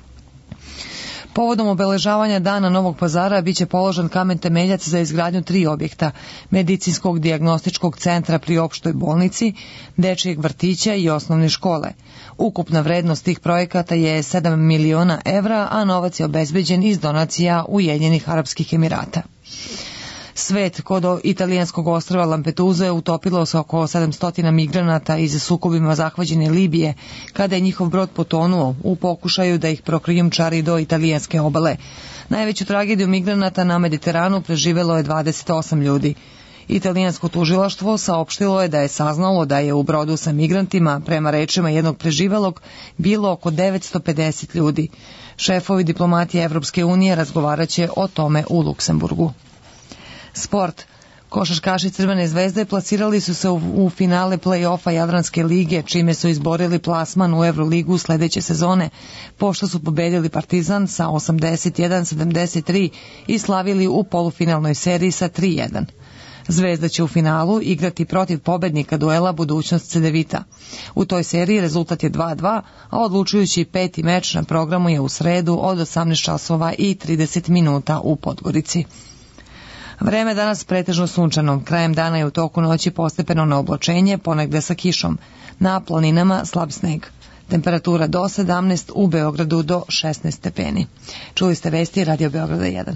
Povodom obeležavanja Dana Novog Pazara biće položen kamen temeljac za izgradnju 3 objekta: medicinskog dijagnostičkog centra pri opštoj bolnici, dečijeg vrtića i osnovne škole. Ukupna vrednost tih projekata je 7 miliona evra, a novac je obezbeđen iz donacija Ujedinjenih Arapskih Emirata. Svet kod italijanskog ostrva Lampedusa je utopilo se oko 700 migranata iz sukobima zahvaćene Libije, kada je njihov brod potonuo u pokušaju da ih prokrijumčari do italijanske obale. Najveću tragediju migranata na Mediteranu preživelo je 28 ljudi. Italijansko tužilaštvo saopštilo je da je saznalo da je u brodu sa migrantima, prema rečima jednog preživelog, bilo oko 950 ljudi. Šefovi diplomatije Evropske unije razgovaraće o tome u Luksemburgu. Sport. Košarkaši Crvene zvezde plasirali su se u finale play-offa Jadranske lige, čime su izborili plasman u Euroligu sledeće sezone, pošto su pobedili Partizan sa 81-73 i slavili u polufinalnoj seriji sa 3-1. Zvezda će u finalu igrati protiv pobednika duela Budućnost Cedevita. U toj seriji rezultat je 2-2, a odlučujući 5. meč na programu je u sredu od 18 časova i 30 minuta u Podgorici. Vreme danas pretežno sunčano, krajem dana je u toku noći postepeno na oblačenje, ponegde sa kišom. Na planinama slab sneg. Temperatura do 17, u Beogradu do 16 stepeni. Čuli ste vesti Radio Beograda 1.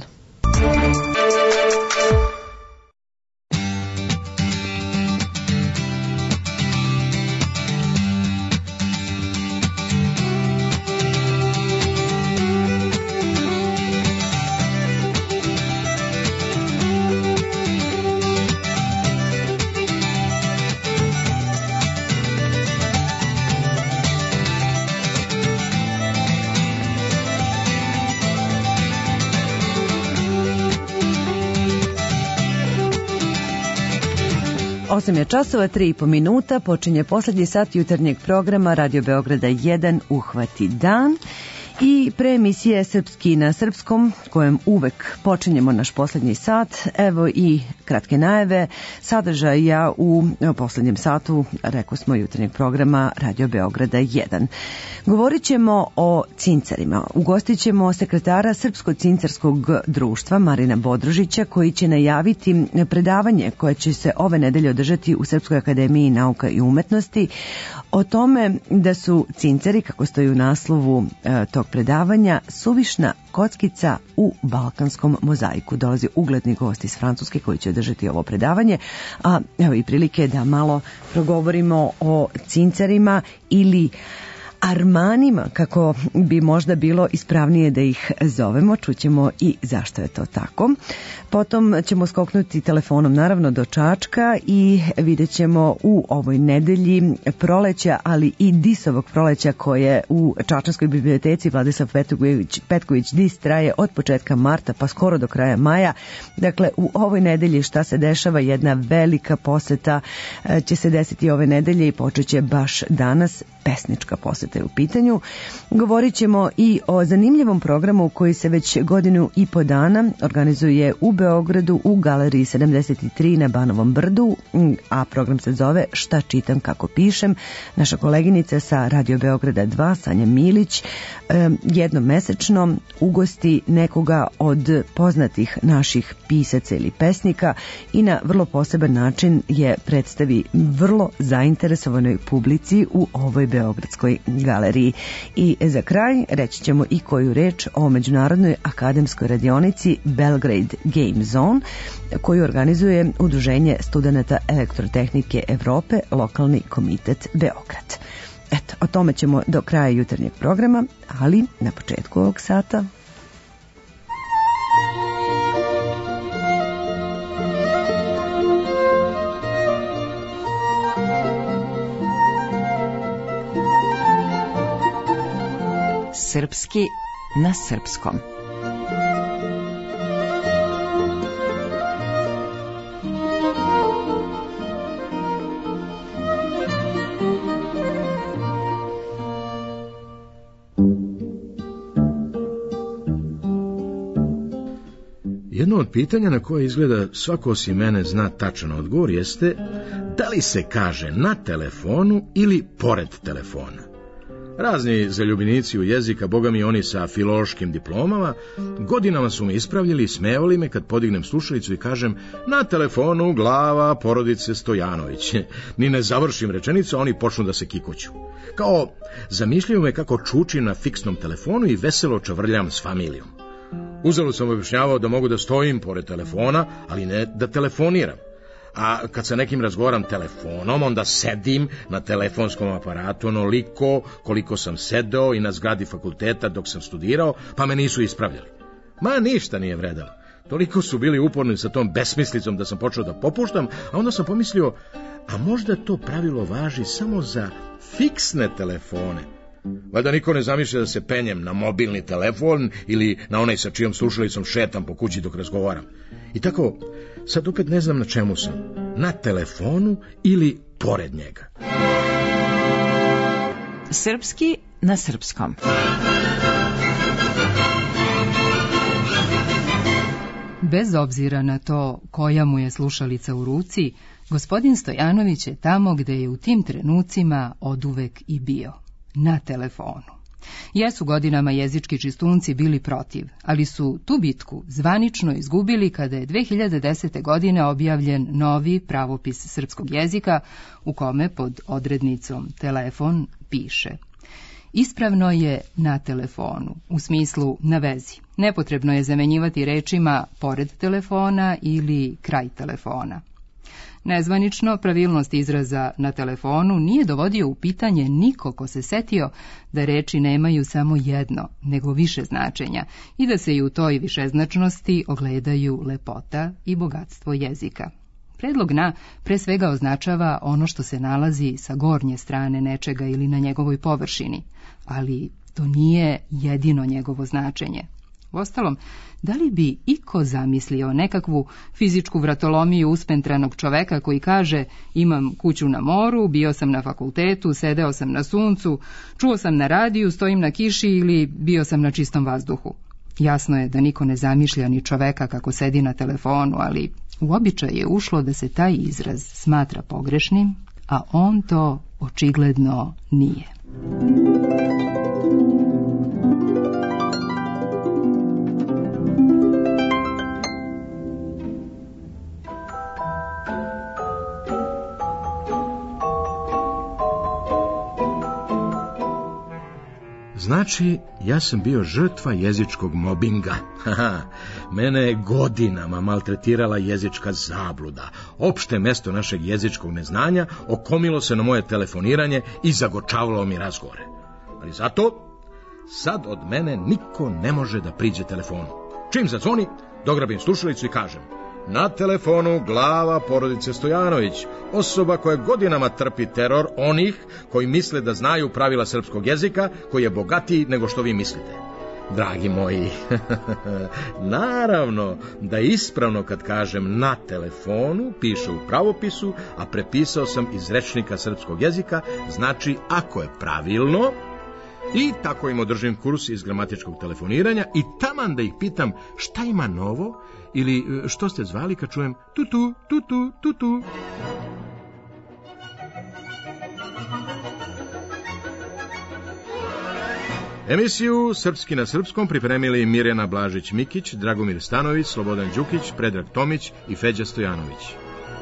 Osam je časova, 3,5 minuta, počinje poslednji sat jutarnjeg programa Radio Beograda 1 Uhvati dan. I pre emisije Srpski na srpskom, kojem uvek počinjemo naš poslednji sat, evo i kratke najave sadržaja u poslednjem satu, rekao smo, jutarnjeg programa Radio Beograda 1. Govorit ćemo o cincarima. Ugostit ćemo sekretara Srpsko-cincarskog društva Marina Bodružića, koji će najaviti predavanje koje će se ove nedelje održati u Srpskoj akademiji nauka i umetnosti o tome da su cincari, kako stoji u naslovu tog predavanja, suvišna kockica u balkanskom mozaiku. Dolazi ugledni gost iz Francuske koji će održati ovo predavanje, a evo i prilike da malo progovorimo o cincarima ili Armanima, kako bi možda bilo ispravnije da ih zovemo. Čućemo i zašto je to tako. Potom ćemo skoknuti telefonom naravno do Čačka i vidjet ćemo u ovoj nedelji proleća, ali i Disovog proleća koje u Čačanskoj biblioteci Vladislav Petković Dis traje od početka marta pa skoro do kraja maja. Dakle, u ovoj nedelji šta se dešava, jedna velika poseta će se desiti ove nedelje i počeće baš danas, pesnička poseta koncerta je u pitanju. Govorit ćemo i o zanimljivom programu koji se već godinu i po dana organizuje u Beogradu u Galeriji 73 na Banovom brdu, a program se zove Šta čitam kako pišem. Naša koleginica sa Radio Beograda 2, Sanja Milić, jednom mesečno ugosti nekoga od poznatih naših pisaca ili pesnika i na vrlo poseban način je predstavi vrlo zainteresovanoj publici u ovoj beogradskoj galeriji. I za kraj reći ćemo i koju reč o međunarodnoj akademskoj radionici Belgrade Game Zone koju organizuje Udruženje studenata elektrotehnike Evrope, lokalni komitet Beograd. Eto, o tome ćemo do kraja jutarnjeg programa, ali na početku ovog sata Srpski na srpskom. Jedno od pitanja na koje izgleda svako osim mene zna tačan odgovor jeste da li se kaže na telefonu ili pored telefona. Razni zaljubljenici u jezika, boga mi oni sa filološkim diplomama, godinama su me ispravljali i smevali me kad podignem slušalicu i kažem na telefonu glava porodice Stojanović. Ni ne završim rečenicu, a oni počnu da se kikoću. Kao zamišljaju me kako čučim na fiksnom telefonu i veselo čavrljam s familijom. Uzalud sam objašnjavao da mogu da stojim pored telefona, ali ne da telefoniram. A kad sa nekim razgovaram telefonom, onda sedim na telefonskom aparatu onoliko koliko sam sedeo i na zgradi fakulteta dok sam studirao, pa me nisu ispravljali. Ma ništa nije vredalo. Toliko su bili uporni sa tom besmislicom da sam počeo da popuštam, a onda sam pomislio, a možda to pravilo važi samo za fiksne telefone. Valjda niko ne zamišlja da se penjem na mobilni telefon ili na onaj sa čijom slušalicom šetam po kući dok razgovaram. I tako, sad opet ne znam na čemu sam. Na telefonu ili pored njega. Srpski na srpskom. Bez obzira na to koja mu je slušalica u ruci, gospodin Stojanović je tamo gde je u tim trenucima oduvek i bio. Na telefonu. Jesu godinama jezički čistunci bili protiv, ali su tu bitku zvanično izgubili kada je 2010. godine objavljen novi pravopis srpskog jezika u kome pod odrednicom telefon piše: ispravno je na telefonu, u smislu na vezi. Nepotrebno je zamenjivati rečima pored telefona ili kraj telefona. Nezvanično, pravilnost izraza na telefonu nije dovodio u pitanje niko ko se setio da reči nemaju samo jedno, nego više značenja i da se i u toj višeznačnosti ogledaju lepota i bogatstvo jezika. Predlog na pre svega označava ono što se nalazi sa gornje strane nečega ili na njegovoj površini, ali to nije jedino njegovo značenje. Uostalom, da li bi iko zamislio nekakvu fizičku vratolomiju uspentranog čoveka koji kaže imam kuću na moru, bio sam na fakultetu, sedeo sam na suncu, čuo sam na radiju, stojim na kiši ili bio sam na čistom vazduhu? Jasno je da niko ne zamišlja ni čoveka kako sedi na telefonu, ali u običaj je ušlo da se taj izraz smatra pogrešnim, a on to očigledno nije. Znači, ja sam bio žrtva jezičkog mobinga. Mene je godinama maltretirala jezička zabluda. Opšte mesto našeg jezičkog neznanja okomilo se na moje telefoniranje i zagočavalo mi razgovore. Ali zato, sad od mene niko ne može da priđe telefonu. Čim zadzvoni, dograbim slušalicu i kažem: na telefonu glava porodice Stojanović, osoba koja godinama trpi teror onih koji misle da znaju pravila srpskog jezika, koji je bogatiji nego što vi mislite. Dragi moji, naravno da je ispravno kad kažem na telefonu, piše u pravopisu, a prepisao sam iz rečnika srpskog jezika, znači ako je pravilno, I tako im održim kurs iz gramatičkog telefoniranja i taman da ih pitam šta ima novo ili što ste zvali kad čujem tutu, tutu, tutu. Emisiju Srpski na srpskom pripremili Mirjana Blažić-Mikić, Dragomir Stanović, Slobodan Đukić, Predrag Tomić i Feđa Stojanović.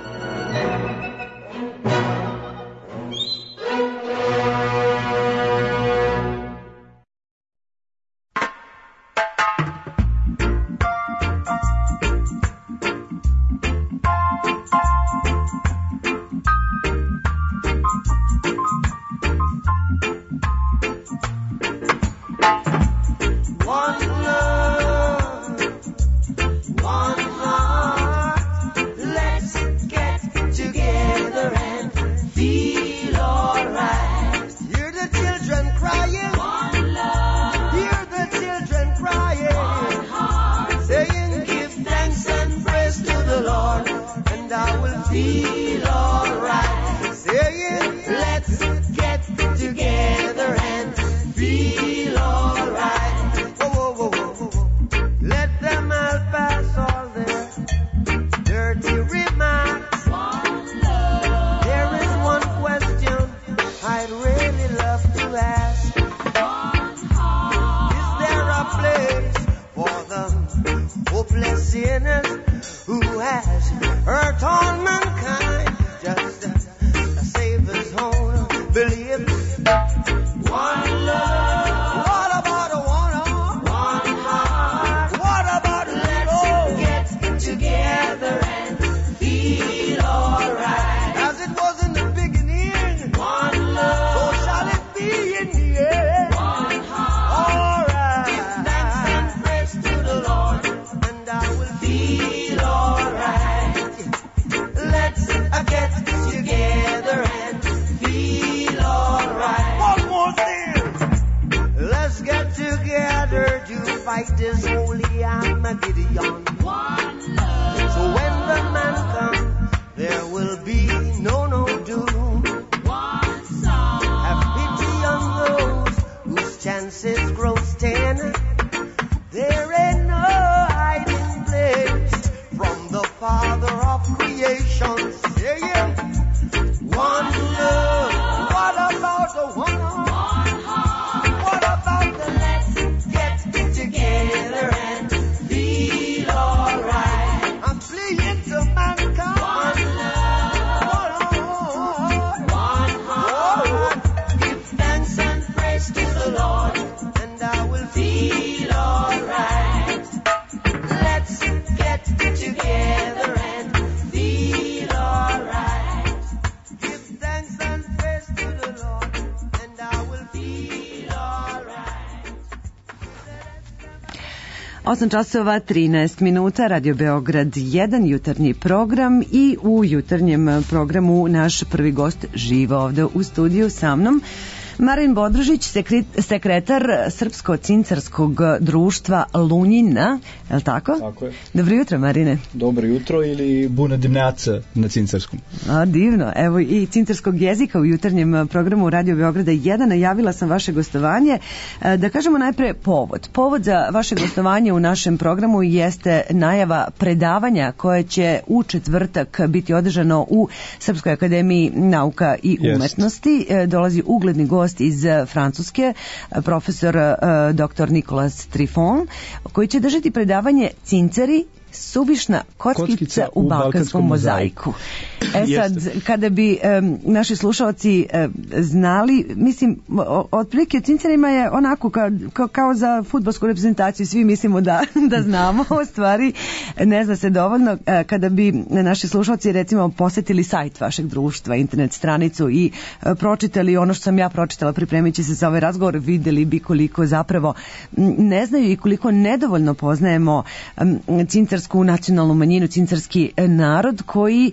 Osam časova 13 minuta, Radio Beograd 1, jutarnji program i u jutarnjem programu naš prvi gost živo ovde u studiju sa mnom. Marin Bodružić, sekretar Srpsko-cincarskog društva Lunjina, je li tako? Tako je. Dobro jutro, Marine. Dobro jutro ili buna dimnjaca na cincarskom. A, divno. Evo i cincarskog jezika u jutarnjem programu Radio Beograda 1. Najavila sam vaše gostovanje. Da kažemo najpre povod. Povod za vaše gostovanje u našem programu jeste najava predavanja koje će u četvrtak biti održano u Srpskoj akademiji nauka i umetnosti. Dolazi ugledni gost iz Francuske, profesor dr. Nicolas Trifon, koji će držati predavanje Cincari, suvišna kockica u balkanskom mozaiku. Sad, kada bi naši slušalci znali, mislim, otprilike o Cincarima je onako kao za fudbalsku reprezentaciju, svi mislimo da znamo, u stvari ne zna se dovoljno. Kada bi naši slušalci recimo posetili sajt vašeg društva, internet stranicu i pročitali ono što sam ja pročitala pripremići se za ovaj razgovor, videli bi koliko zapravo ne znaju i koliko nedovoljno poznajemo cincarsku nacionalnu manjinu, cincarski narod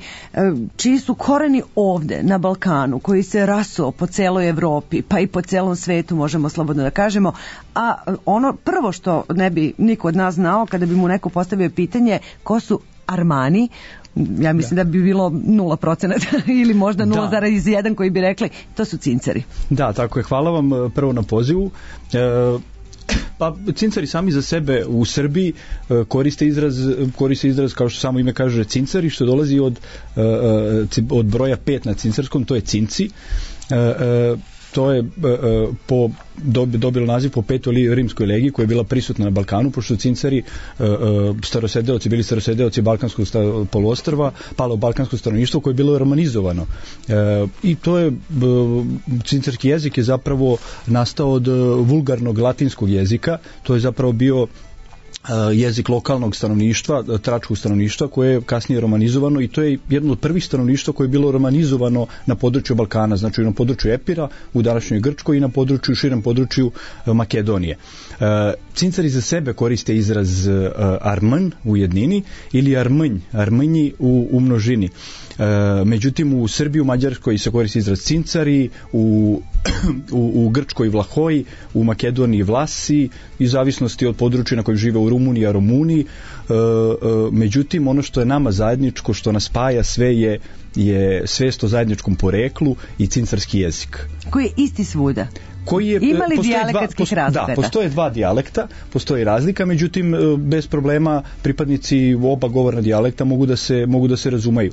čiji su koreni ovde na Balkanu, koji se rasuo po celoj Evropi, pa i po celom svetu, možemo slobodno da kažemo, a ono prvo što ne bi niko od nas znao kada bi mu neko postavio pitanje ko su Armani, Ja mislim da bi bilo 0% ili možda 0,1 koji bi rekli to su cinceri. Da, tako je. Hvala vam prvo na pozivu. Pa cincari sami za sebe u Srbiji koriste izraz kao što samo ime kaže cincari, što dolazi od broja 5 na cincarskom, to je cinci. To je dobilo naziv po Petoj rimskoj legiji koja je bila prisutna na Balkanu, pošto cincari bili starosedeoci balkanskog poluostrva, palo balkansko stanovništvo koje je bilo romanizovano. I to je, cincarski jezik je zapravo nastao od vulgarnog latinskog jezika, to je zapravo bio jezik lokalnog stanovništva, tračkog stanovništva koje je kasnije romanizovano i to je jedno od prvih stanovništva koje je bilo romanizovano na području Balkana, znači na području Epira, u današnjoj Grčkoj i na širem području Makedonije. Cincari za sebe koriste izraz armn u jednini ili armnji u množini. Međutim u Srbiji, u Mađarskoj se koristi izraz cincari, u Grčkoj Vlahoji, u Makedoniji Vlasi, i zavisnosti od područja na kojem žive u Rumuniji, a Romuni. Međutim, ono što je nama zajedničko, što nas spaja sve je svest o zajedničkom poreklu i cincarski jezik. Koji je isti svuda? Ima li dijalekatskih razlika? Da, postoje dva dijalekta, postoji razlika, međutim bez problema pripadnici oba govorna dijalekta mogu da se razumeju.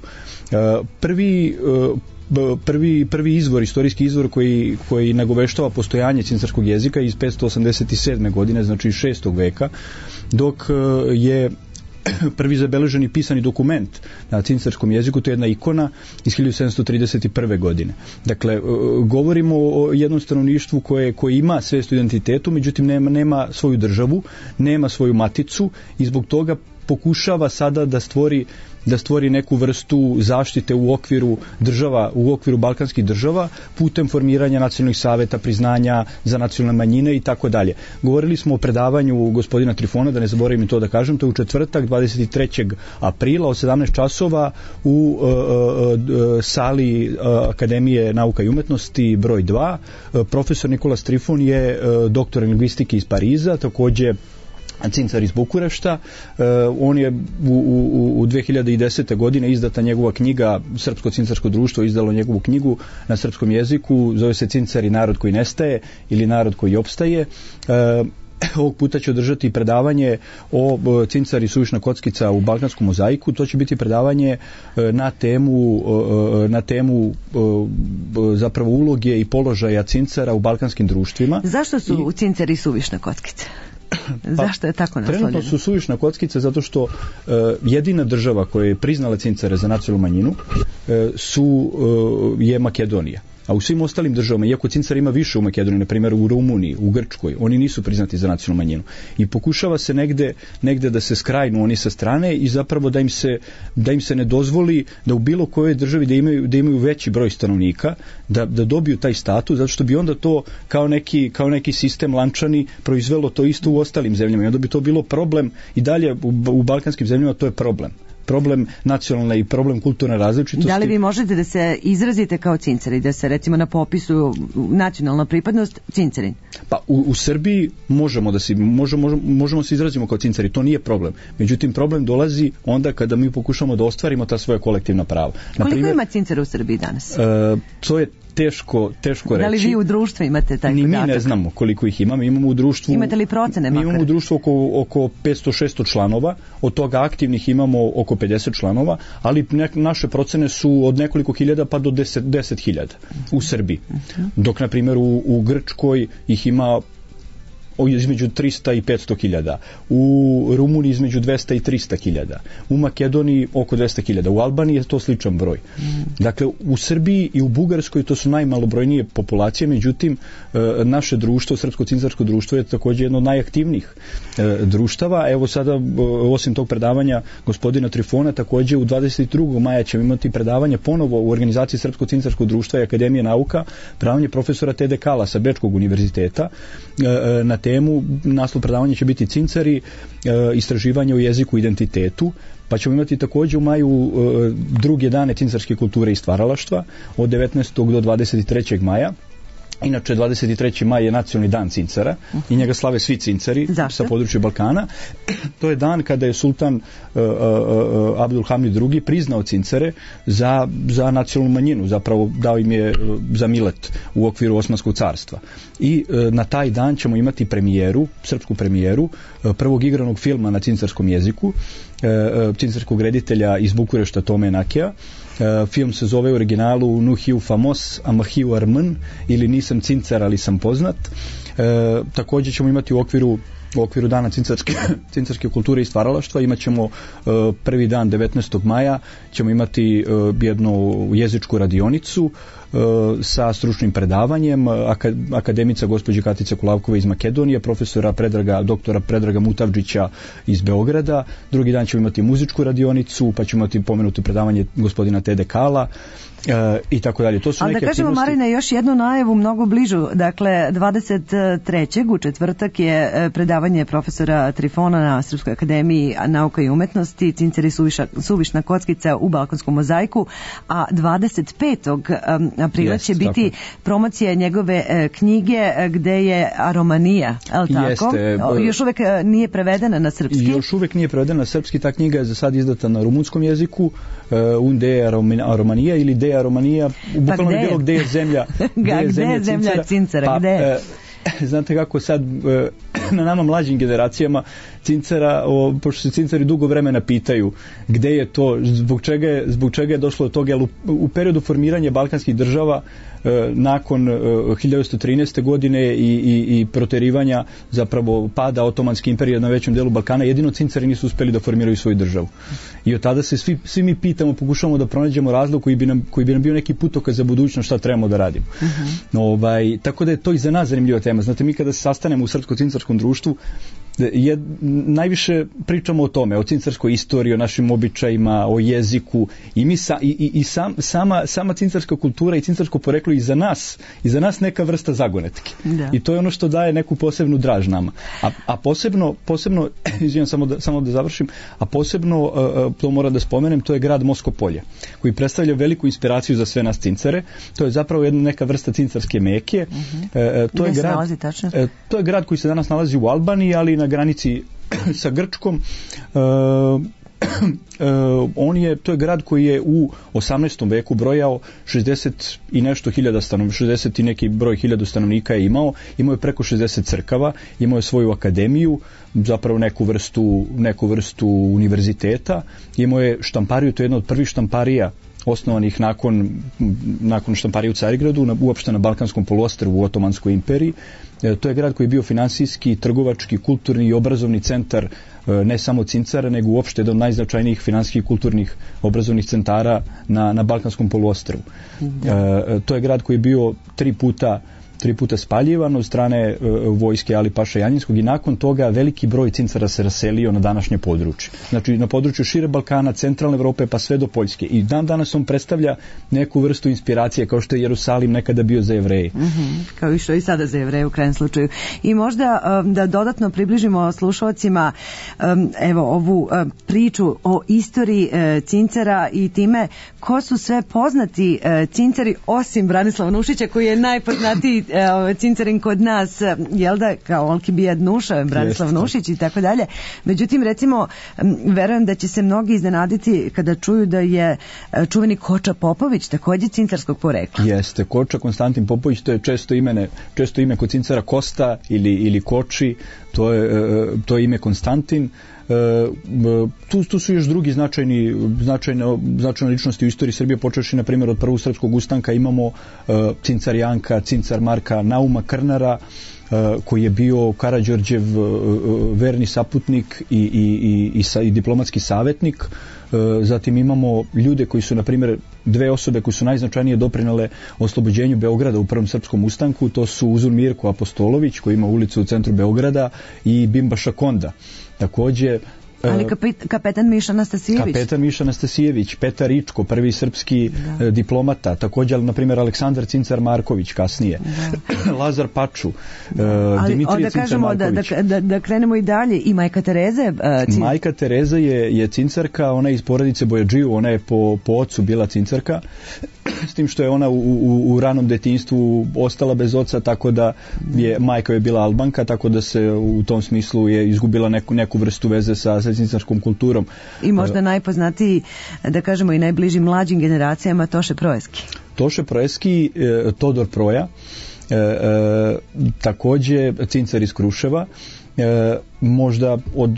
Prvi izvor, istorijski izvor koji nagoveštava postojanje cincarskog jezika iz 587. godine, znači iz 6. veka, dok je prvi zabeleženi pisani dokument na cincarskom jeziku, to je jedna ikona iz 1731. godine. Dakle, govorimo o jednom stanovništvu koje ima svest o identitetu, međutim nema svoju državu, nema svoju maticu i zbog toga pokušava sada da stvori neku vrstu zaštite u okviru država, u okviru balkanskih država, putem formiranja nacionalnih saveta, priznanja za nacionalne manjine i tako dalje. Govorili smo o predavanju gospodina Trifona, da ne zaboravim i to da kažem, to je u četvrtak 23. aprila od 17 časova u sali Akademije nauka i umetnosti broj 2. Profesor Nikola Trifon je doktor lingvistike iz Pariza, također cincar iz Bukurešta. On je u 2010. godine izdata njegova knjiga, Srpsko cincarsko društvo izdalo njegovu knjigu na srpskom jeziku, zove se Cincari, narod koji nestaje ili narod koji opstaje. Ovog puta će održati predavanje o cincari suvišna kockica u balkanskom mozaiku. To će biti predavanje na temu zapravo uloge i položaja cincara u balkanskim društvima. Zašto su cincari suvišna kockica? Zašto je tako naslovljeno? Trenutno su suvišna kockica zato što jedina država koja je priznala cincare za nacionalnu manjinu je Makedonija. A u svim ostalim državama, iako cincar ima više u Makedoniji, na primjer u Rumuniji, u Grčkoj, oni nisu priznati za nacionalnu manjinu. I pokušava se negde da se skrajnu oni sa strane i zapravo da im se ne dozvoli da u bilo kojoj državi da imaju veći broj stanovnika, da dobiju taj status, zato što bi onda to kao neki sistem lančani proizvelo to isto u ostalim zemljama. I onda bi to bilo problem i dalje u balkanskim zemljama, to je problem nacionalne i problem kulturne različitosti. Da li vi možete da se izrazite kao cincari, da se recimo na popisu nacionalna pripadnost cincari? Pa u Srbiji možemo se izrazimo kao cincari, to nije problem. Međutim, problem dolazi onda kada mi pokušamo da ostvarimo ta svoja kolektivna prava. Koliko ima cincara u Srbiji danas? To je teško reći. Da li vi u društvu imate taj podatak? Ni mi ne znamo koliko ih imamo. Imamo u društvu... Imate li procene makar? Mi imamo u društvu oko 500-600 članova, od toga aktivnih imamo oko 50 članova, ali naše procene su od nekoliko hiljada pa do 10.000 u Srbiji. Dok, na primjer, u Grčkoj ih ima između 300 i 500 hiljada, u Rumuniji između 200 i 300 hiljada, u Makedoniji oko 200 hiljada, u Albaniji je to sličan broj. Dakle, u Srbiji i u Bugarskoj to su najmalobrojnije populacije, međutim, naše društvo, Srpsko cincarsko društvo je također jedno od najaktivnijih društava. Evo sada, osim tog predavanja gospodina Trifona, također u 22. maja ćemo imati predavanje ponovo u organizaciji Srpsko cincarsko društva i Akademije nauka, predavanje profesora Tede Kala sa Bečkog univerziteta na temu, naslov predavanja će biti Cincari, istraživanje o jeziku i identitetu, pa ćemo imati također u maju druge dane cincarske kulture i stvaralaštva od 19. do 23. maja. Inače, 23. maj je nacionalni dan cincara i njega slave svi cincari sa područja Balkana. To je dan kada je sultan Abdulhamid II priznao cincare za nacionalnu manjinu, zapravo dao im je za milet u okviru Osmanskog carstva. I na taj dan ćemo imati premijeru, srpsku premijeru, prvog igranog filma na cincarskom jeziku, cincarskog reditelja iz Bukurešta Tome Nakija. Film se zove u originalu Nuhiju Famos, Amahiju Armn, ili Nisam cincar, ali sam poznat. Također ćemo imati u okviru dana cincarske kulture i stvaralaštva, imat ćemo prvi dan 19. maja, ćemo imati jednu jezičku radionicu sa stručnim predavanjem akademica gospođe Katica Kulavkova iz Makedonije, doktora Predraga Mutavdžića iz Beograda. Drugi dan ćemo imati muzičku radionicu, pa ćemo imati pomenuto predavanje gospodina Tede Kala i tako dalje. To su ali neke da kažemo, aktivnosti. Marine, još jednu najavu mnogo bližu. Dakle, 23. u četvrtak je predavanje profesora Trifona na Srpskoj akademiji nauka i umetnosti, Cincari suvišna kockica u balkanskom mozaiku, a 25. aprila će biti promocija njegove knjige gde je Aromanija, je li tako? Još uvek nije prevedena na srpski? Još uvek nije prevedena na srpski, ta knjiga je za sad izdata na rumunskom jeziku, Unde Aromanija ili De Aromanija, bukvalno je bilo gde je zemlja, gde je zemlja cincara, gde je? Znate kako sad na nama mlađim generacijama cincara, pošto se cincari dugo vremena pitaju gde je to, zbog čega je došlo do toga, jer u periodu formiranja balkanskih država nakon 1913. godine i proterivanja, zapravo pada Otomanske imperije na većem delu Balkana, jedino cincari nisu uspeli da formiraju svoju državu. I od tada se svi mi pitamo, pokušavamo da pronađemo razlog koji bi nam bio neki putokaz za budućnost šta trebamo da radimo. Tako da je to i za nas zanimljiva tema. Znate, mi kada se sastanemo u srpsko-cincarskom društvu, najviše pričamo o tome, o cincarskoj istoriji, o našim običajima, o jeziku i sama cincarska kultura i cincarsko poreklo i za nas neka vrsta zagonetke. I to je ono što daje neku posebnu draž nama. A posebno izvijem samo da završim, a posebno to moram da spomenem, to je grad Moskopolje, koji predstavlja veliku inspiraciju za sve nas cincare. To je zapravo jedna neka vrsta cincarske Meke. To je grad koji se danas nalazi u Albaniji, ali na granici sa Grčkom. To je grad koji je u 18. veku brojao 60 i nešto hiljada stanovnika, 60 i neki broj hiljadu stanovnika je imao je preko 60 crkava, imao je svoju akademiju, zapravo neku vrstu univerziteta, imao je štampariju, to je jedna od prvih štamparija osnovanih nakon štamparije u Carigradu, uopšte na Balkanskom poluostrvu u Otomanskoj imperiji. To je grad koji je bio finansijski, trgovački, kulturni i obrazovni centar ne samo cincara, nego uopšte jedan od najznačajnijih finansijskih, kulturnih, obrazovnih centara na Balkanskom poluostrvu. To je grad koji je bio tri puta spaljivan od strane vojske Ali Paša Janjinskog i nakon toga veliki broj cincara se raselio na današnje područje. Znači na području šire Balkana, centralne Evrope pa sve do Poljske. I dan danas on predstavlja neku vrstu inspiracije, kao što je Jerusalim nekada bio za Jevreje. Kao i što i sada za Jevreje u krajem slučaju. I možda da dodatno približimo slušalcima ovu priču o istoriji cincara i time ko su sve poznati cincari osim Branislava Nušića koji je najpoznatiji cincarin kod nas, jel da, kao Olki Bijad Nuša, Branislav Nušić i tako dalje. Međutim, recimo, verujem da će se mnogi iznenaditi kada čuju da je čuveni Koča Popović također cincarskog porekla. Jeste, Koča Konstantin Popović, to je često ime kod cincara Kosta ili Koči, to je ime Konstantin. Tu su još drugi značajne ličnosti u istoriji Srbije, počevši na primjer od prvog srpskog ustanka imamo cincar Janka, cincar Marka Nauma Krnara, koji je bio Karađorđev verni saputnik i diplomatski savjetnik. Zatim imamo ljude koji su, na primjer, dve osobe koji su najznačajnije doprinele oslobođenju Beograda u prvom srpskom ustanku, to su Uzun Mirko Apostolović koji ima ulicu u centru Beograda i Bimba Šakonda. Također ali kapetan Miša Nastasijević, Petar Ičko, prvi srpski diplomata, također, na primjer, Aleksandar Cincar Marković kasnije, Lazar Paču, Dimitrije Cincar Marković. Da krenemo i dalje, i majka Tereze. Majka Tereza je cincarka, ona je iz porodice Bojađiju, ona je po ocu bila cincarka. s tim što je ona u ranom detinjstvu ostala bez oca, tako da je majka je bila Albanka, tako da se u tom smislu je izgubila neku vrstu veze sa cincarskom kulturom. I možda najpoznatiji, da kažemo i najbliži mlađim generacijama, Toše Proeski. Toše Proeski, Todor Proja, takođe cincar iz Kruševa. Možda od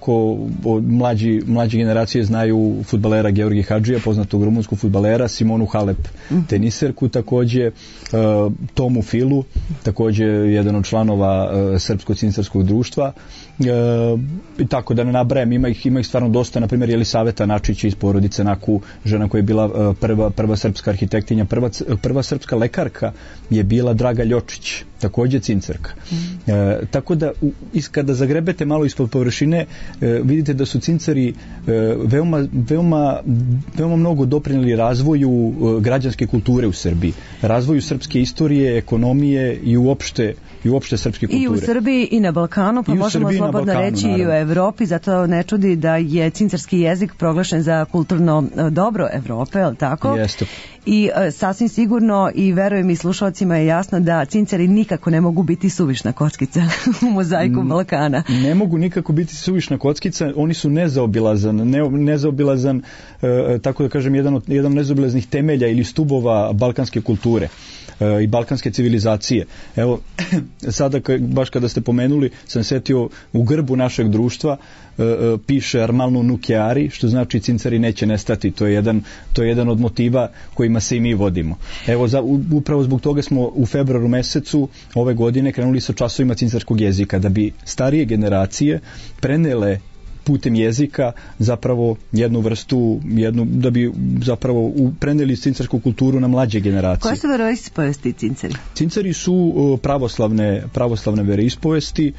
mlađe generacije znaju fudbalera Georgi Hadžija, poznatog rumunskog fudbalera, Simonu Halep, teniserku, takođe Tomu Filu, takođe jedan od članova Srpsko-cincarskog društva, i tako da ne nabrajam, ima ih stvarno dosta. Na primjer Jelisaveta Načić iz porodice Naku, žena koja je bila prva srpska arhitektinja, prva srpska lekarka je bila Draga Ljočić, takođe cincarka. Tako da kada zagrebete malo ispod površine, vidite da su cincari veoma mnogo doprinijeli razvoju građanske kulture u Srbiji, razvoju srpske istorije, ekonomije i uopšte srpske kulture. I u Srbiji i na Balkanu, pa možemo slobodno reći i u Evropi, zato ne čudi da je cincarski jezik proglašen za kulturno dobro Evrope, je li tako? Jeste. I sasvim sigurno, i verujem i slušalcima je jasno da cincari nikako ne mogu biti suvišna kockica u mozaiku Balkana. Ne mogu nikako biti suvišna kockica, oni su nezaobilazan, tako da kažem, jedan nezaobilaznih temelja ili stubova balkanske kulture i balkanske civilizacije. Evo, sada baš kada ste pomenuli, sam setio u grbu našeg društva piše Armalno nukeari, što znači cincari neće nestati. To je jedan od motiva kojima se i mi vodimo. Evo, upravo zbog toga smo u februaru mesecu ove godine krenuli sa časovima cincarskog jezika, da bi starije generacije prenele putem jezika zapravo jednu vrstu, da bi zapravo preneli cincarsku kulturu na mlađe generacije. Koje su veroispovesti cincari? Cincari su pravoslavne veroispovesti.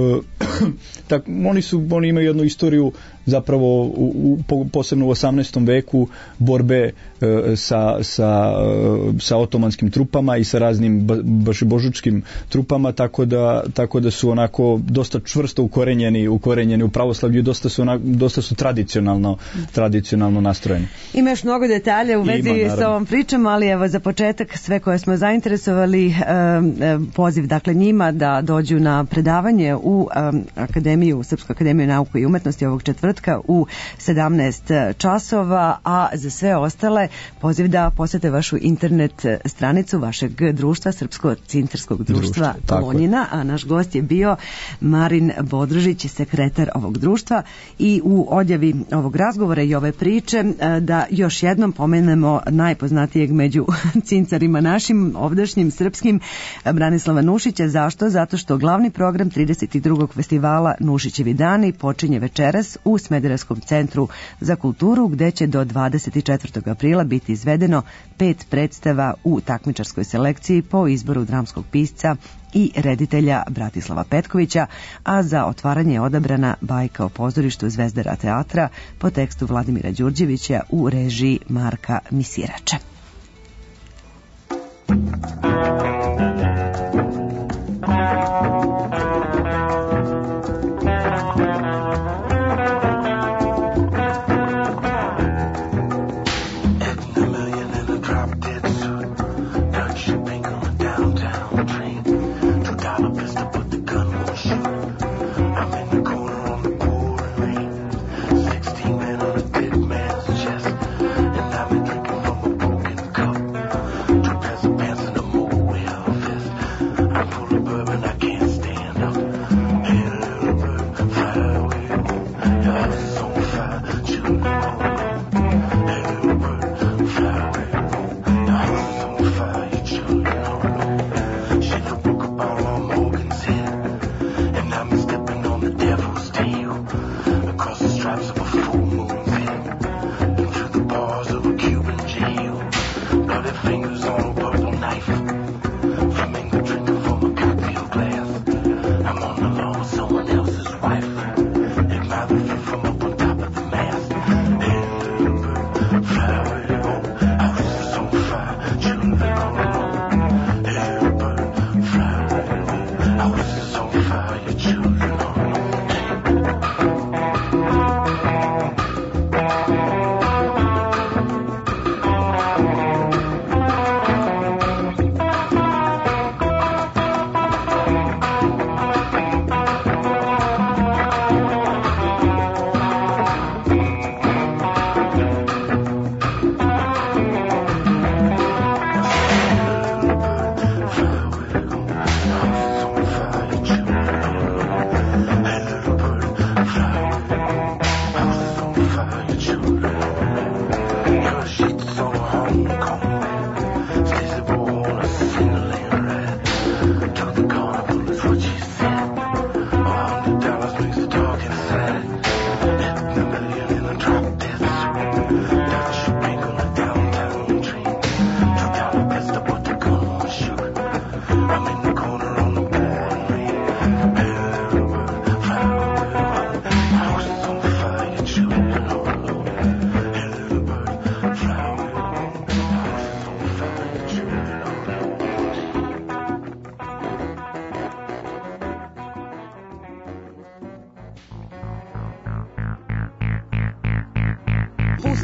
Oni imaju jednu istoriju zapravo posebno u 18. veku borbe sa otomanskim trupama i sa raznim božučkim trupama, tako da su onako dosta čvrsto ukorenjeni u pravoslavlju i dosta su tradicionalno nastrojeni. Ima još mnogo detalja u vezi s ovom pričom, ali evo za početak sve koje smo zainteresovali, poziv dakle njima da dođu na predavanje u Srpsku akademiju nauke i umetnosti ovog četvrtka u 17 časova, a za sve ostale poziv da posete vašu internet stranicu vašeg društva, Srpsko-cincarskog društva Polonjina, a naš gost je bio Marin Bodružić, sekretar ovog društva. I u odjavi ovog razgovora i ove priče da još jednom pomenemo najpoznatijeg među cincarima našim, ovdašnjim srpskim, Branislava Nušića. Zašto? Zato što glavni program 32. festivala Nušićevi dani počinje večeras u Smederevskom centru za kulturu, gde će do 24. aprila biti izvedeno 5 predstava u takmičarskoj selekciji po izboru dramskog pisca i reditelja Bratislava Petkovića, a za otvaranje je odabrana bajka o pozorištu Zvezdara teatra po tekstu Vladimira Đurđevića u režiji Marka Misirača. Broken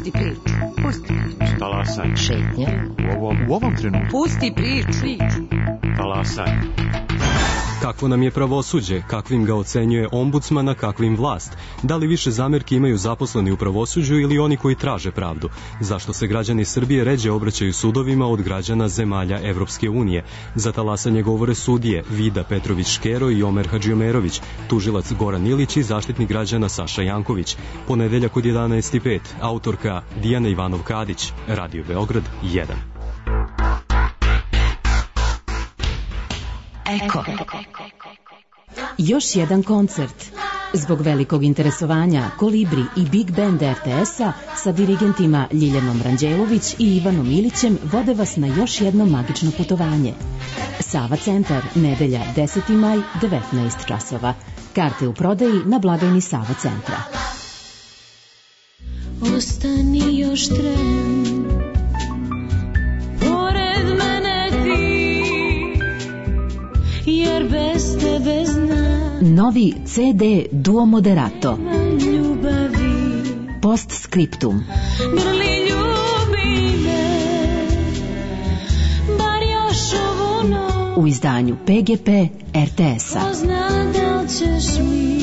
Pusti priču. Talasaj. Šetnja. U ovom trenutku. Pusti priču. Talasaj. Kakvo nam je pravosuđe, kakvim ga ocenjuje ombudsman, a kakvim vlast? Da li više zamerki imaju zaposleni u pravosuđu ili oni koji traže pravdu? Zašto se građani Srbije ređe obraćaju sudovima od građana zemalja Evropske unije? Za talasanje govore sudije Vida Petrović-Škero i Omer Hadžiomerović, tužilac Goran Ilić i zaštitnik građana Saša Janković. Ponedeljak od 11:05, autorka Dijana Ivanov-Kadić, Radio Beograd 1. Eko. Još jedan koncert. Zbog velikog interesovanja Kolibri i Big Band RTS-a sa dirigentima Ljiljanom Ranđelović i Ivanom Ilićem vode vas na još jedno magično putovanje. Sava centar, nedelja 10. maj, 19 časova. Karte u prodaji na blagajni Sava centra. Ostani još tren, pored mene ti, jer bez tebe znam. Novi CD Duo Moderato. Ljubavi. Postscriptum. Grli ljubi me, bar još ovu noć. U izdanju PGP RTS-a. Ko zna da li ćeš mi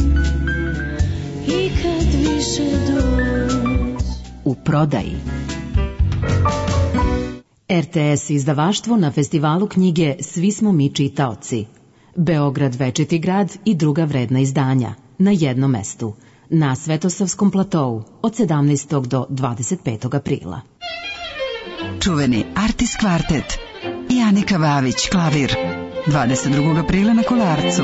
ikad više doći. U prodaji. RTS izdavaštvo na festivalu knjige Svi smo mi čitaoci. Beograd večiti grad i druga vredna izdanja na jednom mestu, na Svetosavskom platou od 17. do 25. aprila. Čuveni Artis kvartet i Anika Vavić klavir 22. aprila na Kolarcu.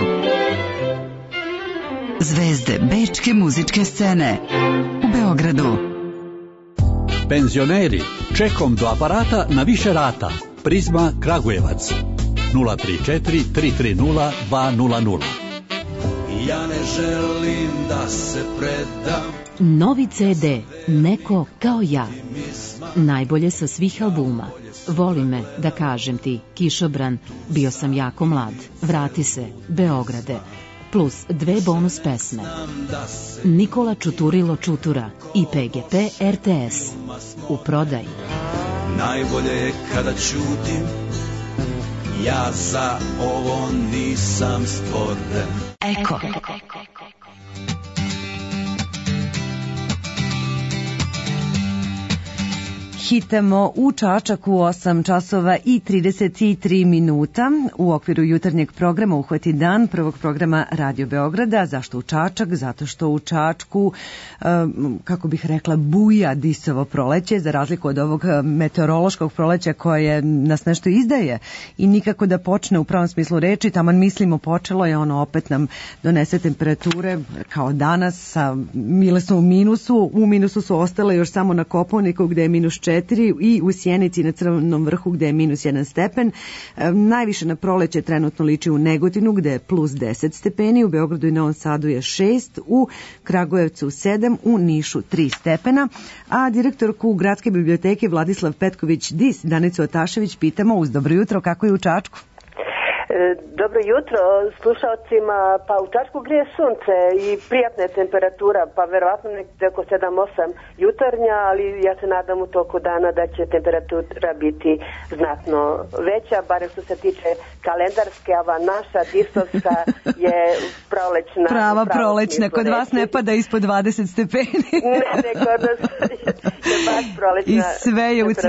Zvezde bečke muzičke scene u Beogradu. Penzioneri, čekom do aparata na više rata. Prizma Kragujevac 034 330 200. Ja ne želim da se predam. Novi CD Neko kao ja. Najbolje sa svih albuma. Voli me, da kažem ti, Kišobran, Bio sam jako mlad, Vrati se, Beograde, plus 2 bonus pesme. Nikola Čuturilo Čutura i PGP RTS. U prodaji. Najbolje je kada ćutim, ja za ovo nisam stvoren. Eko. Hitamo u Čačak u 8 časova i 33 minuta u okviru jutarnjeg programa Uhvati dan, prvog programa Radio Beograda. Zašto u Čačak? Zato što u Čačku, kako bih rekla, buja disovo proleće, za razliku od ovog meteorološkog proleća koje nas nešto izdaje i nikako da počne u pravom smislu reči. Taman mislimo počelo je, ono opet nam donese temperature kao danas, bile su u minusu su ostale još samo na Kopaoniku gde je -4 i u Sjenici na Crvenom vrhu gde je -1 stepen. Najviše na proleće trenutno liči u Negotinu gde je +10 stepeni, u Beogradu i Novom Sadu je 6, u Kragujevcu 7, u Nišu 3 stepena, a direktorku Gradske biblioteke Vladislav Petković-Dis, Danicu Otašević, pitamo uz dobro jutro, kako je u Čačku? Dobro jutro slušalcima. Pa u Čačku grije sunce i prijatna je temperatura, pa verovatno nekde oko 7-8 jutarnja, ali ja se nadam u toku dana da će temperatura biti znatno veća, barem što se tiče kalendarske, a naša distovska je prolećna. Prava prolećna, kod vas ne pada ispod 20 stepeni. Ne, kod nas je baš prolećna. I sve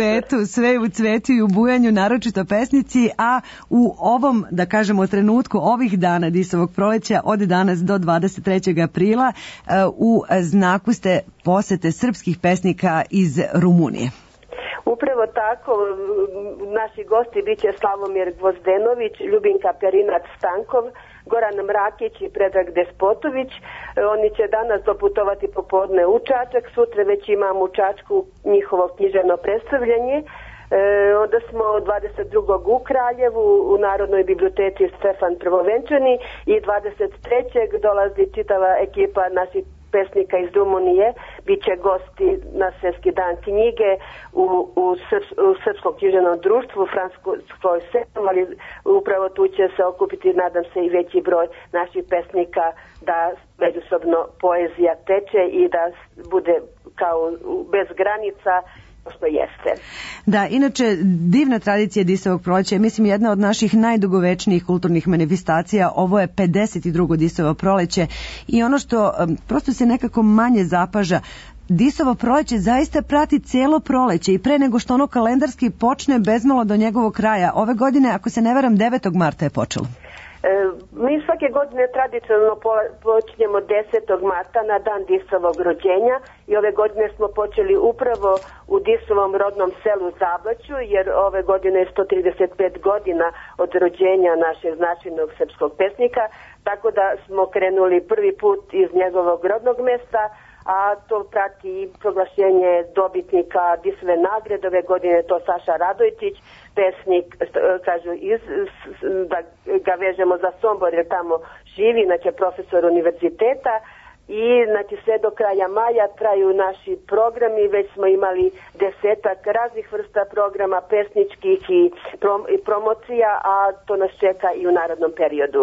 je u cvetu i u bujanju, naročito pesnici, a u ovom, da kažemo, trenutku ovih dana disovog proleća od danas do 23. aprila u znaku ste posete srpskih pesnika iz Rumunije. Upravo tako, naši gosti biće Slavomir Gvozdenović, Ljubinka Perinac-Stankov, Goran Mrakić i Predrag Despotović. Oni će danas doputovati popodne u Čačak, sutra već imamo u Čačku njihovo književno predstavljanje. Onda smo 22. u Kraljevu u Narodnoj biblioteci Stefan Prvovenčani i 23. dolazi čitava ekipa naših pesnika iz Rumunije, bit će gosti na Svetski dan knjige u Srpskom književnom društvu u Francuskoj selu, ali upravo tu će se okupiti, nadam se, i veći broj naših pesnika da međusobno poezija teče i da bude kao bez granica što jeste. Da, inače divna tradicija Disovog proleća je, mislim, jedna od naših najdugovečnijih kulturnih manifestacija. Ovo je 52. Disovo proleće i ono što prosto se nekako manje zapaža, Disovo proleće zaista prati cijelo proleće i pre nego što ono kalendarski počne bezmalo do njegovog kraja. Ove godine, ako se ne varam, 9. marta je počelo. Mi svake godine tradicionalno počinjemo 10. marta na dan Disovog rođenja i ove godine smo počeli upravo u Disovom rodnom selu Zablaću, jer ove godine je 135 godina od rođenja našeg značajnog srpskog pesnika, tako da smo krenuli prvi put iz njegovog rodnog mesta, a to prati i proglašenje dobitnika Disove nagrade. Ove godine je to Saša Radojčić, pesnik, kažu, da ga vežemo za Sombor jer tamo živi, znači profesor univerziteta, i znači sve do kraja maja traju naši programi, već smo imali 10 raznih vrsta programa pesničkih i promocija, a to nas čeka i u narednom periodu.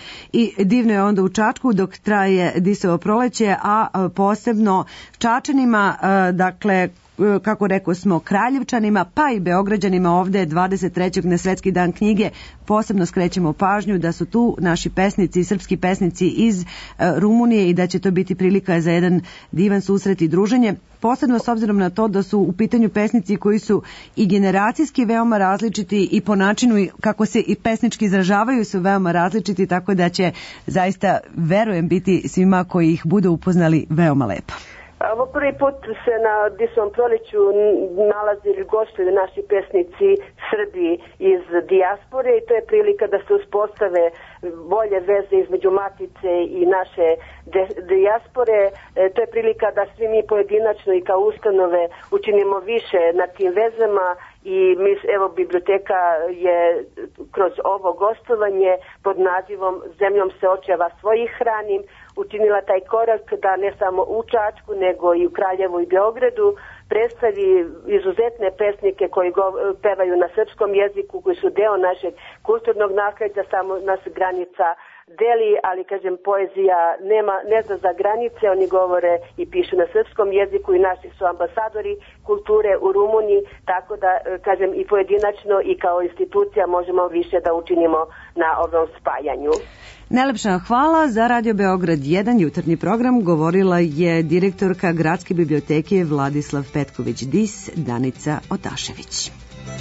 I divno je onda u Čačku dok traje Disovo proleće, a posebno Čačanima, dakle, kako rekao smo, Kraljevčanima, pa i Beograđanima ovde 23. na Svetski dan knjige posebno skrećemo pažnju da su tu naši pesnici, srpski pesnici iz Rumunije i da će to biti prilika za jedan divan susret i druženje. Posebno s obzirom na to da su u pitanju pesnici koji su i generacijski veoma različiti i po načinu kako se i pesnički izražavaju su veoma različiti, tako da će zaista, verujem, biti svima koji ih budu upoznali veoma lepo. Ovo prvi put se na Disovom proleću nalazili gostuju naši pesnici Srbi iz dijaspore i to je prilika da se uspostave bolje veze između matice i naše dijaspore. To je prilika da svi mi pojedinačno i kao ustanove učinimo više na tim vezama i mi, evo, biblioteka je kroz ovo gostovanje pod nazivom Zemljom se očeva svojih hranim učinila taj korak da ne samo u Čačku nego i u Kraljevu i Beogradu predstavi izuzetne pesnike koji pevaju na srpskom jeziku, koji su deo našeg kulturnog nasleđa, samo nas granica deli, ali kažem, poezija ne zna za granice, oni govore i pišu na srpskom jeziku i naši su ambasadori kulture u Rumuniji, tako da kažem i pojedinačno i kao institucija možemo više da učinimo na ovom spajanju. Najlepša hvala. Za Radio Beograd 1 jutarnji program govorila je direktorka Gradske biblioteke Vladislav Petković-Dis, Danica Otašević.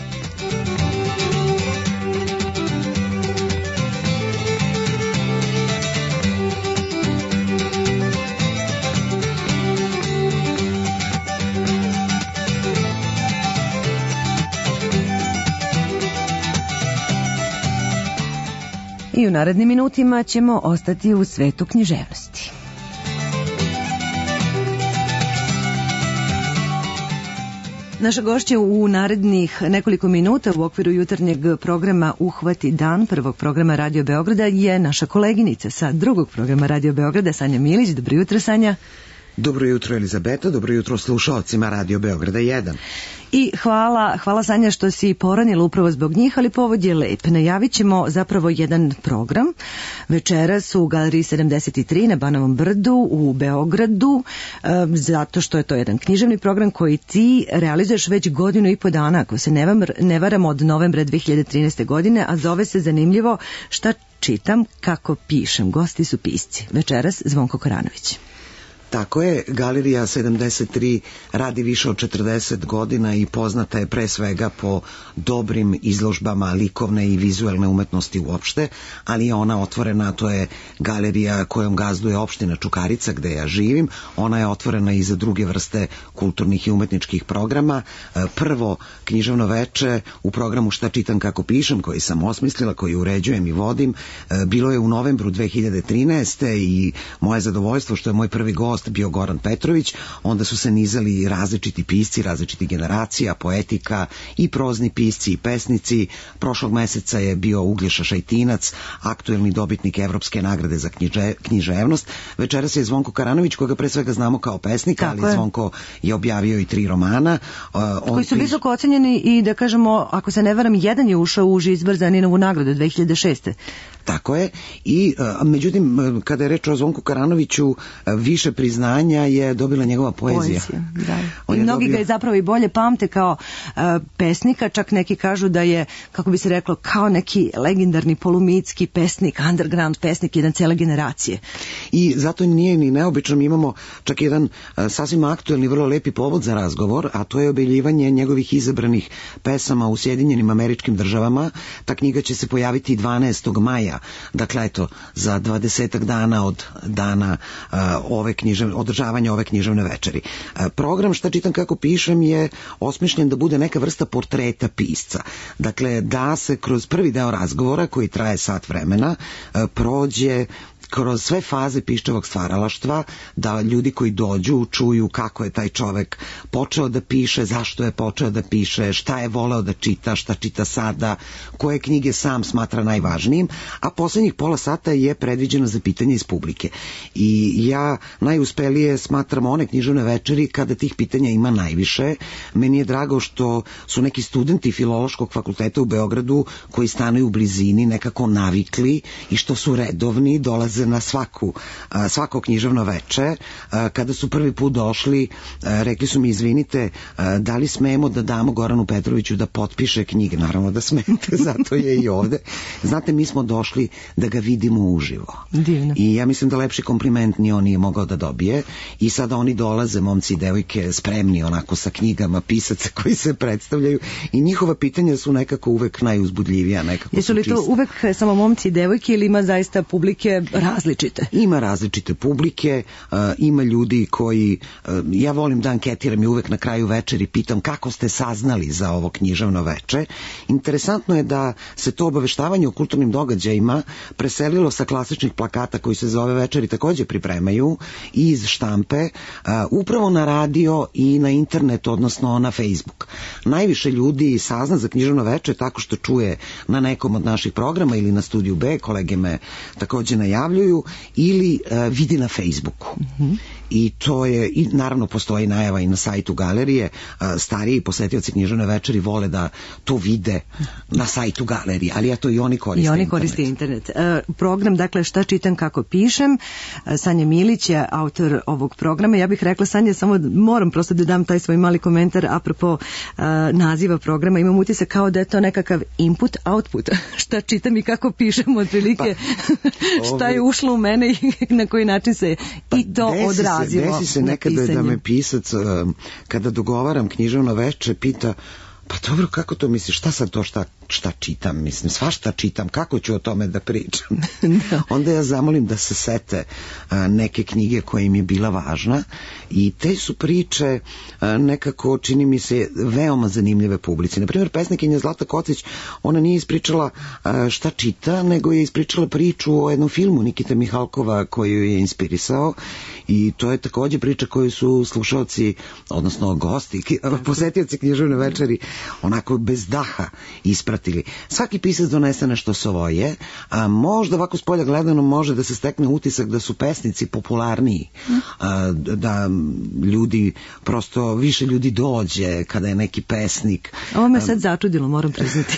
I u narednim minutima ćemo ostati u svetu književnosti. Naša gošća u narednih nekoliko minuta u okviru jutarnjeg programa Uhvati dan, prvog programa Radio Beograda, je naša koleginica sa drugog programa Radio Beograda, Sanja Milić. Dobro jutro, Sanja. Dobro jutro, Elizabeta, dobro jutro slušalcima Radio Beograda 1. I hvala Sanja što si poranila upravo zbog njih, ali povod je lep. Najavit ćemo zapravo jedan program večeras u Galeriji 73 na Banovom brdu u Beogradu, zato što je to jedan književni program koji ti realizuješ već 1.5 godina, ako se ne varam, od novembra 2013. godine, a zove se zanimljivo Šta čitam, kako pišem. Gosti su pisci. Večeras Zvonko Koranović. Tako je, Galerija 73 radi više od 40 godina i poznata je pre svega po dobrim izložbama likovne i vizuelne umetnosti uopšte, ali je ona otvorena, to je galerija kojom gazduje opština Čukarica gde ja živim, ona je otvorena i za druge vrste kulturnih i umetničkih programa. Prvo književno veče u programu Šta čitam, kako pišem, koji sam osmislila, koji uređujem i vodim, bilo je u novembru 2013. i moje zadovoljstvo što je moj prvi gost bio Goran Petrović, onda su se nizali različiti pisci, različiti generacija, poetika i prozni pisci i pesnici. Prošlog meseca je bio Uglješa Šajtinac, aktuelni dobitnik Evropske nagrade za književnost. Večeras je Zvonko Karanović, koga pre svega znamo kao pesnika, ali Zvonko je objavio i 3 romana. Koji su visoko ocenjeni i, da kažemo, ako se ne varam, jedan je ušao u uži izbor za Aninovu nagradu 2006. Tako je. I međutim, kada je reč o Zvonku Karanoviću, više priznanja je dobila njegova poezija. Da. I mnogi ga je zapravo i bolje pamte kao pesnika, čak neki kažu da je, kako bi se reklo, kao neki legendarni polumitski pesnik, underground pesnik jedan cele generacije. I zato nije ni neobično, mi imamo čak jedan sasvim aktuelni, vrlo lepi povod za razgovor, a to je objavljivanje njegovih izabranih pesama u Sjedinjenim Američkim Državama. Ta knjiga će se pojaviti 12. maja, dakle eto, za 20 dana od dana održavanja ove književne večeri. Program Šta čitam kako pišem je osmišljen da bude neka vrsta portreta pisca. Dakle, da se kroz prvi deo razgovora, koji traje sat vremena, prođe kroz sve faze piščevog stvaralaštva, da ljudi koji dođu čuju kako je taj čovek počeo da piše, zašto je počeo da piše, šta je voleo da čita, šta čita sada, koje knjige sam smatra najvažnijim, a poslednjih pola sata je predviđeno za pitanje iz publike. I ja najuspelije smatram one književne večeri kada tih pitanja ima najviše. Meni je drago što su neki studenti Filološkog fakulteta u Beogradu koji stanuju u blizini nekako navikli i što su redovni, dolaze na svako književno veče. Kada su prvi put došli, rekli su mi, izvinite, da li smemo da damo Goranu Petroviću da potpiše knjige? Naravno da smete, zato je i ovde. Znate, mi smo došli da ga vidimo uživo. Divno. I ja mislim da lepši kompliment ni on nije mogao da dobije. I sada oni dolaze, momci i devojke, spremni onako sa knjigama pisaca koji se predstavljaju i njihova pitanja su nekako uvek najuzbudljivija. Jesu li to uvek samo momci i devojke ili ima zaista publike različite? Ima različite publike, ima ljudi koji, ja volim da anketiram i uvek na kraju večeri pitam kako ste saznali za ovo književno veče. Interesantno je da se to obaveštavanje o kulturnim događajima preselilo sa klasičnih plakata koji se za ove večeri takođe pripremaju i iz štampe, upravo na radio i na internet, odnosno na Facebook. Najviše ljudi sazna za književno veče tako što čuje na nekom od naših programa ili na Studiju B, kolege me takođe najavljuju, ili vidi na Facebooku. I to je, i naravno postoji najava i na sajtu galerije. Stariji posetioci književne večeri vole da to vide na sajtu galerije, ali eto i oni koriste internet. Program, dakle, Šta čitam kako pišem, Sanja Milić je autor ovog programa. Ja bih rekla, Sanja, samo moram prosto da dam taj svoj mali komentar apropo naziva programa. Imam utisak kao da je to nekakav input, output. Šta čitam i kako pišem, otprilike šta je ušlo u mene i na koji način se i to odrazilo. Desi se nekada da me pisac, kada dogovaram književno veče, pita, pa dobro, kako to misliš, šta sad to šta čitam, mislim, svašta čitam, kako ću o tome da pričam? Onda ja zamolim da se sete neke knjige koja im je bila važna i te su priče nekako, čini mi se, veoma zanimljive publici. Naprimjer, pesnikinja Zlata Kocić, ona nije ispričala šta čita, nego je ispričala priču o jednom filmu Nikite Mihalkova koju je inspirisao i to je takođe priča koju su slušalci, odnosno gosti, posetioci književne večeri, onako bez daha ispratili. Svaki pisac donese nešto svoje, a možda ovako s polja gledano može da se stekne utisak da su pesnici popularniji, da ljudi, prosto više ljudi dođe kada je neki pesnik. Ovo me sad začudilo, moram priznati.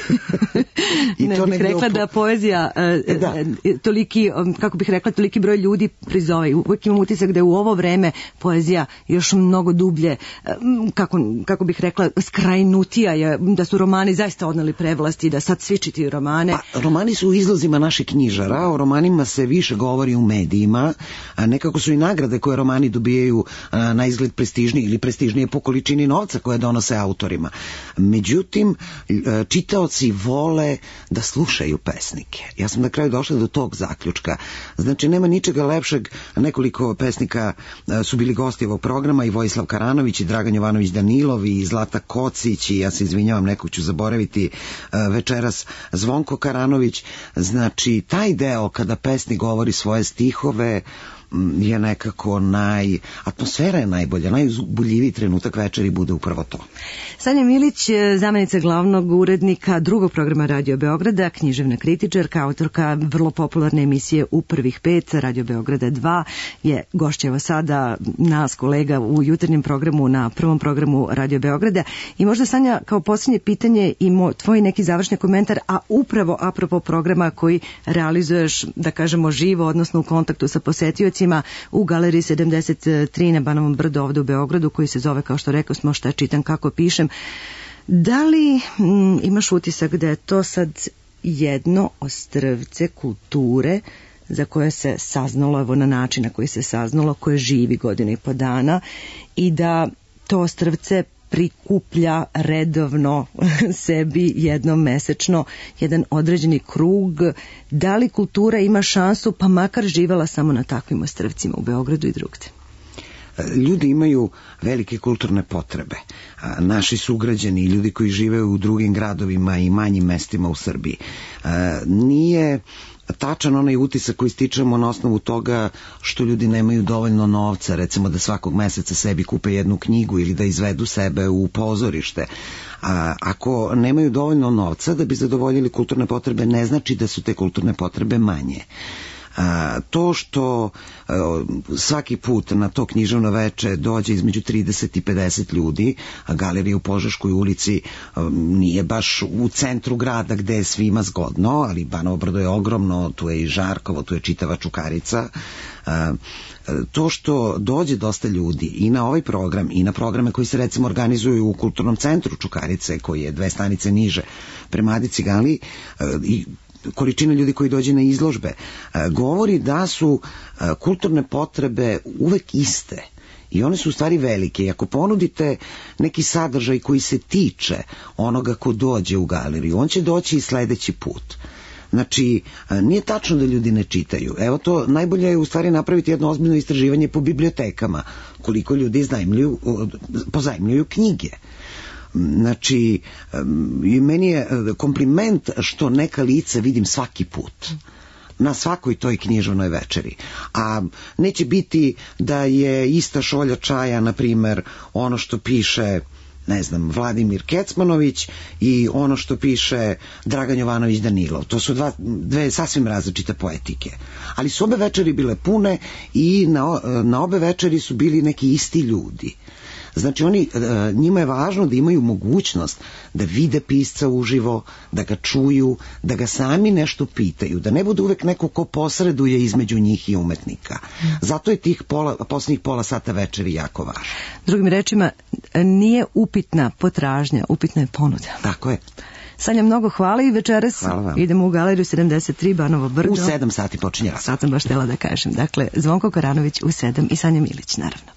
Ne bih rekla da poezija toliki, kako bih rekla, toliki broj ljudi prizove. Uvijek imam utisak da je u ovo vreme poezija još mnogo dublje, kako bih rekla, skrajnutija je, da su romani zaista odneli prevlasti, da sad svi čitaju romane. Pa, romani su u izlazima naših knjižara, o romanima se više govori u medijima, a nekako su i nagrade koje romani dobijaju na izgled prestižnije ili prestižnije po količini novca koje donose autorima. Međutim, čitaoci vole da slušaju pesnike. Ja sam na kraju došla do tog zaključka. Znači, nema ničega lepšeg, nekoliko pesnika su bili gosti ovog programa, i Vojislav Karanović, i Dragan Jovanović Danilov, i Zlata Kocić, i ja se izvinjavam, nekog ću zaboraviti večeras, Zvonko Karanović. Znači, taj deo kada pesnik govori svoje stihove je nekako atmosfera je najbolja, najuzbuljiviji trenutak večeri bude upravo to. Sanja Milić, zamenica glavnog urednika drugog programa Radio Beograda, književna kritičarka, autorka vrlo popularne emisije U prvih 5 Radio Beograda 2, je gošća sada nas kolega u jutarnjem programu na prvom programu Radio Beograda. I možda, Sanja, kao posljednje pitanje i tvoj neki završni komentar, a upravo apropo programa koji realizuješ, da kažemo, živo, odnosno u kontaktu sa posetiocima, strvcima u galeriji 73 na Banovom brdu ovde u Beogradu, koji se zove, kao što rekao smo, Šta čitam, kako pišem. Da li imaš utisak da je to sad jedno ostrvce kulture za koje se saznalo, evo na način na koji se saznalo, koje živi godinu i po dana, i da to ostrvce prikuplja redovno sebi jednom mesečno jedan određeni krug? Da li kultura ima šansu, pa makar živela samo na takvim ostrvcima u Beogradu i drugde? Ljudi imaju velike kulturne potrebe. Naši sugrađani i ljudi koji žive u drugim gradovima i manjim mestima u Srbiji. Nije tačan onaj utisak koji stičemo na osnovu toga što ljudi nemaju dovoljno novca, recimo da svakog meseca sebi kupe jednu knjigu ili da izvedu sebe u pozorište. Ako nemaju dovoljno novca da bi zadovoljili kulturne potrebe, ne znači da su te kulturne potrebe manje. To što svaki put na to književno veče dođe između 30 i 50 ljudi, a galerija u Požeškoj ulici nije baš u centru grada gde je svima zgodno, ali Banovo brdo je ogromno, tu je i Žarkovo, tu je čitava Čukarica. To što dođe dosta ljudi i na ovaj program i na programe koji se recimo organizuju u kulturnom centru Čukarice, koji je 2 stanice niže prema Adi Ciganliji, i količina ljudi koji dođe na izložbe, govori da su kulturne potrebe uvek iste i one su u stvari velike. I ako ponudite neki sadržaj koji se tiče onoga ko dođe u galeriju, on će doći i sledeći put. Znači, nije tačno da ljudi ne čitaju. Evo to, najbolje je u stvari napraviti jedno ozbiljno istraživanje po bibliotekama, koliko ljudi pozajmljuju knjige. Znači, meni je kompliment što neka lica vidim svaki put na svakoj toj književnoj večeri, a neće biti da je ista šolja čaja, na primer, ono što piše, ne znam, Vladimir Kecmanović i ono što piše Dragan Jovanović Danilov. To su dve sasvim različite poetike, ali su obe večeri bile pune i na obe večeri su bili neki isti ljudi. Znači, njima je važno da imaju mogućnost da vide pisca uživo, da ga čuju, da ga sami nešto pitaju, da ne bude uvek neko ko posreduje između njih i umetnika. Zato je tih poslednjih pola sata večeri jako važno. Drugim rečima, nije upitna potražnja, upitna je ponuda. Tako je. Sanja, mnogo hvala i večeras idemo u galeriju 73 Banovo brdo. U 7 sati počinje razgovor. Sad sam baš htjela da kažem. Dakle, Zvonko Karanović u 7 i Sanja Milić, naravno.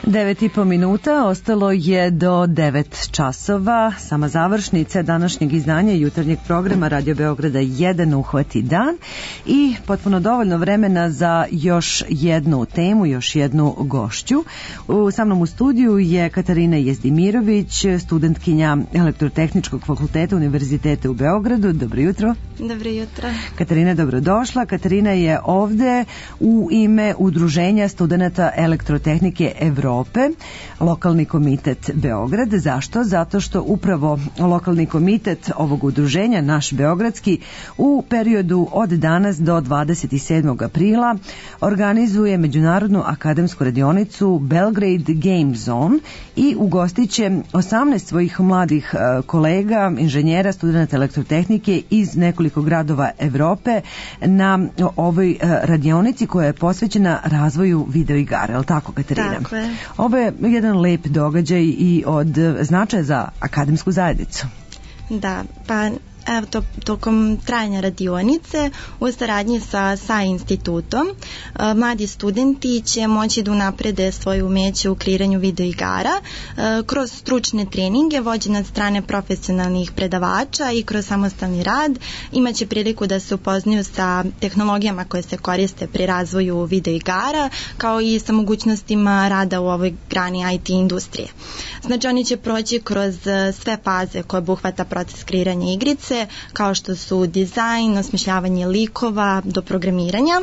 9,5 minuta, ostalo je do 9 časova. Sama završnica današnjeg izdanja jutarnjeg programa Radio Beograda 1 Uhvati dan i potpuno dovoljno vremena za još jednu temu, još jednu gošću. Sa mnom u studiju je Katarina Jezdimirović, studentkinja Elektrotehničkog fakulteta Univerziteta u Beogradu. Dobro jutro. Dobro jutro. Katarina, dobrodošla. Katarina je ovde u ime Udruženja studenata elektrotehnike Evrope, lokalni komitet Beograd. Zašto? Zato što upravo lokalni komitet ovog udruženja, naš beogradski, u periodu od danas do 27. aprila organizuje međunarodnu akademsku radionicu Belgrade Game Zone i ugostiće 18 svojih mladih kolega, inženjera, studenata elektrotehnike iz nekoliko gradova Evrope na ovoj radionici koja je posvećena razvoju videoigara. Je li tako, Katarina? Tako je. Ovo je jedan lep događaj i od značaja za akademsku zajednicu. Da, pa evo tokom trajanja radionice u saradnji sa institutom mladi studenti će moći da unaprede svoje umeće u kreiranju videoigara kroz stručne treninge vođene od strane profesionalnih predavača i kroz samostalni rad. Imaće priliku da se upoznaju sa tehnologijama koje se koriste pri razvoju videoigara, kao i sa mogućnostima rada u ovoj grani IT industrije. Znači oni će proći kroz sve faze koje obuhvata proces kreiranja igrice, kao što su dizajn, osmišljavanje likova do programiranja.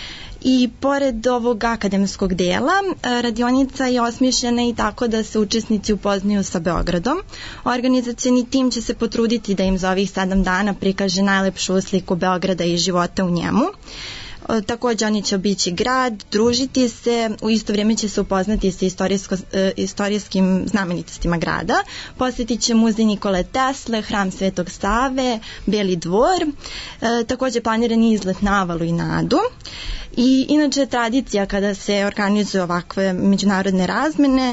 I pored ovog akademskog dela, radionica je osmišljena i tako da se učesnici upoznaju sa Beogradom. Organizacioni tim će se potruditi da im za ovih 7 dana prikaže najlepšu sliku Beograda i života u njemu. Također oni će obići grad, družiti se, u isto vrijeme će se upoznati sa istorijskim znamenitostima grada. Posjetit će muzej Nikole Tesle, hram Svetog Save, Beli dvor, također planirani izlet na Avalu i na Adu. I inače tradicija kada se organizuju ovakve međunarodne razmene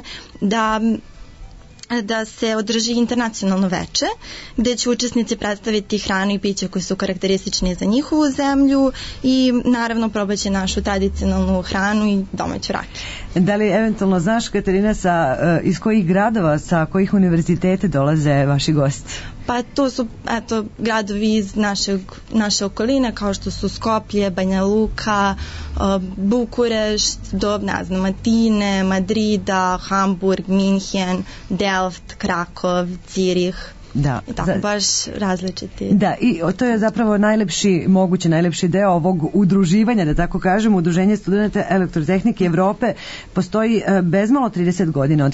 da se održi internacionalno veče gdje će učesnici predstaviti hranu i piće koji su karakteristični za njihovu zemlju i naravno probaće našu tradicionalnu hranu i domaću rakiju. Da li eventualno znaš, Katarina, iz kojih gradova, sa kojih univerziteta dolaze vaši gosti? Pa to su gradovi iz naše okoline kao što su Skoplje, Banja Luka, Bukurešt, do Atine, Madrida, Hamburg, Minhen, Delft, Krakov, Cirih. Da, i tako baš različiti. Da, i to je zapravo najlepši deo ovog udruživanja, da tako kažem. Udruženje studenta elektrotehnike Evrope postoji bezmalo 30 godina, od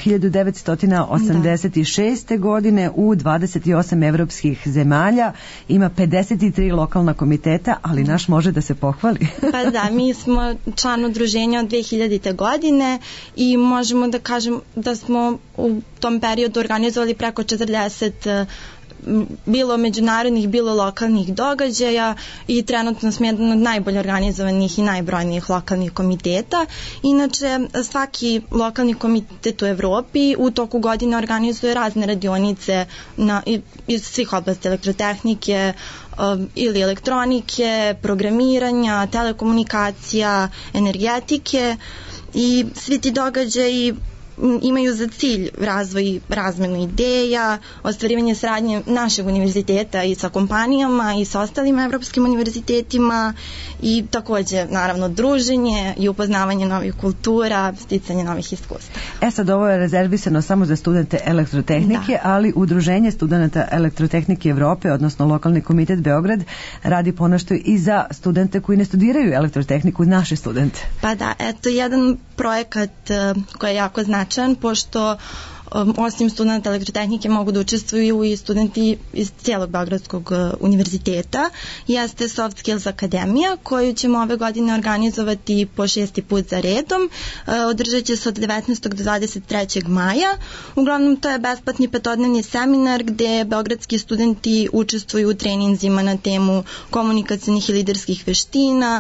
1986. godine u 28 evropskih zemalja, ima 53 lokalna komiteta, ali naš može da se pohvali. Pa da, mi smo član udruženja od 2000. godine i možemo da kažem da smo u tom periodu organizovali preko 40 bilo međunarodnih, bilo lokalnih događaja i trenutno smo jedan od najbolje organizovanih i najbrojnijih lokalnih komiteta. Inače, svaki lokalni komitet u Evropi u toku godine organizuje razne radionice iz svih oblasti elektrotehnike ili elektronike, programiranja, telekomunikacija, energetike i svi ti događaji imaju za cilj razvoj, razmenu ideja, ostvarivanje saradnje našeg univerziteta i sa kompanijama i sa ostalim evropskim univerzitetima i također naravno druženje i upoznavanje novih kultura, sticanje novih iskustva. Sad ovo je rezervisano samo za studente elektrotehnike, ali Udruženje studenta elektrotehnike Evrope, odnosno lokalni komitet Beograd, radi ponešto i za studente koji ne studiraju elektrotehniku, naše studente. Pa da, eto jedan projekat koji je jako značajan, pošto osim studenta elektrotehnike mogu da učestvuju i studenti iz cijelog Beogradskog univerziteta. Jeste Soft Skills Akademija koju ćemo ove godine organizovati po 6. put za redom. Održat će se od 19. do 23. maja. Uglavnom to je besplatni petodnevni seminar gdje beogradski studenti učestvuju u treninzima na temu komunikacijnih i liderskih veština,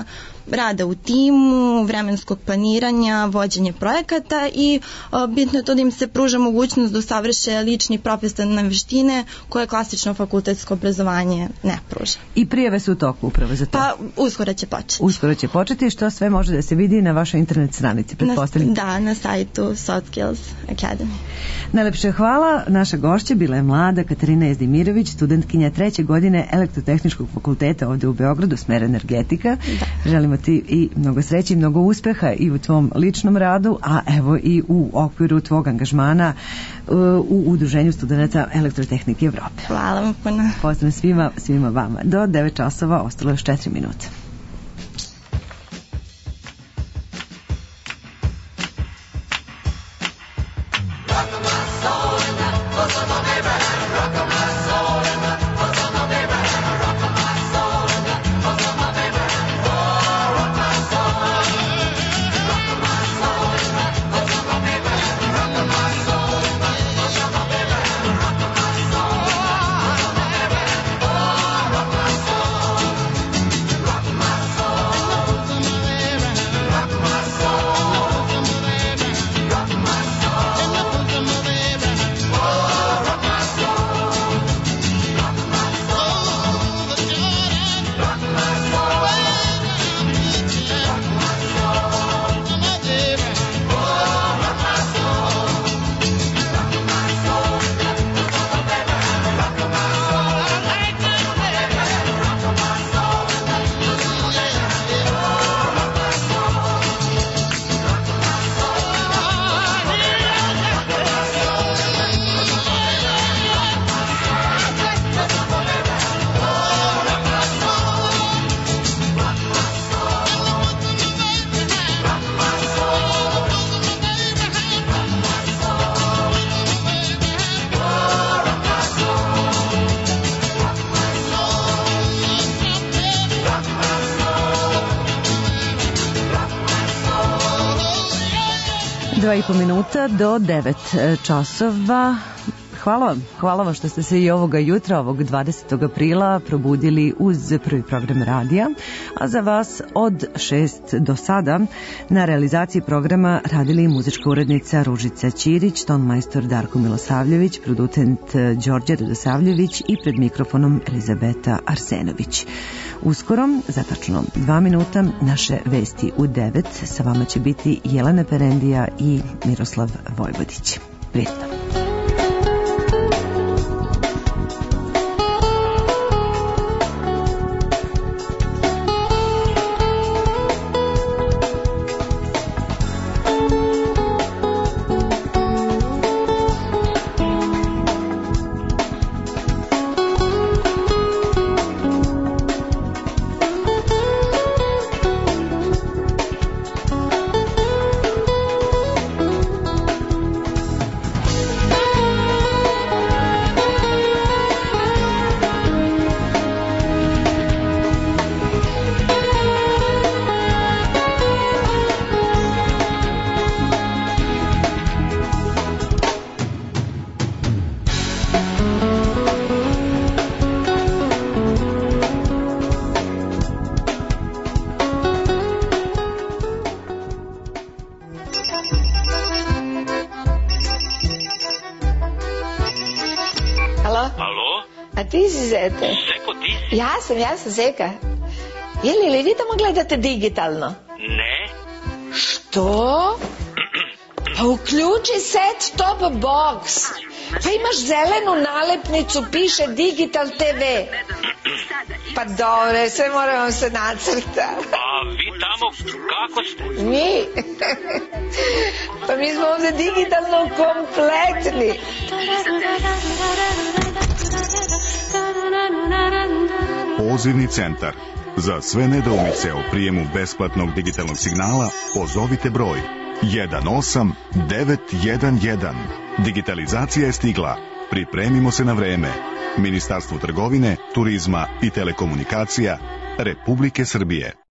rada u timu, vremenskog planiranja, vođenje projekata i bitno je to da im se pruža mogućnost da usavrše lični profesionalne veštine koje klasično fakultetsko obrazovanje ne pruža. I prijave su u toku upravo za to? Pa uskoro će početi. Uskoro će početi, što sve može da se vidi na vašoj internet stranici, pretpostavljam. Da, na sajtu Soft Skills Academy. Najlepše hvala. Naša gošća bila je mlada Katarina Jezdimirović, studentkinja 3. godine Elektrotehničkog fakulteta ovde u Beogradu, smer energetika. Da. Želimo ti i mnogo sreće i mnogo uspeha i u tvom ličnom radu, a evo i u okviru tvog angažmana u Udruženju studenata Elektrotehnike Evrope. Hvala vam puno. Pozdrav svima vama. Do 9 časova ostalo još 4 minuta. Dva i po minuta do 9 časova. Hvala vam što ste se i ovoga jutra, ovog 20. aprila, probudili uz prvi program radija, a za vas od 6 do sada na realizaciji programa radili muzička urednica Ružica Ćirić, tonmajstor Darko Milosavljević, producent Đorđe Radosavljević i pred mikrofonom Elizabeta Arsenović. Uskoro, za tačno 2 minuta, naše vesti u 9. Sa vama će biti Jelena Perendija i Miroslav Vojvodić. Prijetno. Ja sam Zeka. Ili vi tamo gledate digitalno? Ne. Što? Pa uključi set top box. Pa imaš zelenu nalepnicu, piše Digital TV. Pa dobro, sve moramo se nacrta. A vi tamo kako ste? Mi? Pa mi smo ovde digitalno kompletni. Pozivni centar. Za sve nedoumice o prijemu besplatnog digitalnog signala pozovite broj 18911. Digitalizacija je stigla. Pripremimo se na vreme. Ministarstvo trgovine, turizma i telekomunikacija Republike Srbije.